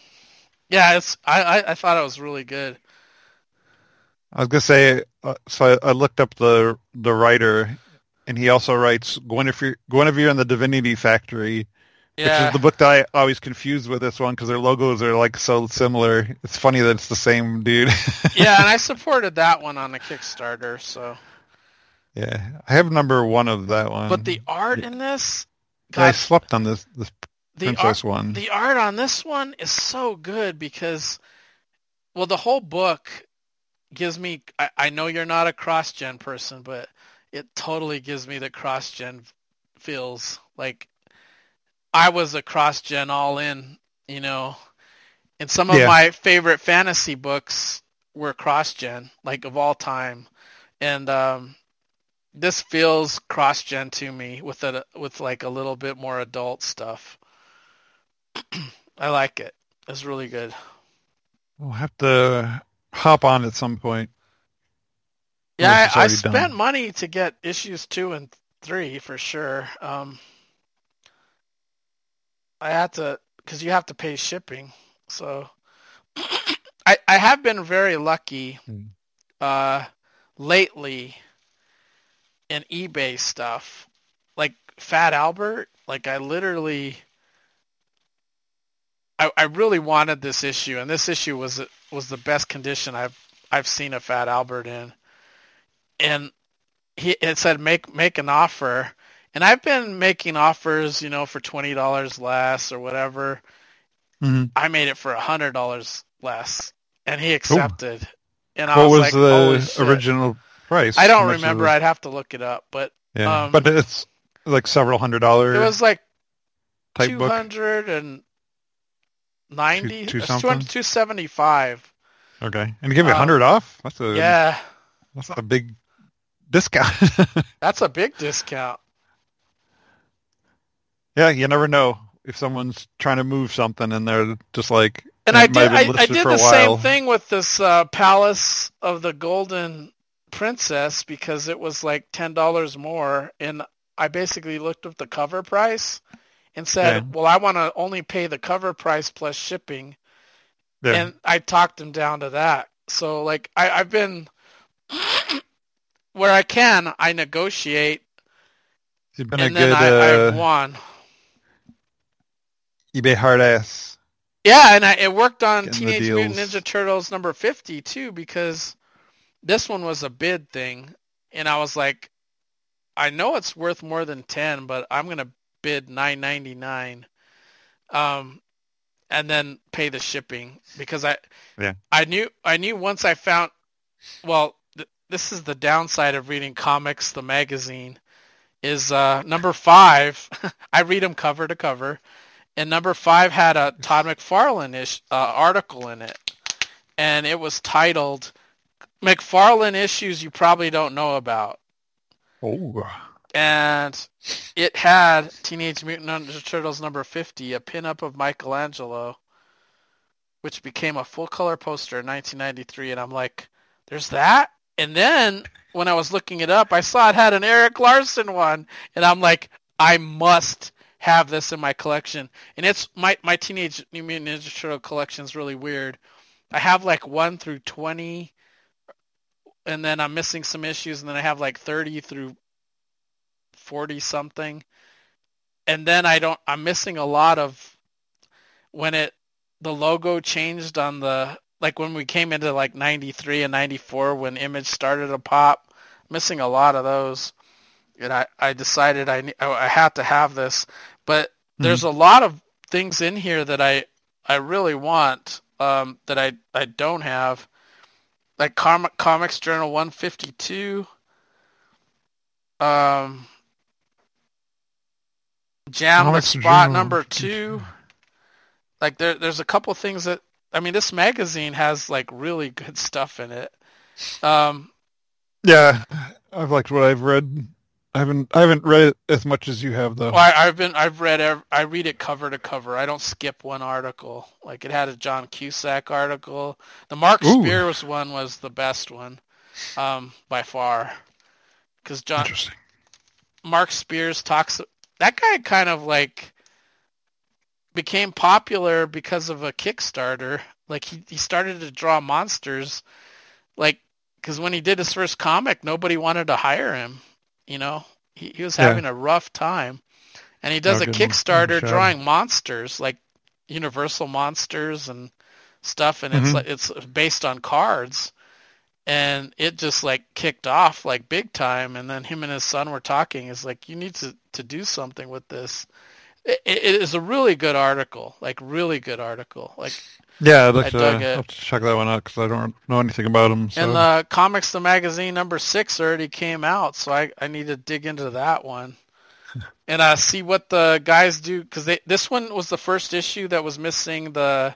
I thought it was really good. I was gonna say, so I looked up the writer, and he also writes Guinevere and the Divinity Factory, which is the book that I always confuse with this one because their logos are like so similar. It's funny that it's the same dude. Yeah, and I supported that one on a Kickstarter. So yeah, I have number 1 of that one. But the art in this, I slept on this Princess one. The art on this one is so good because, well, the whole book gives me. I know you're not a cross-gen person, but it totally gives me the cross-gen feels. Like I was a cross-gen all in, you know. And some of my favorite fantasy books were cross-gen, like of all time. And this feels cross-gen to me with like a little bit more adult stuff. I like it. It's really good. We'll have to hop on at some point. Yeah, I spent money to get issues 2 and 3 for sure. I had to, because you have to pay shipping. So I have been very lucky lately in eBay stuff. Like Fat Albert, like I really wanted this issue, and this issue was the best condition I've seen a Fat Albert in. And it said make an offer, and I've been making offers, you know, for $20 less or whatever. Mm-hmm. I made it for $100 less, and he accepted. Ooh. And I was like, what was the original price? I don't remember. I'd have to look it up, but but it's like several $100. It was like $290. $275. Okay, and give me $100 off. That's a big discount. That's a big discount. Yeah, you never know if someone's trying to move something and they're just like. And I did the same thing with this Palace of the Golden Princess because it was like $10 more, and I basically looked up the cover price and said, well, I want to only pay the cover price plus shipping. Yeah. And I talked him down to that. So like I've been where I can, I negotiate. You've been I've won. eBay hard ass. Yeah, and it worked on Teenage Mutant Ninja Turtles number 50 too, because this one was a bid thing, and I was like, I know it's worth more than 10, but I'm gonna bid $9.99, and then pay the shipping because I knew once I found. Well, this is the downside of reading comics, the magazine, is number 5. I read them cover to cover. And number 5 had a Todd McFarlane-ish article in it, and it was titled McFarlane issues you probably don't know about. Oh. And it had Teenage Mutant Ninja Turtles number 50, a pinup of Michelangelo, which became a full-color poster in 1993. And I'm like, there's that? And then when I was looking it up, I saw it had an Eric Larson one. And I'm like, I must have this in my collection. And it's my Teenage Mutant Ninja Turtle collection is really weird. I have like 1 through 20, and then I'm missing some issues, and then I have like 30 through 40 something. And then I'm missing a lot of when the logo changed on like when we came into like 93 and 94 when Image started to pop. Missing a lot of those. And I decided I had to have this. But there's a lot of things in here that I really want that I don't have. Like Comics Journal 152. Jam the Spot number 2. Like there's a couple things that, I mean, this magazine has like really good stuff in it. Yeah, I've liked what I've read. I haven't read it as much as you have though. Well, I read it cover to cover. I don't skip one article. Like it had a John Cusack article. The Mark Spears one was the best one, by far. Because Mark Spears talks. That guy kind of like became popular because of a Kickstarter. Like he started to draw monsters, like because when he did his first comic, nobody wanted to hire him. You know, he was having a rough time, and he does a Kickstarter drawing monsters like Universal monsters and stuff, and it's based on cards, and it just like kicked off like big time. And then him and his son were talking. It's like, you need to do something with this. It is a really good article, like really good article. Like yeah, I'll have to check that one out because I don't know anything about him. So. And Comics the Magazine number 6 already came out, so I need to dig into that one and see what the guys do, because this one was the first issue that was missing the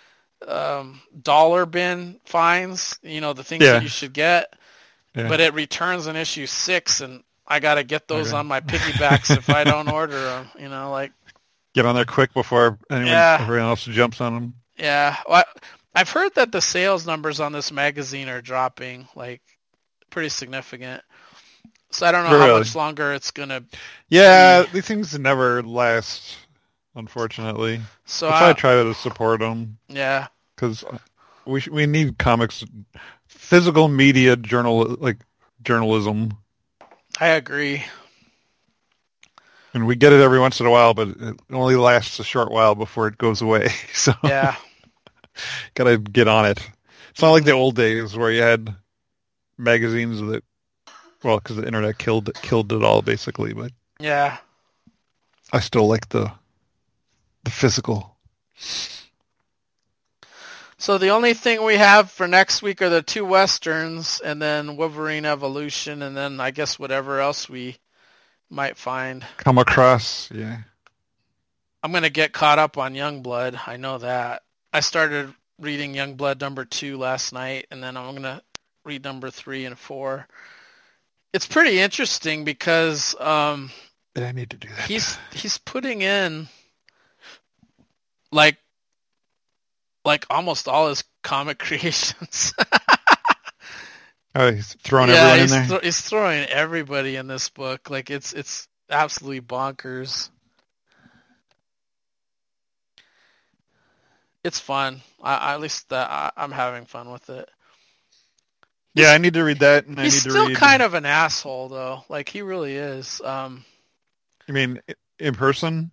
dollar bin fines, you know, the things that you should get, but it returns in issue 6, and I got to get those on my piggybacks if I don't order them, you know, like. Get on there quick before everyone else jumps on them. Yeah, well, I've heard that the sales numbers on this magazine are dropping, like, pretty significant. So I don't know how much longer it's going to be. These things never last, unfortunately. So I try to support them. Yeah. Because we need comics, physical media journalism. I agree. And we get it every once in a while, but it only lasts a short while before it goes away. So yeah. Gotta get on it. It's not like the old days where you had magazines that, well, because the internet killed it all basically. But yeah, I still like the physical. So the only thing we have for next week are the 2 westerns, and then Wolverine Evolution, and then I guess whatever else we might come across. Yeah, I'm gonna get caught up on Youngblood. I know that. I started reading Youngblood number 2 last night, and then I'm going to read number 3 and 4. It's pretty interesting because I need to do that. He's putting in like almost all his comic creations. Oh, he's throwing everyone in there? He's throwing everybody in this book. Like it's absolutely bonkers. It's fun. At least I'm having fun with it. Yeah, I need to read that. And he's still kind of an asshole, though. Like, he really is. You mean in person?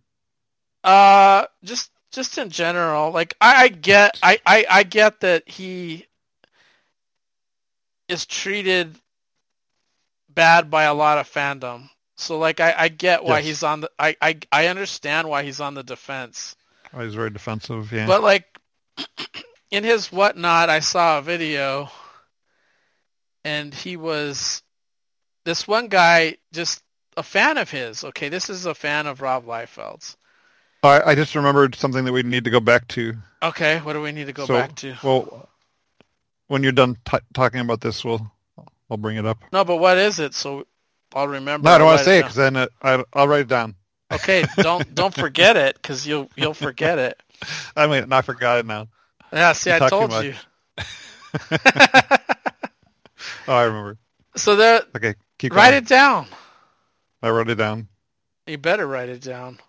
Just in general. Like, I get that he is treated bad by a lot of fandom. So, like, I get why he's on the... I understand why he's on the defense. Oh, he's very defensive, yeah. But, like, in his whatnot, I saw a video, and he was... This one guy, just a fan of his. Okay, this is a fan of Rob Liefeld's. I just remembered something that we need to go back to. Okay, what do we need to go back to? Well, when you're done talking about this, I'll bring it up. No, but what is it? So I'll remember. No, I don't want to say it because then I'll write it down. Okay, don't forget it because you'll forget it. I mean, I forgot it now. Yeah, see, I told you. Oh, I remember. So okay, keep write going. it down. I wrote it down. You better write it down.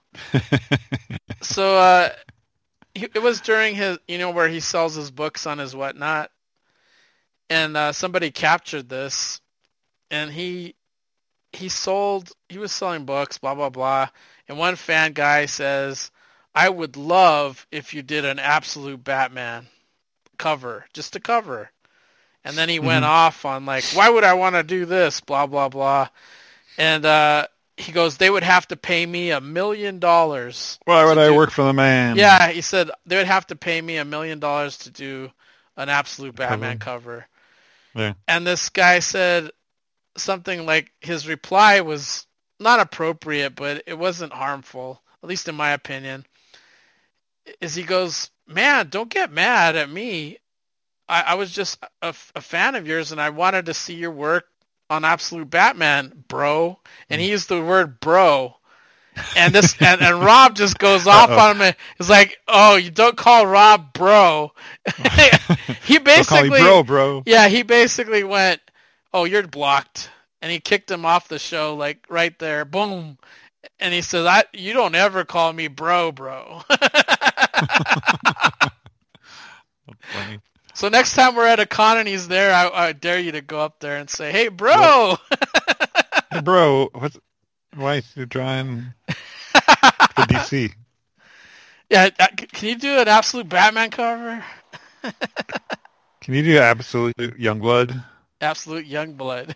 So it was during his, where he sells his books on his whatnot, and somebody captured this, and he was selling books, blah blah blah, and one fan guy says, "I would love if you did an Absolute Batman cover, just a cover." And then he went off on like, why would I want to do this? Blah, blah, blah. And he goes, they would have to pay me $1 million. Why would I work for the man? Yeah, he said they would have to pay me $1 million to do an Absolute Batman cover. Yeah. And this guy said something like his reply was not appropriate, but it wasn't harmful, at least in my opinion. Is he goes, man, don't get mad at me. I was just a fan of yours, and I wanted to see your work on Absolute Batman, bro. And he used the word bro. And this and Rob just goes off on him. It's like, oh, you don't call Rob bro. He basically don't call me bro. Yeah, he basically went, oh, you're blocked. And he kicked him off the show, like right there. Boom. And he says, you don't ever call me bro. Funny. So next time we're at a con and he's there, I dare you to go up there and say, "Hey, bro." Hey, bro, why are you drawing for DC? Yeah, can you do an Absolute Batman cover? Can you do Absolute Youngblood? Absolute Youngblood.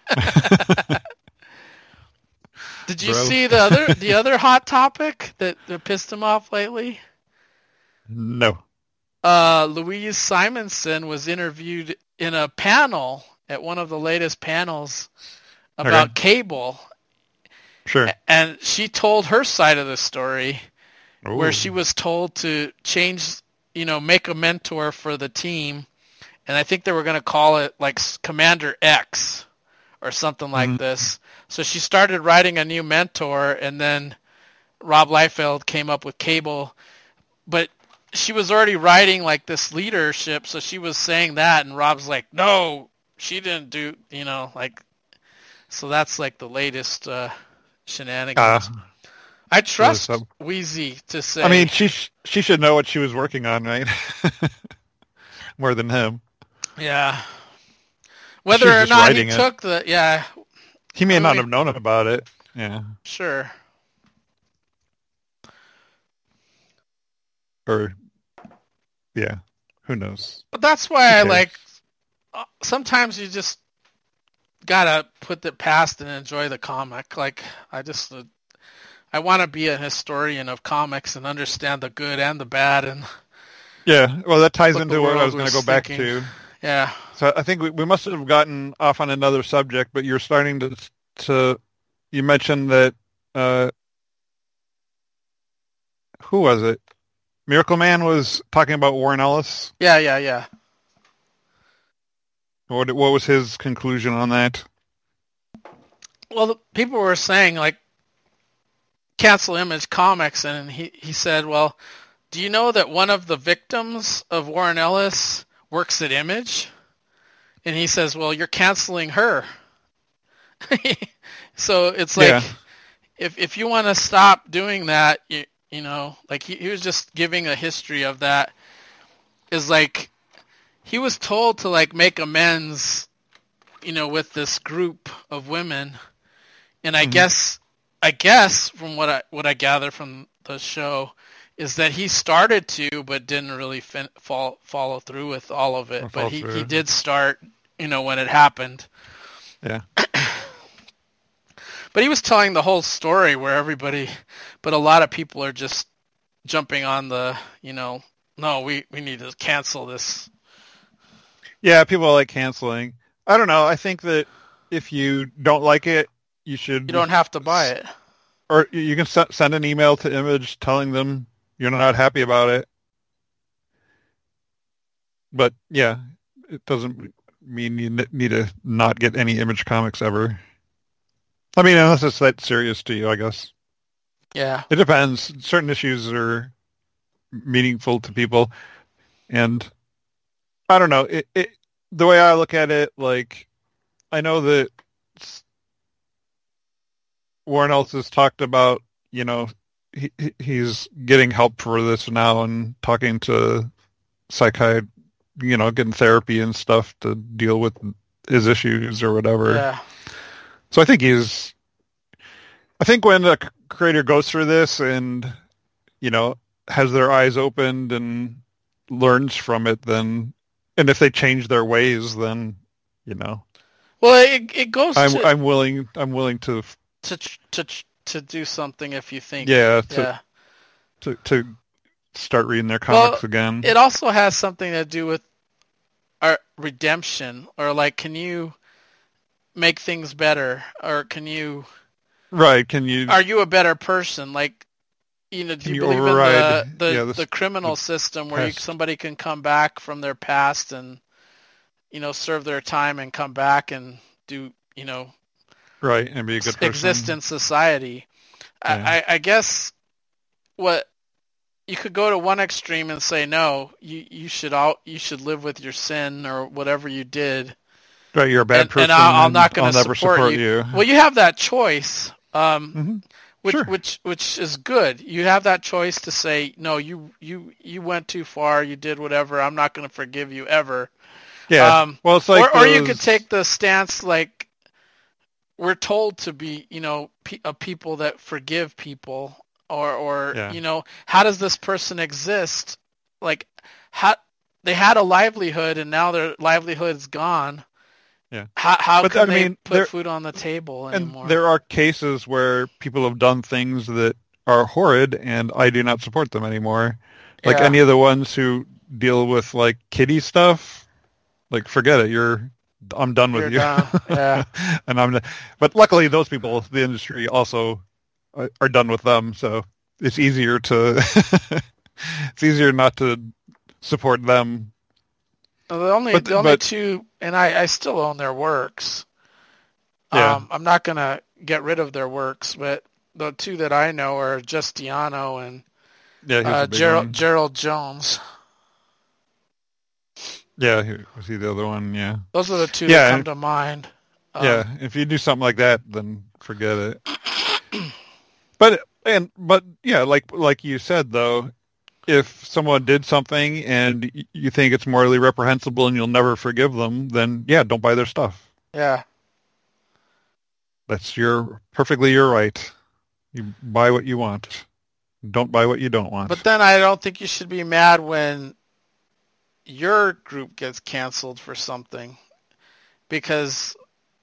Did you see the other hot topic that pissed him off lately? No. Louise Simonson was interviewed in a panel at one of the latest panels about cable. Sure. And she told her side of the story where she was told to change, make a mentor for the team. And I think they were going to call it like Commander X or something like this. So she started writing a new mentor, and then Rob Liefeld came up with Cable. But she was already writing like this leadership, so she was saying that, and Rob's like, no, she didn't do, so that's like the latest shenanigans. I trust Wheezy to say. I mean, she should know what she was working on, right? More than him. Yeah. Whether or not he took he may not have known about it. Yeah. Sure. Or, yeah, who knows? But that's why sometimes you just gotta put it past and enjoy the comic. Like, I want to be a historian of comics and understand the good and the bad. And yeah, well, that ties into what I was going to go back to. Yeah. So I think we must have gotten off on another subject, but you're starting to you mentioned that, who was it? Miracle Man was talking about Warren Ellis? Yeah. What was his conclusion on that? Well, people were saying, like, cancel Image Comics, and he said, well, do you know that one of the victims of Warren Ellis works at Image? And he says, well, you're canceling her. So it's like, if you want to stop doing that, like he was just giving a history of that. Is like he was told to like make amends, with this group of women, and I guess from what I gather from the show is that he started to, but didn't really follow through with all of it. But he did start, when it happened. Yeah. But he was telling the whole story but a lot of people are just jumping on the, no, we need to cancel this. Yeah, people are like canceling. I don't know. I think that if you don't like it, you don't have to buy it. Or you can send an email to Image telling them you're not happy about it. But yeah, it doesn't mean you need to not get any Image comics ever. I mean, unless it's that serious to you, I guess. Yeah. It depends. Certain issues are meaningful to people, and I don't know. The way I look at it, like, I know that Warren Ellis has talked about, he's getting help for this now and talking to psychiatrists, getting therapy and stuff to deal with his issues or whatever. Yeah. So I think when a creator goes through this and, has their eyes opened and learns from it, then, and if they change their ways, then, Well, it goes. I'm willing to do something if you think. Yeah. To start reading their comics again. It also has something to do with our redemption, or like, can you make things better, or can you? Right? Can you? Are you a better person? Like, do you believe override, in the criminal system where somebody can come back from their past and serve their time and come back and do right, and be a good person. Exist in society. Yeah. I guess what you could go to one extreme and say, no, you should live with your sin or whatever you did. Right, you're a bad person, and I'm not going to support you. Well, you have that choice, mm-hmm. which is good. You have that choice to say, no, you went too far, you did whatever. I'm not going to forgive you ever. Yeah. Well, it's like or you could take the stance like, we're told to be, a people that forgive people, or how does this person exist? Like, how they had a livelihood and now their livelihood is gone. Yeah. How can they put food on the table anymore? And there are cases where people have done things that are horrid, and I do not support them anymore. Like any of the ones who deal with like kiddie stuff, like forget it. I'm done with you. Yeah. And but luckily those people, the industry also are done with them, so it's easier not to support them. The only two, and I still own their works. Yeah. I'm not going to get rid of their works, but the two that I know are Justiano and Gerald Jones. Yeah, was he the other one? Yeah. Those are the two that come to mind. If you do something like that, then forget it. But yeah, like you said though, if someone did something and you think it's morally reprehensible and you'll never forgive them, then don't buy their stuff. Yeah. That's perfectly your right. You buy what you want. Don't buy what you don't want. But then I don't think you should be mad when your group gets canceled for something, because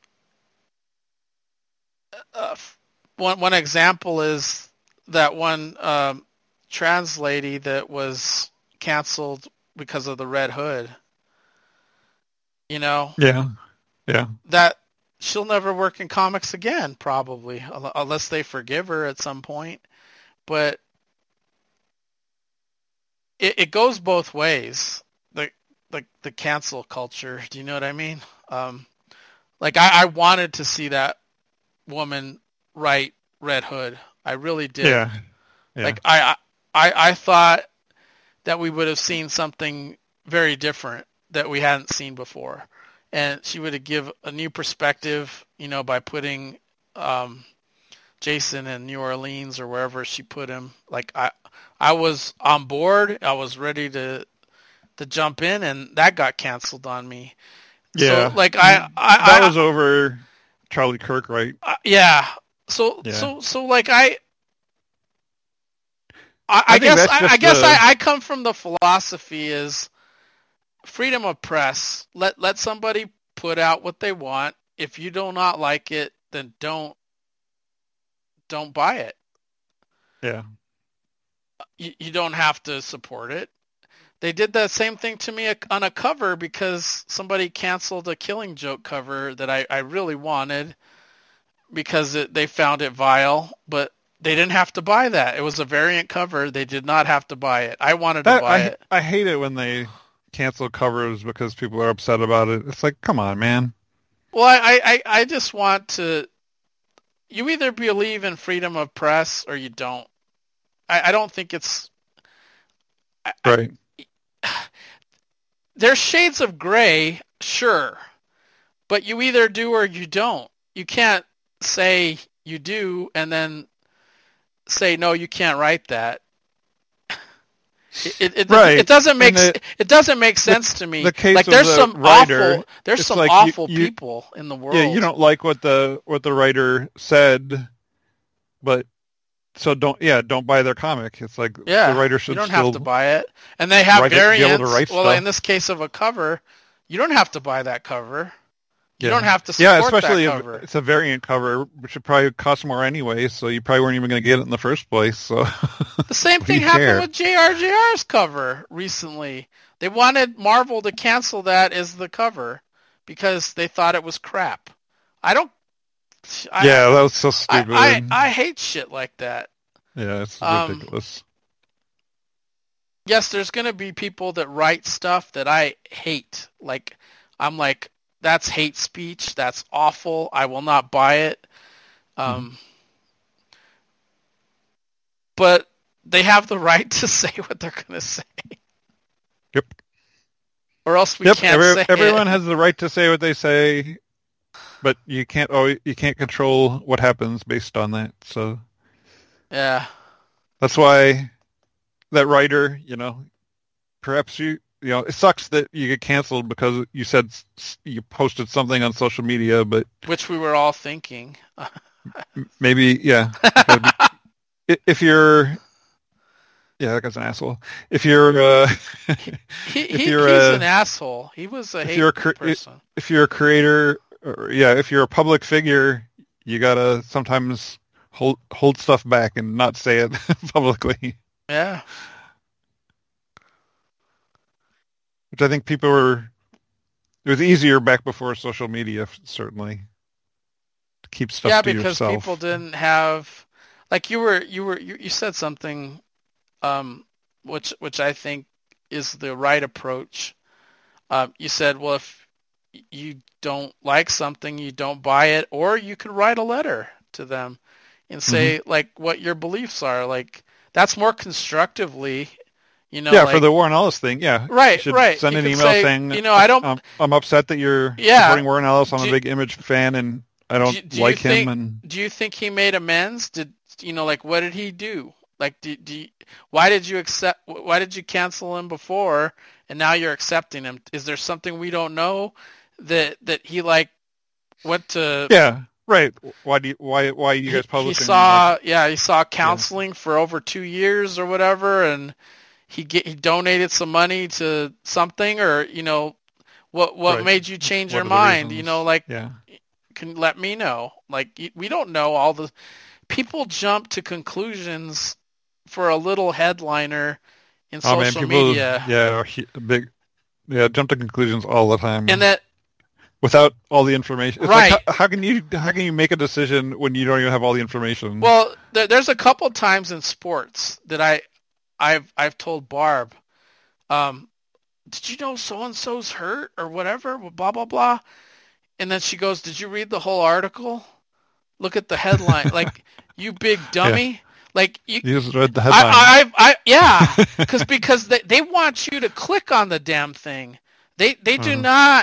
one example is that one trans lady that was canceled because of the Red Hood. Yeah. That she'll never work in comics again, probably, unless they forgive her at some point. But it goes both ways. The cancel culture. Do you know what I mean? I wanted to see that woman write Red Hood. I really did. Yeah. Like I thought that we would have seen something very different that we hadn't seen before, and she would have give a new perspective, by putting Jason in New Orleans or wherever she put him. Like I was on board. I was ready to jump in, and that got canceled on me. Yeah. So, like that was over Charlie Kirk, right? Yeah. So like I guess I come from the philosophy is freedom of press. Let somebody put out what they want. If you do not like it, then don't buy it. Yeah. You don't have to support it. They did that same thing to me on a cover because somebody canceled a Killing Joke cover that I really wanted because they found it vile, but they didn't have to buy that. It was a variant cover. They did not have to buy it. I wanted to buy it. I hate it when they cancel covers because people are upset about it. It's like, come on, man. Well, I just want to. You either believe in freedom of press or you don't. I don't think it's right. There's shades of gray, sure, but you either do or you don't. You can't say you do and then say no, you can't write that. It doesn't make sense to me. The case like of there's the some writer, awful people in the world. Yeah, you don't like what the writer said, but so don't buy their comic. It's like the writer should. You don't have to buy it, and they have variants. Well, stuff. In this case of a cover, you don't have to buy that cover. You don't have to support especially that cover. If it's a variant cover, which would probably cost more anyway, so you probably weren't even going to get it in the first place. So the same thing happened with JRJR's cover recently. They wanted Marvel to cancel that as the cover because they thought it was crap. That was so stupid. I hate shit like that. Yeah, it's ridiculous. Yes, there's going to be people that write stuff that I hate. Like, I'm like, that's hate speech. That's awful. I will not buy it. But they have the right to say what they're going to say. Yep. Or else we can't say everyone it. has the right to say what they say, but you can't control what happens based on that. So yeah, that's why that writer, perhaps it sucks that you get canceled because you said you posted something on social media, but which we were all thinking. Maybe, yeah. If you're, that guy's an asshole. If you're, he's an asshole. He was a hateful person. If you're a creator, if you're a public figure, you gotta sometimes hold stuff back and not say it publicly. Yeah. Which I think it was easier back before social media, certainly, to keep stuff to yourself. Yeah, because people didn't have, like you said something, which I think is the right approach. You said, well, if you don't like something, you don't buy it, or you could write a letter to them and say like what your beliefs are. Like that's more constructively. For the Warren Ellis thing, right. Send an email saying, I don't. I'm upset that you're supporting Warren Ellis. I'm a big Image fan, and I don't like him. And do you think he made amends? What did he do? Like, why did you cancel him before, and now you're accepting him? Is there something we don't know that he went to? Yeah. Right. Why are you guys publishing? He saw counseling for over 2 years or whatever, and he donated some money to something, or what made you change your mind? Can let me know. Like we don't know all the people jump to conclusions for a little headliner in social media. Jump to conclusions all the time, and that. Without all the information, it's right? Like, how can you make a decision when you don't even have all the information? Well, there's a couple times in sports that I've told Barb, did you know so and so's hurt or whatever? Blah blah blah, and then she goes, "Did you read the whole article? Look at the headline, like you big dummy." Yeah. Like you just read the headline. because they want you to click on the damn thing. They do not.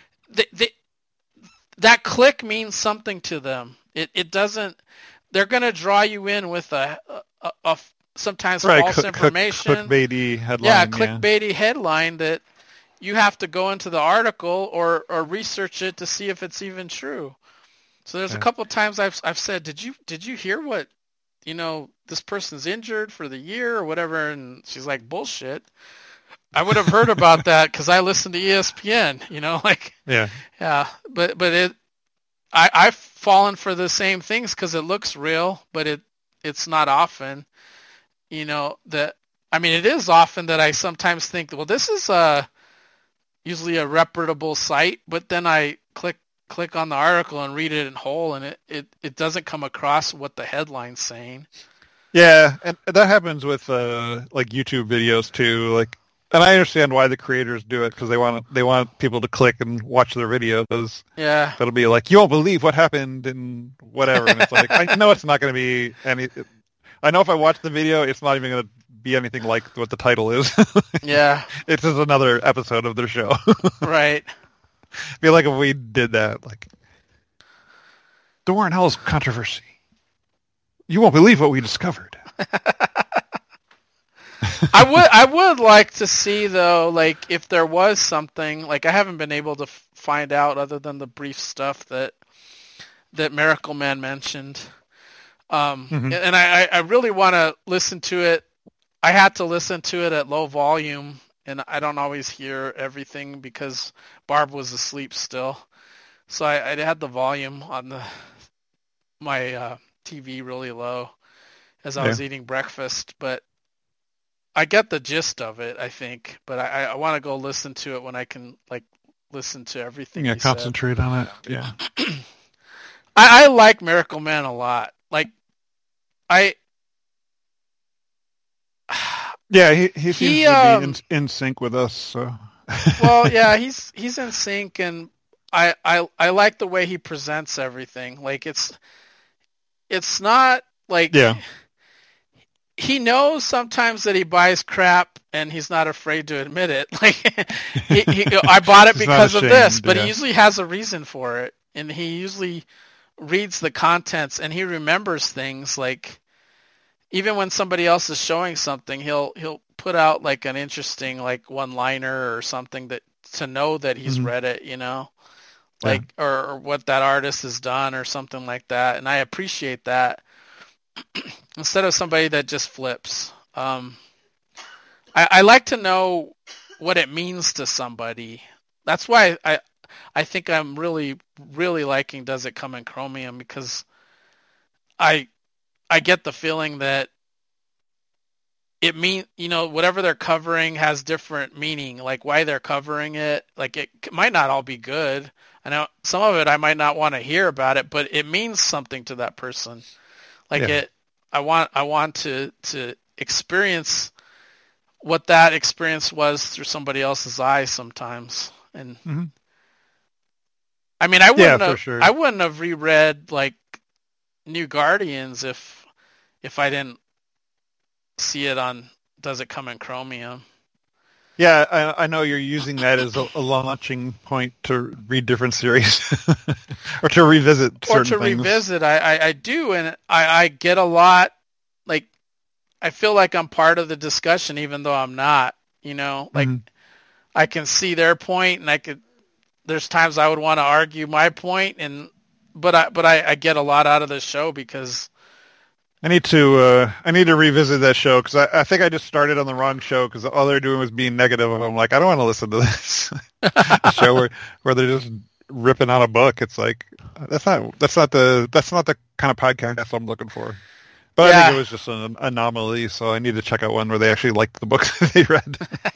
That click means something to them. It doesn't. They're going to draw you in with a sometimes false information. Clickbaity headline. Yeah, clickbaity headline that you have to go into the article or research it to see if it's even true. So there's a couple of times I've said, did you hear what this person's injured for the year or whatever? And she's like, bullshit. I would have heard about that because I listened to ESPN, Yeah, but I've fallen for the same things because it looks real, but it's not often, it is often that I sometimes think, well, this is usually a reputable site, but then I click on the article and read it in whole, and it doesn't come across what the headline's saying. Yeah, and that happens with like YouTube videos too. Like And I understand why the creators do it, because they want people to click and watch their videos. Yeah. That'll be like, you won't believe what happened and whatever. And it's like, I know it's not going to be any. I know if I watch the video, it's not even going to be anything like what the title is. Yeah. It's just another episode of their show. Right. I feel like if we did that, like the Warren Ellis controversy, you won't believe what we discovered. I would like to see, though, like, if there was something, like, I haven't been able to find out other than the brief stuff that Miracle Man mentioned. And I really want to listen to it. I had to listen to it at low volume, and I don't always hear everything because Barb was asleep still. So I had the volume on my TV really low as I was eating breakfast, but I get the gist of it, I think, but I want to go listen to it when I can, like, listen to everything. Yeah, concentrate on it. Yeah. I like Miracle Man a lot. Like, yeah, he seems to be in sync with us. So. Well, yeah, he's in sync, and I like the way he presents everything. Like, it's not like. Yeah. He knows sometimes that he buys crap, and he's not afraid to admit it. Like, I bought it because of this, but he usually has a reason for it, and he usually reads the contents, and he remembers things. Like, even when somebody else is showing something, he'll put out like an interesting, like, one-liner or something to know that he's read it, you know, like or what that artist has done or something like that, and I appreciate that. Instead of somebody that just flips. I like to know what it means to somebody. That's why I think I'm really, really liking Does It Come in Chromium, because I get the feeling that it mean, you know, whatever they're covering has different meaning, like why they're covering it. Like, it might not all be good. I know some of it I might not want to hear about it, but it means something to that person. Like, I want to experience what that experience was through somebody else's eyes sometimes. And I mean, I wouldn't have reread, like, New Guardians if I didn't see it on Does It Come in Chromium. Yeah, I know you're using that as a launching point to read different series or to revisit certain things. Revisit, I do, and I get a lot, like, I feel like I'm part of the discussion even though I'm not, you know, like, I can see their point, and there's times I would want to argue my point, but I get a lot out of this show because I need to revisit that show, because I think I just started on the wrong show, because all they're doing was being negative, and I'm like, I don't want to listen to this. A show where they're just ripping on a book. It's like, that's not the kind of podcast I'm looking for. But I think it was just an anomaly, so I need to check out one where they actually liked the book that they read.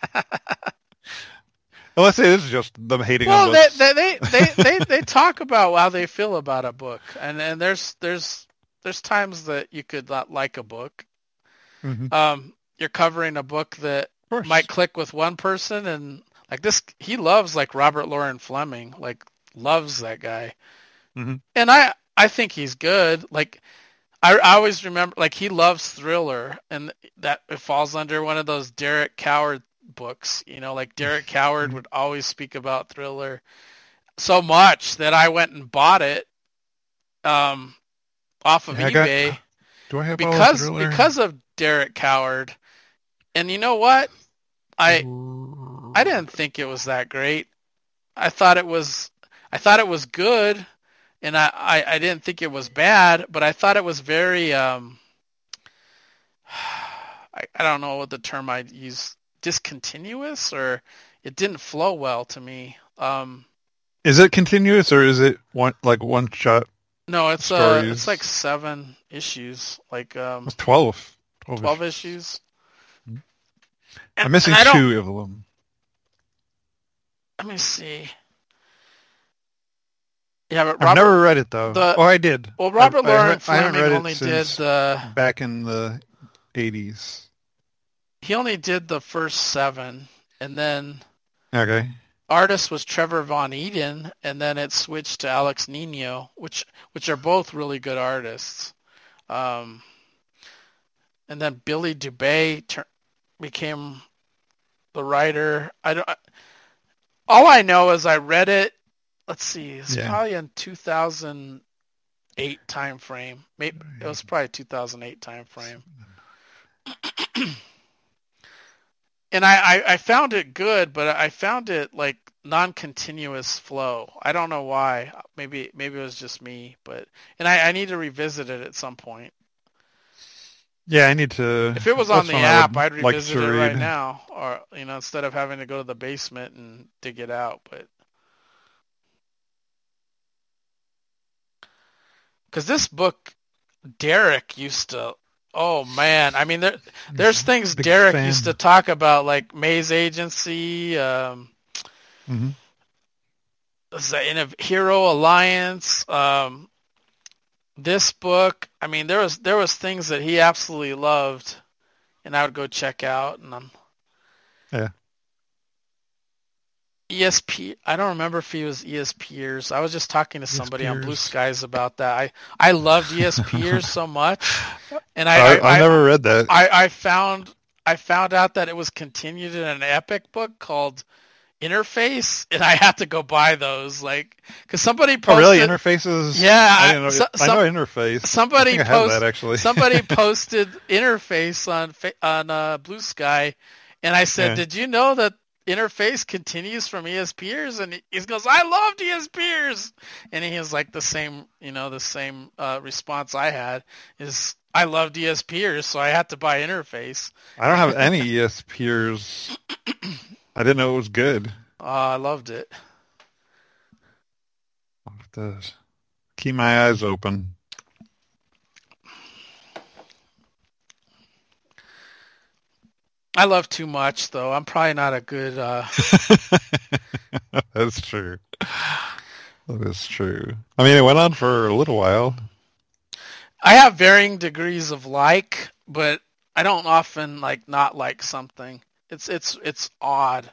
Unless it is just them hating on books. They talk about how they feel about a book, and there's times that you could not like a book. You're covering a book that might click with one person, and like this, he loves, like, Robert Loren Fleming, like, loves that guy. And I think he's good. Like, I always remember, like, he loves Thriller, and that it falls under one of those Derek Coward books, you know, like Derek Coward would always speak about Thriller so much that I went and bought it off of eBay because of Derek Coward. And you know what? I didn't think it was that great. I thought it was good, and I didn't think it was bad, but I thought it was very I don't know what the term I'd use, discontinuous, or it didn't flow well to me. Is it continuous, or is it one shot? No, it's like 7 issues, like 12 issues. I'm missing 2 of them. Let me see. Yeah, but I've never read it though. I did. Well, Robert Loren Fleming only did back in the 80s. He only did the first 7, and then Okay. artist was Trevor Von Eeden, and then it switched to Alex Nino, which are both really good artists. And then Billy Dubay became the writer. All I know is I read it. Let's see, it's probably in 2008 time frame. Maybe it was probably 2008 time frame. And I found it good, but I found it like non-continuous flow. I don't know why. Maybe it was just me, but I need to revisit it at some point. Yeah, I need to. If it was on the app, I'd revisit it right now, or instead of having to go to the basement and dig it out. But because this book, Derek used to. Oh man, I mean, there's things Derek used to talk about, like Maze Agency, the Hero Alliance. This book, I mean, there was things that he absolutely loved, and I would go check out. And ESP, I don't remember if he was ESPers. I was just talking to somebody on Blue Skies about that. I loved ESPers so much, and I never read that. I found out that it was continued in an Epic book called Interface, and I had to go buy those, like, because somebody posted. Oh, really? Interfaces? Yeah, I know Interface. Somebody posted that, actually. Somebody posted Interface on Blue Sky, and I said, "Did you know that Interface continues from ESPers?" And he goes, "I loved ESPers," and he has like the same response I had is, "I loved ESPers, so I had to buy Interface." I don't have any ESPers. I didn't know it was good. I loved it. I'll have to keep my eyes open. I love too much, though. I'm probably not a good... That's true. That is true. I mean, it went on for a little while. I have varying degrees of like, but I don't often not like something. It's odd.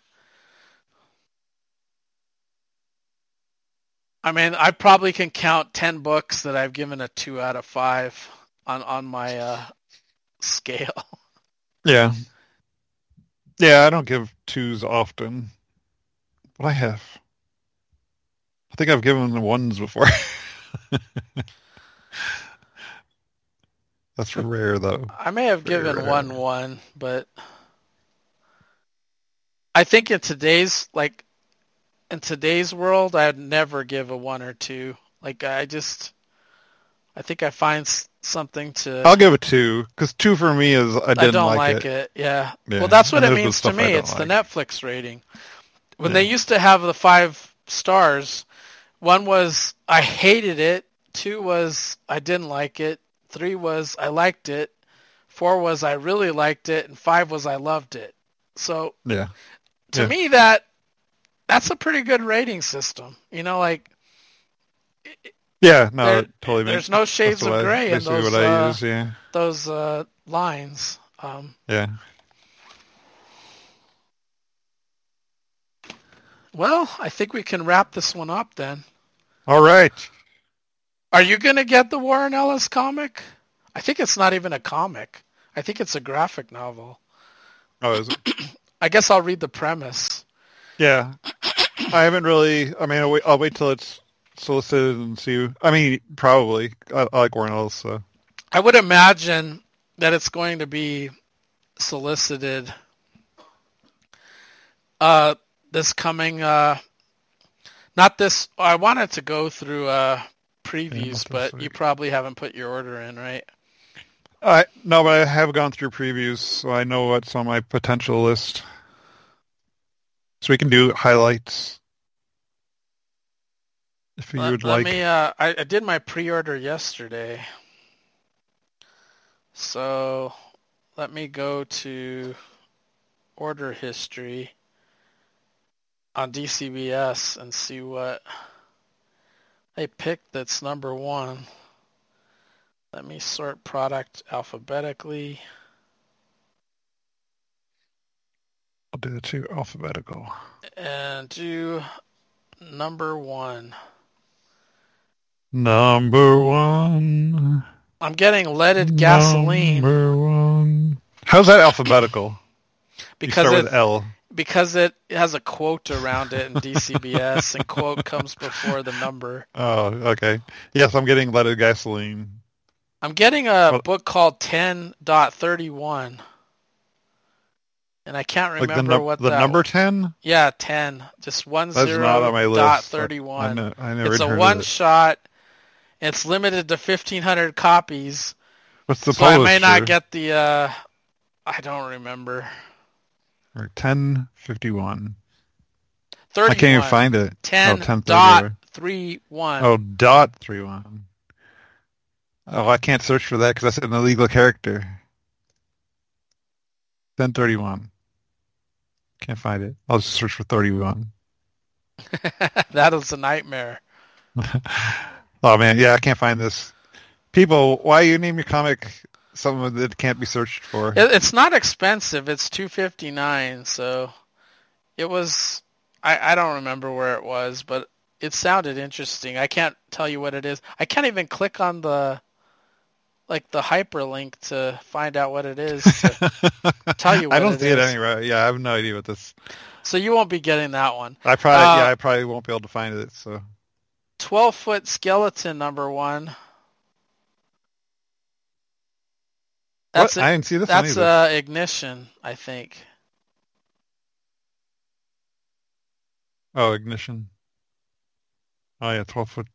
I mean, I probably can count 10 books that I've given a 2 out of 5 on my scale. Yeah. Yeah, I don't give 2s often, but I have. I think I've given the 1s before. That's rare, though. I may have given 1, but I think in today's world, I'd never give a 1 or 2. Like, I think I find something to... I'll give it 2, because 2 for me is I don't like it. Yeah. Well, that's what it means to me. It's the Netflix rating. When they used to have the 5 stars, 1 was I hated it, 2 was I didn't like it, 3 was I liked it, 4 was I really liked it, and 5 was I loved it. So to me, that's a pretty good rating system. It totally makes sense. There's no shades of gray in those lines. Well, I think we can wrap this one up then. All right. Are you going to get the Warren Ellis comic? I think it's not even a comic. I think it's a graphic novel. Oh, is it? I guess I'll read the premise. Yeah. I haven't really... I mean, I'll wait till it's solicited and see... I mean, probably. I like Warren Ellis, so... I would imagine that it's going to be solicited this coming... not this... I wanted to go through previews, but you probably haven't put your order in, right? No, but I have gone through previews, so I know what's on my potential list. So we can do highlights if you would like. I did my pre-order yesterday. So let me go to order history on DCBS and see what I picked that's number 1. Let me sort product alphabetically. do it too. Alphabetical. And do number 1. Number 1. I'm getting Leaded Gasoline. Number 1. How's that alphabetical? Because you start with L. Because it has a quote around it in DCBS, and quote comes before the number. Oh, okay. Yes, I'm getting Leaded Gasoline. I'm getting a book called 10.31. And I can't remember what the number 10? Yeah, 10. Just 10. That's not on my list. 31. I never it's a one-shot. It's limited to 1,500 copies. What's the so I may not get the... I don't remember. 1051. 31. I can't even find it. 10.31. Oh, dot 31. Oh, I can't search for that because that's an illegal character. 1031. Can't find it. I'll just search for 31. That is a nightmare. Oh, man. Yeah, I can't find this. People, why you name your comic something that can't be searched for? It's not expensive. It's $2.59, so it was... I don't remember where it was, but it sounded interesting. I can't tell you what it is. I can't even click on the hyperlink to find out what it is to tell you what it is. I don't see it anywhere. Yeah, I have no idea what this... So you won't be getting that one. I probably won't be able to find it, so... 12-foot skeleton number 1. That's I didn't see this one either. That's Ignition, I think. Oh, Ignition. Oh, yeah, 12-foot.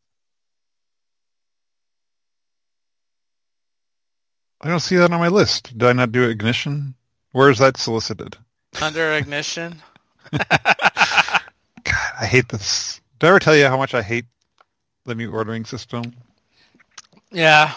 I don't see that on my list. Did I not do Ignition? Where is that solicited? Under Ignition? God, I hate this. Did I ever tell you how much I hate the new ordering system? Yeah.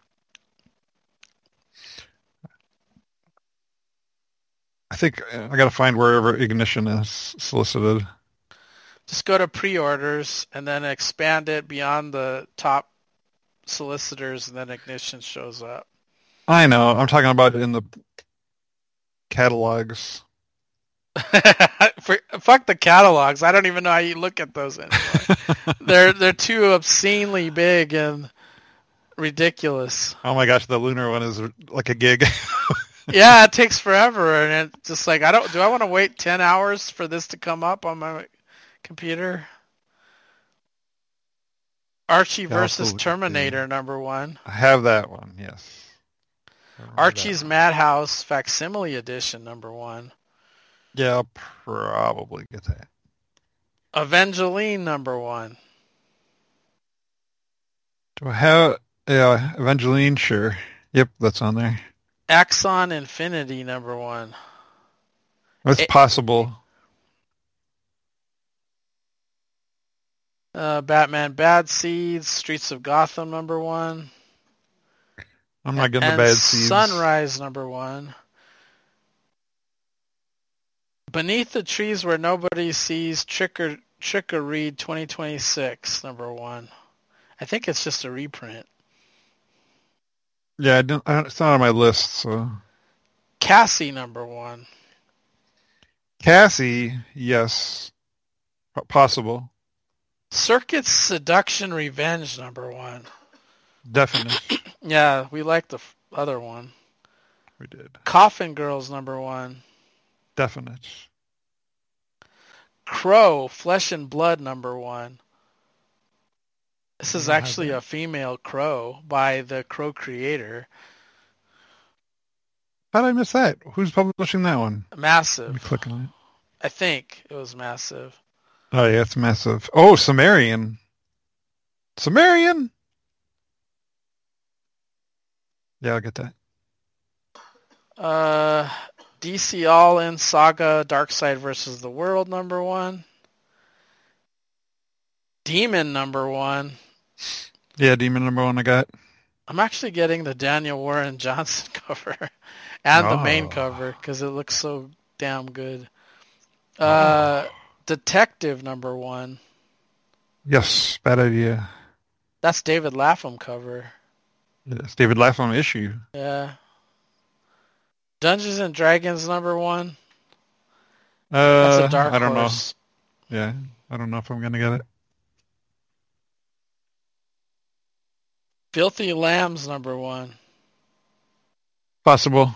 I think I got to find wherever Ignition is solicited. Just go to pre-orders and then expand it beyond the top solicitors, and then Ignition shows up. I know. I'm talking about it in the catalogs. Fuck the catalogs. I don't even know how you look at those anymore. They're too obscenely big and ridiculous. Oh my gosh, the lunar one is like a gig. Yeah, it takes forever, and it's just like do I want to wait 10 hours for this to come up on my computer? Archie versus Terminator number 1. I have that one, yes. Archie's Madhouse Facsimile Edition number 1. Yeah, I'll probably get that. Evangeline number 1. Do I have... Yeah, Evangeline, sure. Yep, that's on there. Axon Infinity number 1. That's possible. Batman Bad Seeds, Streets of Gotham number 1. I'm not getting the Bad Seeds. Sunrise number 1. Beneath the Trees Where Nobody Sees, Trick or Read 2026 number 1. I think it's just a reprint. Yeah, it's not on my list, so... Cassie number 1. Cassie, yes. Possible. Circuit's Seduction Revenge number 1. Definite. Yeah, we like the other one. We did. Coffin Girls number 1. Definite. Crow, Flesh and Blood number 1. This is actually a female Crow by the Crow creator. How did I miss that? Who's publishing that one? Massive. Let me click on it. I think it was Massive. Oh, yeah, it's Massive. Oh, Sumerian. Sumerian? Yeah, I'll get that. DC All-In Saga Darkseid versus the World number 1. Demon number 1. Yeah, Demon number 1 I got. I'm actually getting the Daniel Warren Johnson cover and the main cover because it looks so damn good. Detective number 1. Yes, bad idea. That's David Lapham cover. It's David Lapham issue. Yeah. Dungeons and Dragons number 1. That's a dark I don't horse. know. Yeah, I don't know if I'm gonna get it. Filthy Lambs #1. Possible.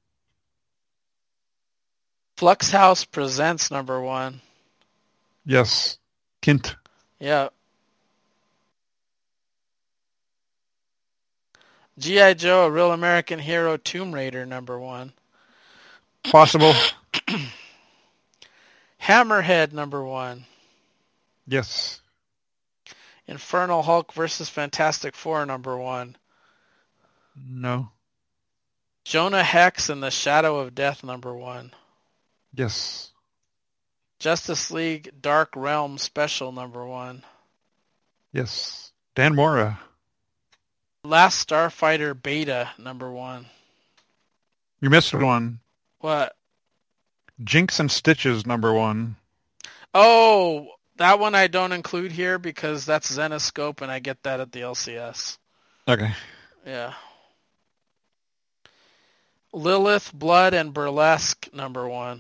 Flux House Presents #1. Yes. Kint. Yeah. G.I. Joe, A Real American Hero, Tomb Raider #1. Possible. Hammerhead #1. Yes. Infernal Hulk vs. Fantastic Four #1. No. Jonah Hex and the Shadow of Death #1. Yes. Justice League Dark Realm Special #1. Yes. Dan Mora. Last Starfighter Beta #1. You missed one. What? Jinx and Stitches #1. Oh, that one I don't include here because that's Zenoscope and I get that at the LCS. Okay. Yeah. Lilith, Blood, and Burlesque #1.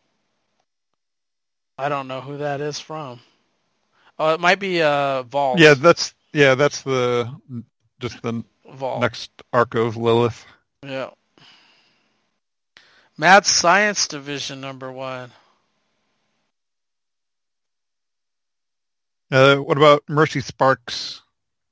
I don't know who that is from. Oh, it might be Vault. Yeah, that's the Vault. next arc of Lilith. Yeah. Mad Science Division #1. What about Mercy Sparks?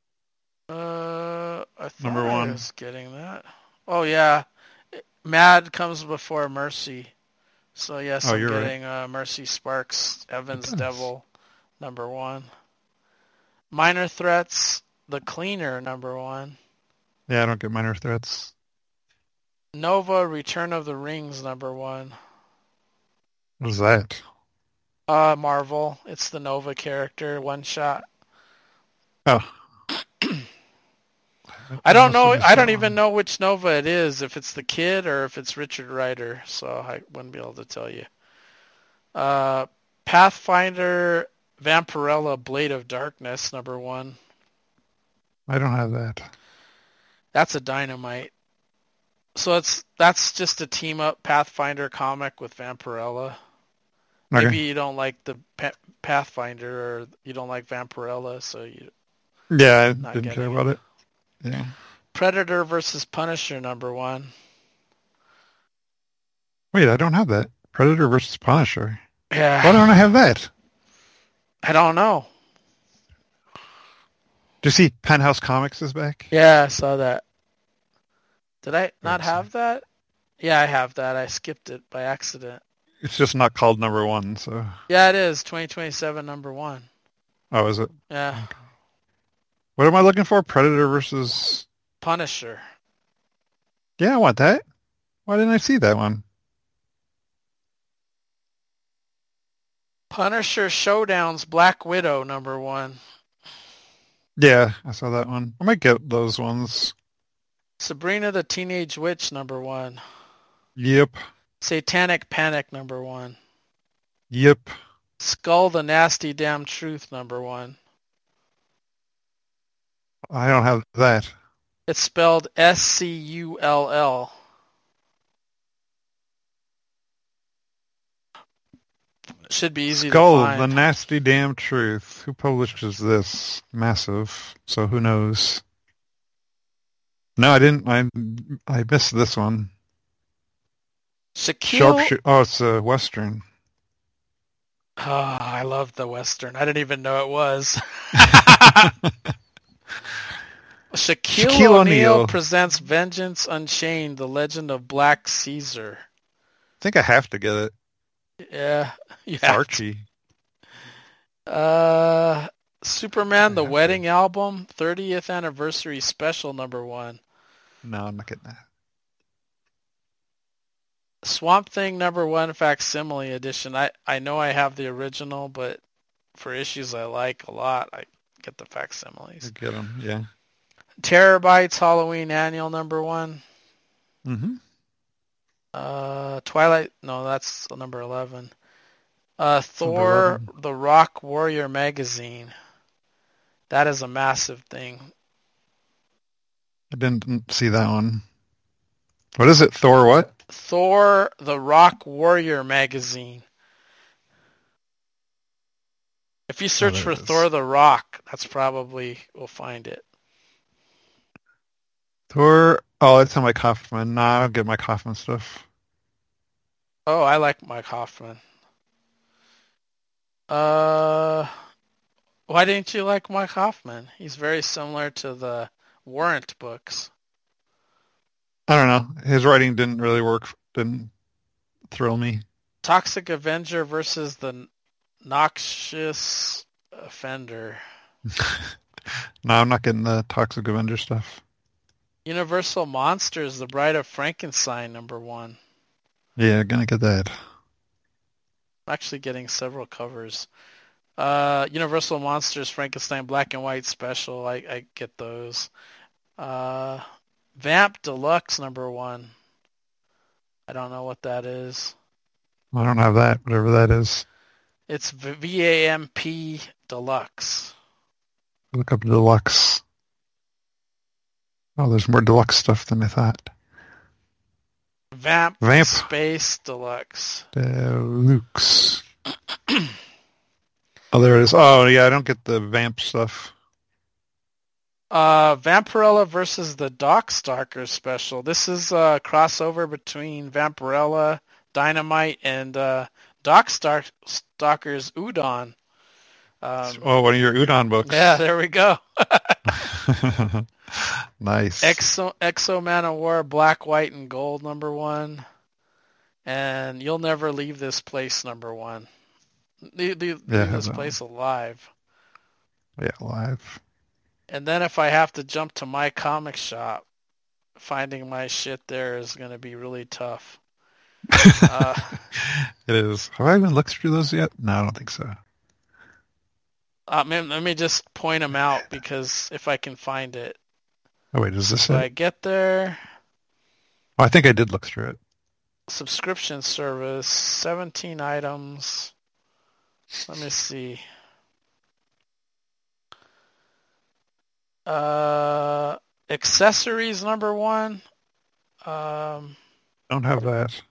I thought #1. I was getting that. Oh yeah, Mad comes before Mercy. So yes, I'm getting Mercy Sparks, Evans Devil #1. Minor Threats, The Cleaner #1. Yeah, I don't get Minor Threats. Nova, Return of the Rings #1. What is that? Marvel. It's the Nova character, one shot. Oh. I don't know. I don't even know which Nova it is, if it's the kid or if it's Richard Rider, so I wouldn't be able to tell you. Pathfinder Vampirella Blade of Darkness #1. I don't have that. That's a Dynamite. So that's just a team up Pathfinder comic with Vampirella. Okay. Maybe you don't like the Pathfinder or you don't like Vampirella, so you. Yeah, I didn't care about it. Yeah. Predator vs. Punisher #1. Wait, I don't have that. Predator vs. Punisher. Yeah. Why don't I have that? I don't know. Do you see Penthouse Comics is back? Yeah, I saw that. Did I not have that? Yeah, I have that. I skipped it by accident. It's just not called #1, so. Yeah, it is. 2027 #1. Oh, is it? Yeah. Okay. What am I looking for? Predator versus Punisher. Yeah, I want that. Why didn't I see that one? Punisher Showdowns Black Widow #1. Yeah, I saw that one. I might get those ones. Sabrina the Teenage Witch #1. Yep. Satanic Panic #1. Yep. Skull the Nasty Damn Truth #1. I don't have that. It's spelled SCULL. Should be easy Skull, to find. the Nasty Damn Truth. Who publishes this? Massive. So who knows? No, I didn't. I missed this one. Shaquille. Oh, it's a Western. Oh, I love the Western. I didn't even know it was. Shaquille O'Neal presents Vengeance Unchained, The Legend of Black Caesar. I think I have to get it. Yeah. It's Archie. Superman, The Wedding Album, 30th Anniversary Special #1. No, I'm not getting that. Swamp Thing #1 Facsimile Edition. I know I have the original, but for issues I like a lot, I get the facsimiles. You get them, yeah. Terabytes Halloween Annual #1. Mm-hmm. Twilight. No, that's number 11. Thor: The Rock Warrior Magazine. That is a massive thing. I didn't see that one. What is it? Thor what? Thor: The Rock Warrior Magazine. If you search for Thor the Rock, that's probably we'll find it. Thor. Oh, it's on Mike Hoffman. Nah, I don't get Mike Hoffman stuff. Oh, I like Mike Hoffman. Why didn't you like Mike Hoffman? He's very similar to the Warrant books. I don't know. His writing didn't really work. Didn't thrill me. Toxic Avenger versus the Noxious Offender. No, I'm not getting the Toxic Avenger stuff. Universal Monsters, The Bride of Frankenstein, #1. Yeah, gonna get that. I'm actually getting several covers. Universal Monsters, Frankenstein, Black and White Special. I get those. Vamp Deluxe, #1. I don't know what that is. I don't have that, whatever that is. It's VAMP Deluxe. Look up Deluxe. Oh, there's more Deluxe stuff than I thought. Vamp Space Deluxe. Deluxe. Oh, there it is. Oh, yeah, I don't get the Vamp stuff. Vampirella versus the Darkstalkers special. This is a crossover between Vampirella, Dynamite, and Darkstalkers Udon. One of your Udon books. Yeah, there we go. Nice. Exo Man of War, Black, White, and Gold, #1. And You'll Never Leave This Place, #1. Leave this place alive. Yeah, alive. And then if I have to jump to my comic shop, finding my shit there is going to be really tough. It is. Have I even looked through those yet? No, I don't think so. Let me just point them out because if I can find it. Oh, wait, is this it? I get there. Oh, I think I did look through it. Subscription service, 17 items. Let me see. Accessories, #1. Don't have that.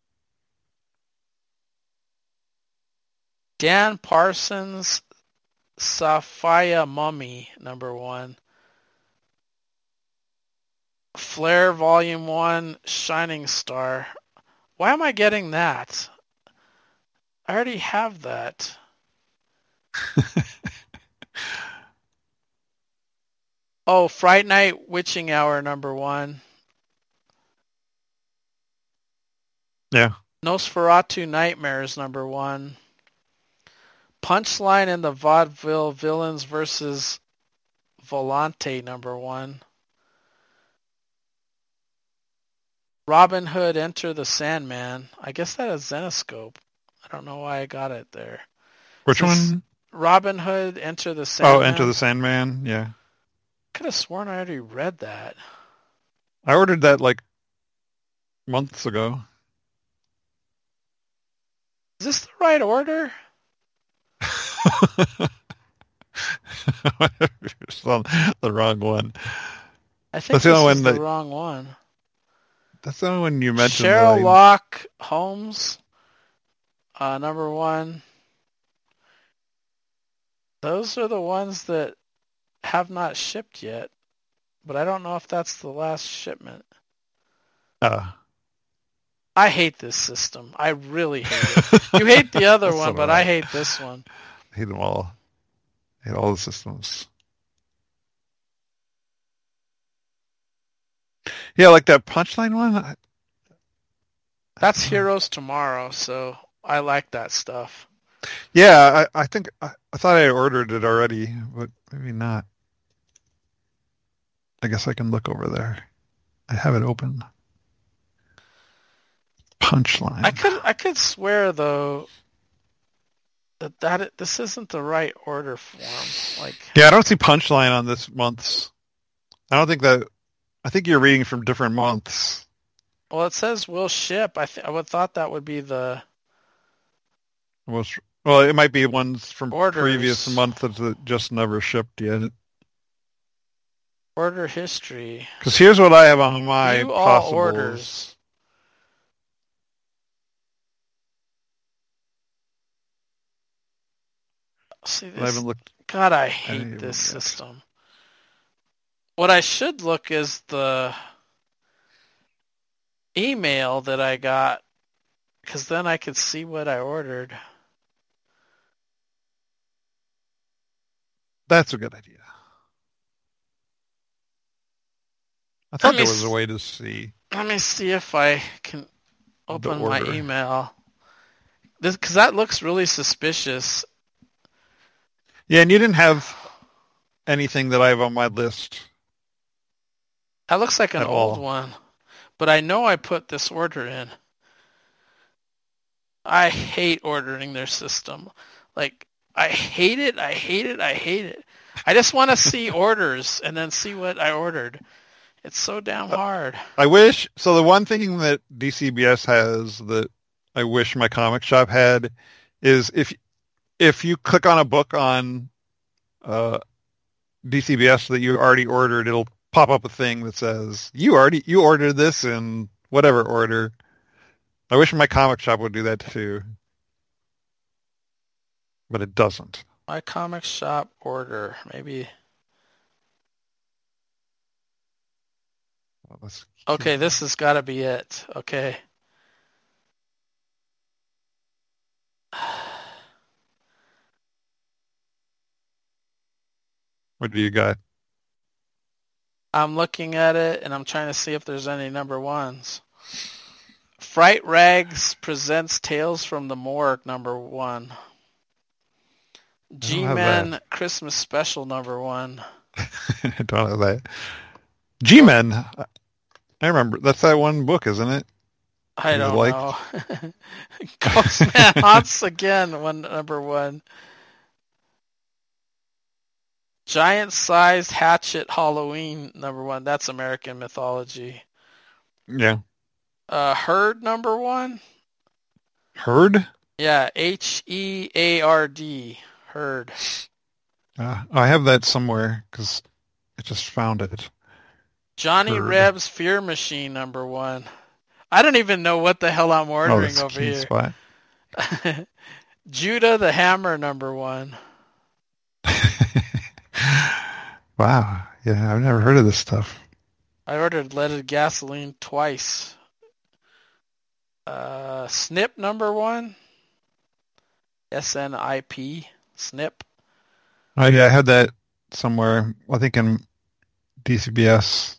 Dan Parsons, Sapphire Mummy, #1. Flare Volume 1, Shining Star. Why am I getting that? I already have that. Oh, Fright Night Witching Hour, #1. Yeah. Nosferatu Nightmares, #1. Punchline and the Vaudeville Villains versus Volante, #1. Robin Hood Enter the Sandman. I guess that is Zenoscope. I don't know why I got it there. Which one? Robin Hood Enter the Sandman. Oh, Enter the Sandman, yeah. Could have sworn I already read that. I ordered that like months ago. Is this the right order? It's on the wrong one. I think this is the wrong one. That's the only one you mentioned. Sherlock Holmes, #1. Those are the ones that have not shipped yet, but I don't know if that's the last shipment. I hate this system. I really hate it. You hate the other one, but I hate this one. I hate them all. I hate all the systems. Yeah, like that Punchline one. That's Heroes Tomorrow, so I like that stuff. Yeah, I think I thought I ordered it already, but maybe not. I guess I can look over there. I have it open. Punchline. I could swear though that this isn't the right order form. Like, yeah, I don't see Punchline on this month's. I think you're reading from different months. Well, it says will ship. I would thought that would be the. Well, it might be ones from orders. Previous month that just never shipped yet. Order history. Because here's what I have on my View possibles. all orders. See this? I haven't looked. God, I hate this system. What I should look is the email that I got, because then I could see what I ordered. That's a good idea. I thought there was a way to see. Let me see if I can open my email. Because that looks really suspicious. Yeah, and you didn't have anything that I have on my list. That looks like an old one. But I know I put this order in. I hate ordering their system. Like, I hate it. I just want to see orders and then see what I ordered. It's so damn hard. I wish. So the one thing that DCBS has that I wish my comic shop had is if you click on a book on DCBS that you already ordered, it'll pop up a thing that says you ordered this in whatever order. I wish my comic shop would do that too, but it doesn't. My comic shop order, maybe. Okay, this has got to be it. Okay. What do you got? I'm looking at it, and I'm trying to see if there's any number ones. Fright Rags presents Tales from the Morgue, number 1. G-Men Christmas Special, number 1. I don't have that. G-Men? I remember. That's that one book, isn't it? I don't know. Ghostman Haunts Again, number 1. Giant-Sized Hatchet Halloween, number 1. That's American Mythology. Yeah. Herd, number 1. Herd? Yeah, Heard. Herd. I have that somewhere because I just found it. Johnny Reb's Fear Machine, number 1. I don't even know what the hell I'm ordering over here. Spot. Judah the Hammer, number 1. Wow. Yeah, I've never heard of this stuff. I ordered Leaded Gasoline twice. Snip, number 1. SNIP. Snip. Oh, yeah, I had that somewhere. I think in DCBS.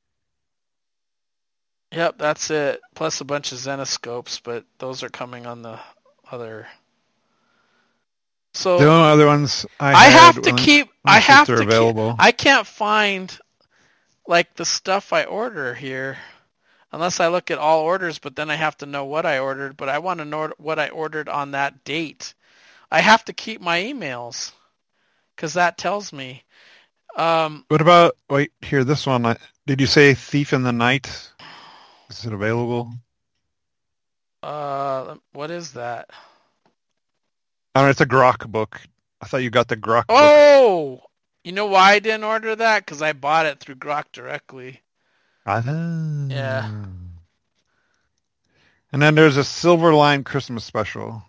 Yep, that's it. Plus a bunch of Zenoscopes, but those are coming on the other. So the only other ones I have to keep. Available. I can't find like the stuff I order here, unless I look at all orders. But then I have to know what I ordered. But I want to know what I ordered on that date. I have to keep my emails because that tells me. What about here? This one. Did you say Thief in the Night? Is it available? What is that? I don't know. It's a Grok book. I thought you got the Grok book. Oh! You know why I didn't order that? Because I bought it through Grok directly. Yeah. And then there's a Silverline Christmas special.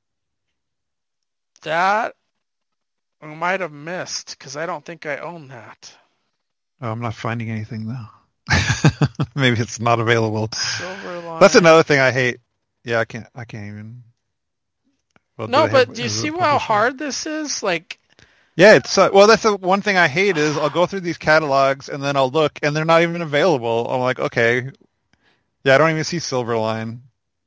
That I might have missed, because I don't think I own that. Oh, I'm not finding anything, though. Maybe it's not available. Silverline. That's another thing I hate. Yeah, I can't even. Well, no, but do you see how hard this is? Like, yeah, it's well. That's the one thing I hate is I'll go through these catalogs and then I'll look and they're not even available. I'm like, okay, yeah, I don't even see Silverline.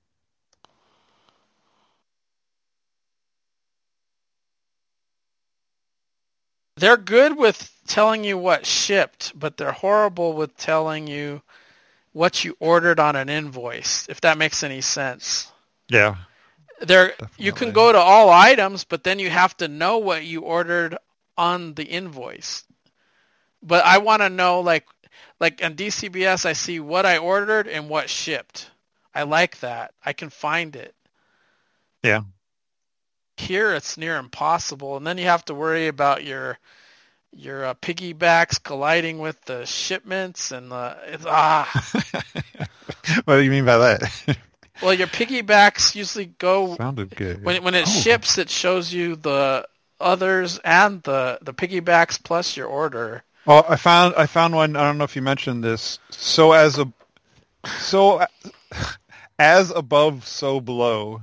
They're good with telling you what shipped, but they're horrible with telling you what you ordered on an invoice, if that makes any sense. Yeah. You can go to all items, but then you have to know what you ordered on the invoice. But I want to know, like on DCBS, I see what I ordered and what shipped. I like that. I can find it. Yeah. Here, it's near impossible, and then you have to worry about your piggybacks colliding with the shipments, and What do you mean by that? Well, your piggybacks usually go. Sounded good. When it ships, it shows you the others and the piggybacks plus your order. Oh, I found one. I don't know if you mentioned this. So as above, so below.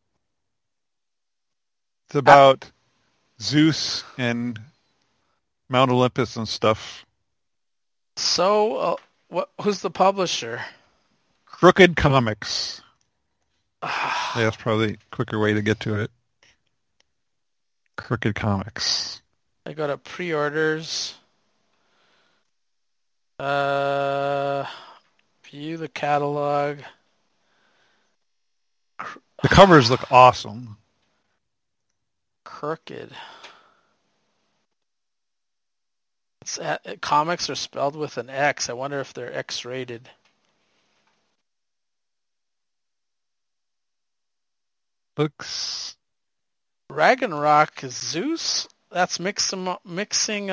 It's about Zeus and Mount Olympus and stuff. So, who's the publisher? Crooked Comics. Yeah, that's probably a quicker way to get to it. Crooked Comics. I go to pre-orders. View the catalog. The covers look awesome. Crooked. Comics are spelled with an X. I wonder if they're X-rated. Looks... Ragnarok is Zeus? That's mixing mixing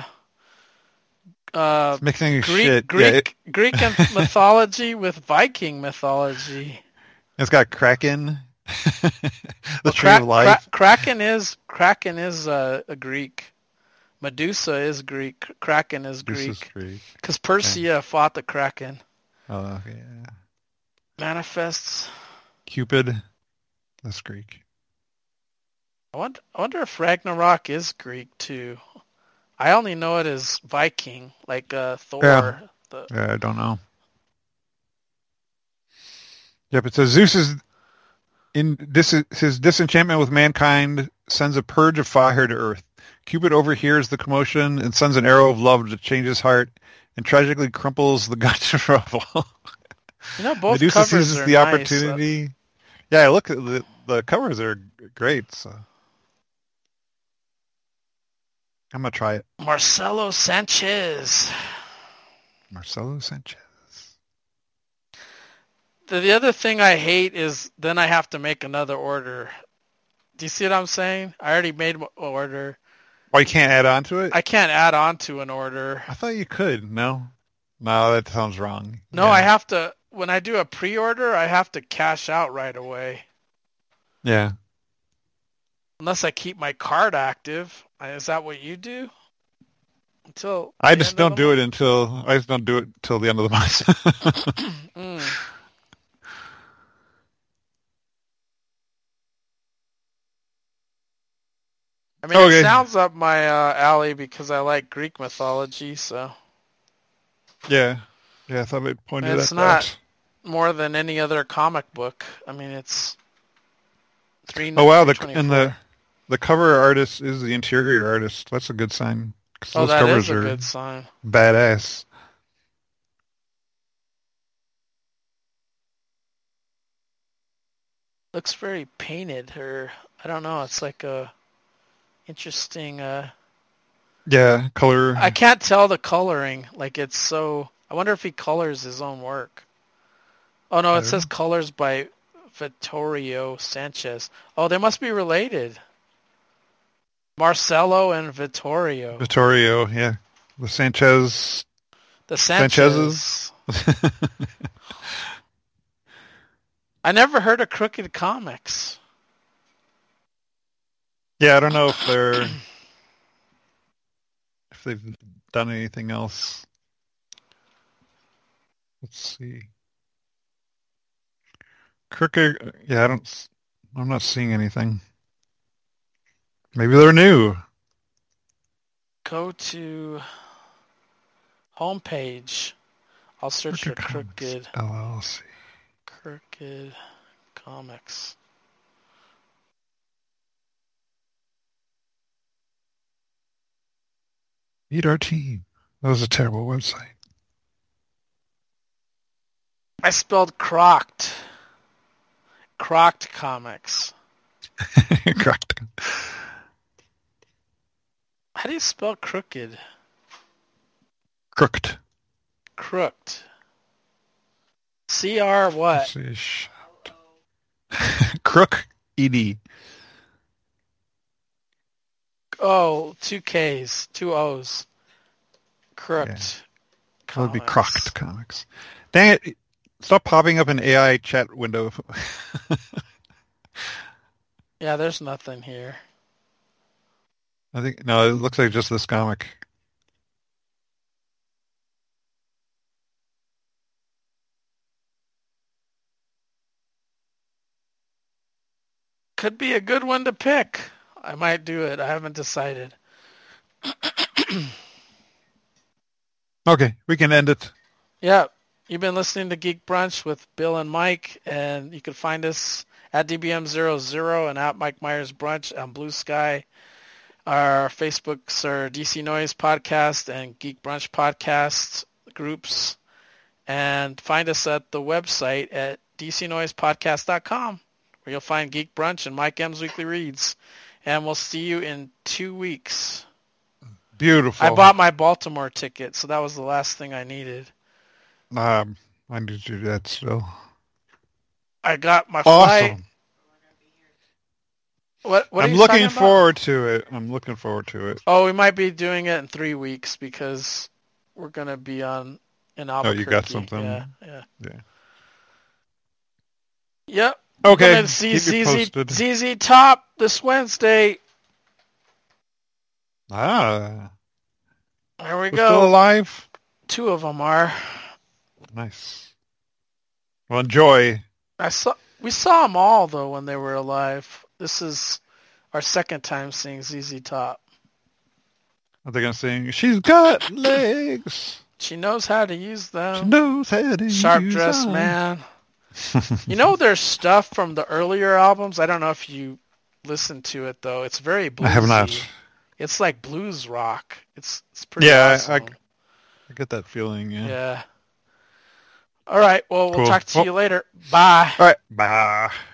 Greek mythology with Viking mythology. It's got Kraken. Tree of Life. Kraken is a Greek. Medusa is Greek. Kraken is Greek. Because Persia fought the Kraken. Oh, yeah. Manifests. Cupid. That's Greek. I wonder if Ragnarok is Greek too. I only know it as Viking, like Thor. Yeah. I don't know. Yep, it says Zeus is his disenchantment with mankind sends a purge of fire to earth. Cupid overhears the commotion and sends an arrow of love to change his heart and tragically crumples the gut to rubble. Both Medusa covers seizes are the nice, opportunity. Yeah, look at the covers are great. So I'm gonna try it. Marcelo Sanchez. The other thing I hate is then I have to make another order. Do you see what I'm saying? I already made an order. Why, you can't add on to it? I can't add on to an order. I thought you could. No, that sounds wrong. No, yeah. I have to. When I do a pre-order, I have to cash out right away. Yeah. Unless I keep my card active. Is that what you do? I just don't do it until the end of the month. I mean, okay. It sounds up my alley because I like Greek mythology, so... Yeah, I thought I'd point it out. It's not more than any other comic book. I mean, it's... Oh, wow, the cover artist is the interior artist. That's a good sign. Oh, that is a good sign. Badass. Looks very painted, or... I don't know, it's like a... interesting yeah, color. I can't tell the coloring. Like, it's so... I wonder if he colors his own work. Oh no, it says colors by Vittorio Sanchez. Oh, they must be related. Marcelo and Vittorio. Vittorio, yeah. The Sanchez. The Sanchez's. I never heard of Crooked Comics. Yeah, I don't know if they've done anything else. Let's see. Crooked, yeah, I'm not seeing anything. Maybe they're new. Go to homepage. I'll search for Crooked LLC. Crooked Comics. Meet our team. That was a terrible website. I spelled crocked. Crocked Comics. Crocked. How do you spell crooked? Crooked. Crooked. CR what? Crook ED. Oh, 2 Ks, 2 Os. Crooked. Yeah. That would be Crocked Comics. Dang it. Stop popping up an AI chat window. Yeah, there's nothing here. I think no, it looks like just this comic. Could be a good one to pick. I might do it. I haven't decided. Okay, we can end it. Yeah. You've been listening to Geek Brunch with Bill and Mike, and you can find us at DBM00 and at Mike Myers Brunch on Blue Sky. Our Facebooks are DC Noise Podcast and Geek Brunch Podcast groups. And find us at the website at dcnoisepodcast.com, where you'll find Geek Brunch and Mike M's Weekly Reads. And we'll see you in 2 weeks. Beautiful. I bought my Baltimore ticket, so that was the last thing I needed. I need to do that still. I got my flight. Awesome. What I'm looking forward to it. I'm looking forward to it. Oh, we might be doing it in 3 weeks because we're going to be in Albuquerque. Oh, you got something? Yeah. Yep. We're Okay. going to see ZZ Top this Wednesday. Ah. There we We're go. still alive? 2 of them are. Nice. Well, enjoy. We saw them all, though, when they were alive. This is our second time seeing ZZ Top. Are they going to sing, "She's got legs"? She knows how to use them. She knows how to Sharp use Dressed them. Man. You know, there's stuff from the earlier albums. I don't know if you listened to it, though. It's very bluesy. I have not. It's like blues rock. It's pretty awesome. I get that feeling, Yeah. All right. Well, we'll Cool. talk to you later. Bye. All right. Bye.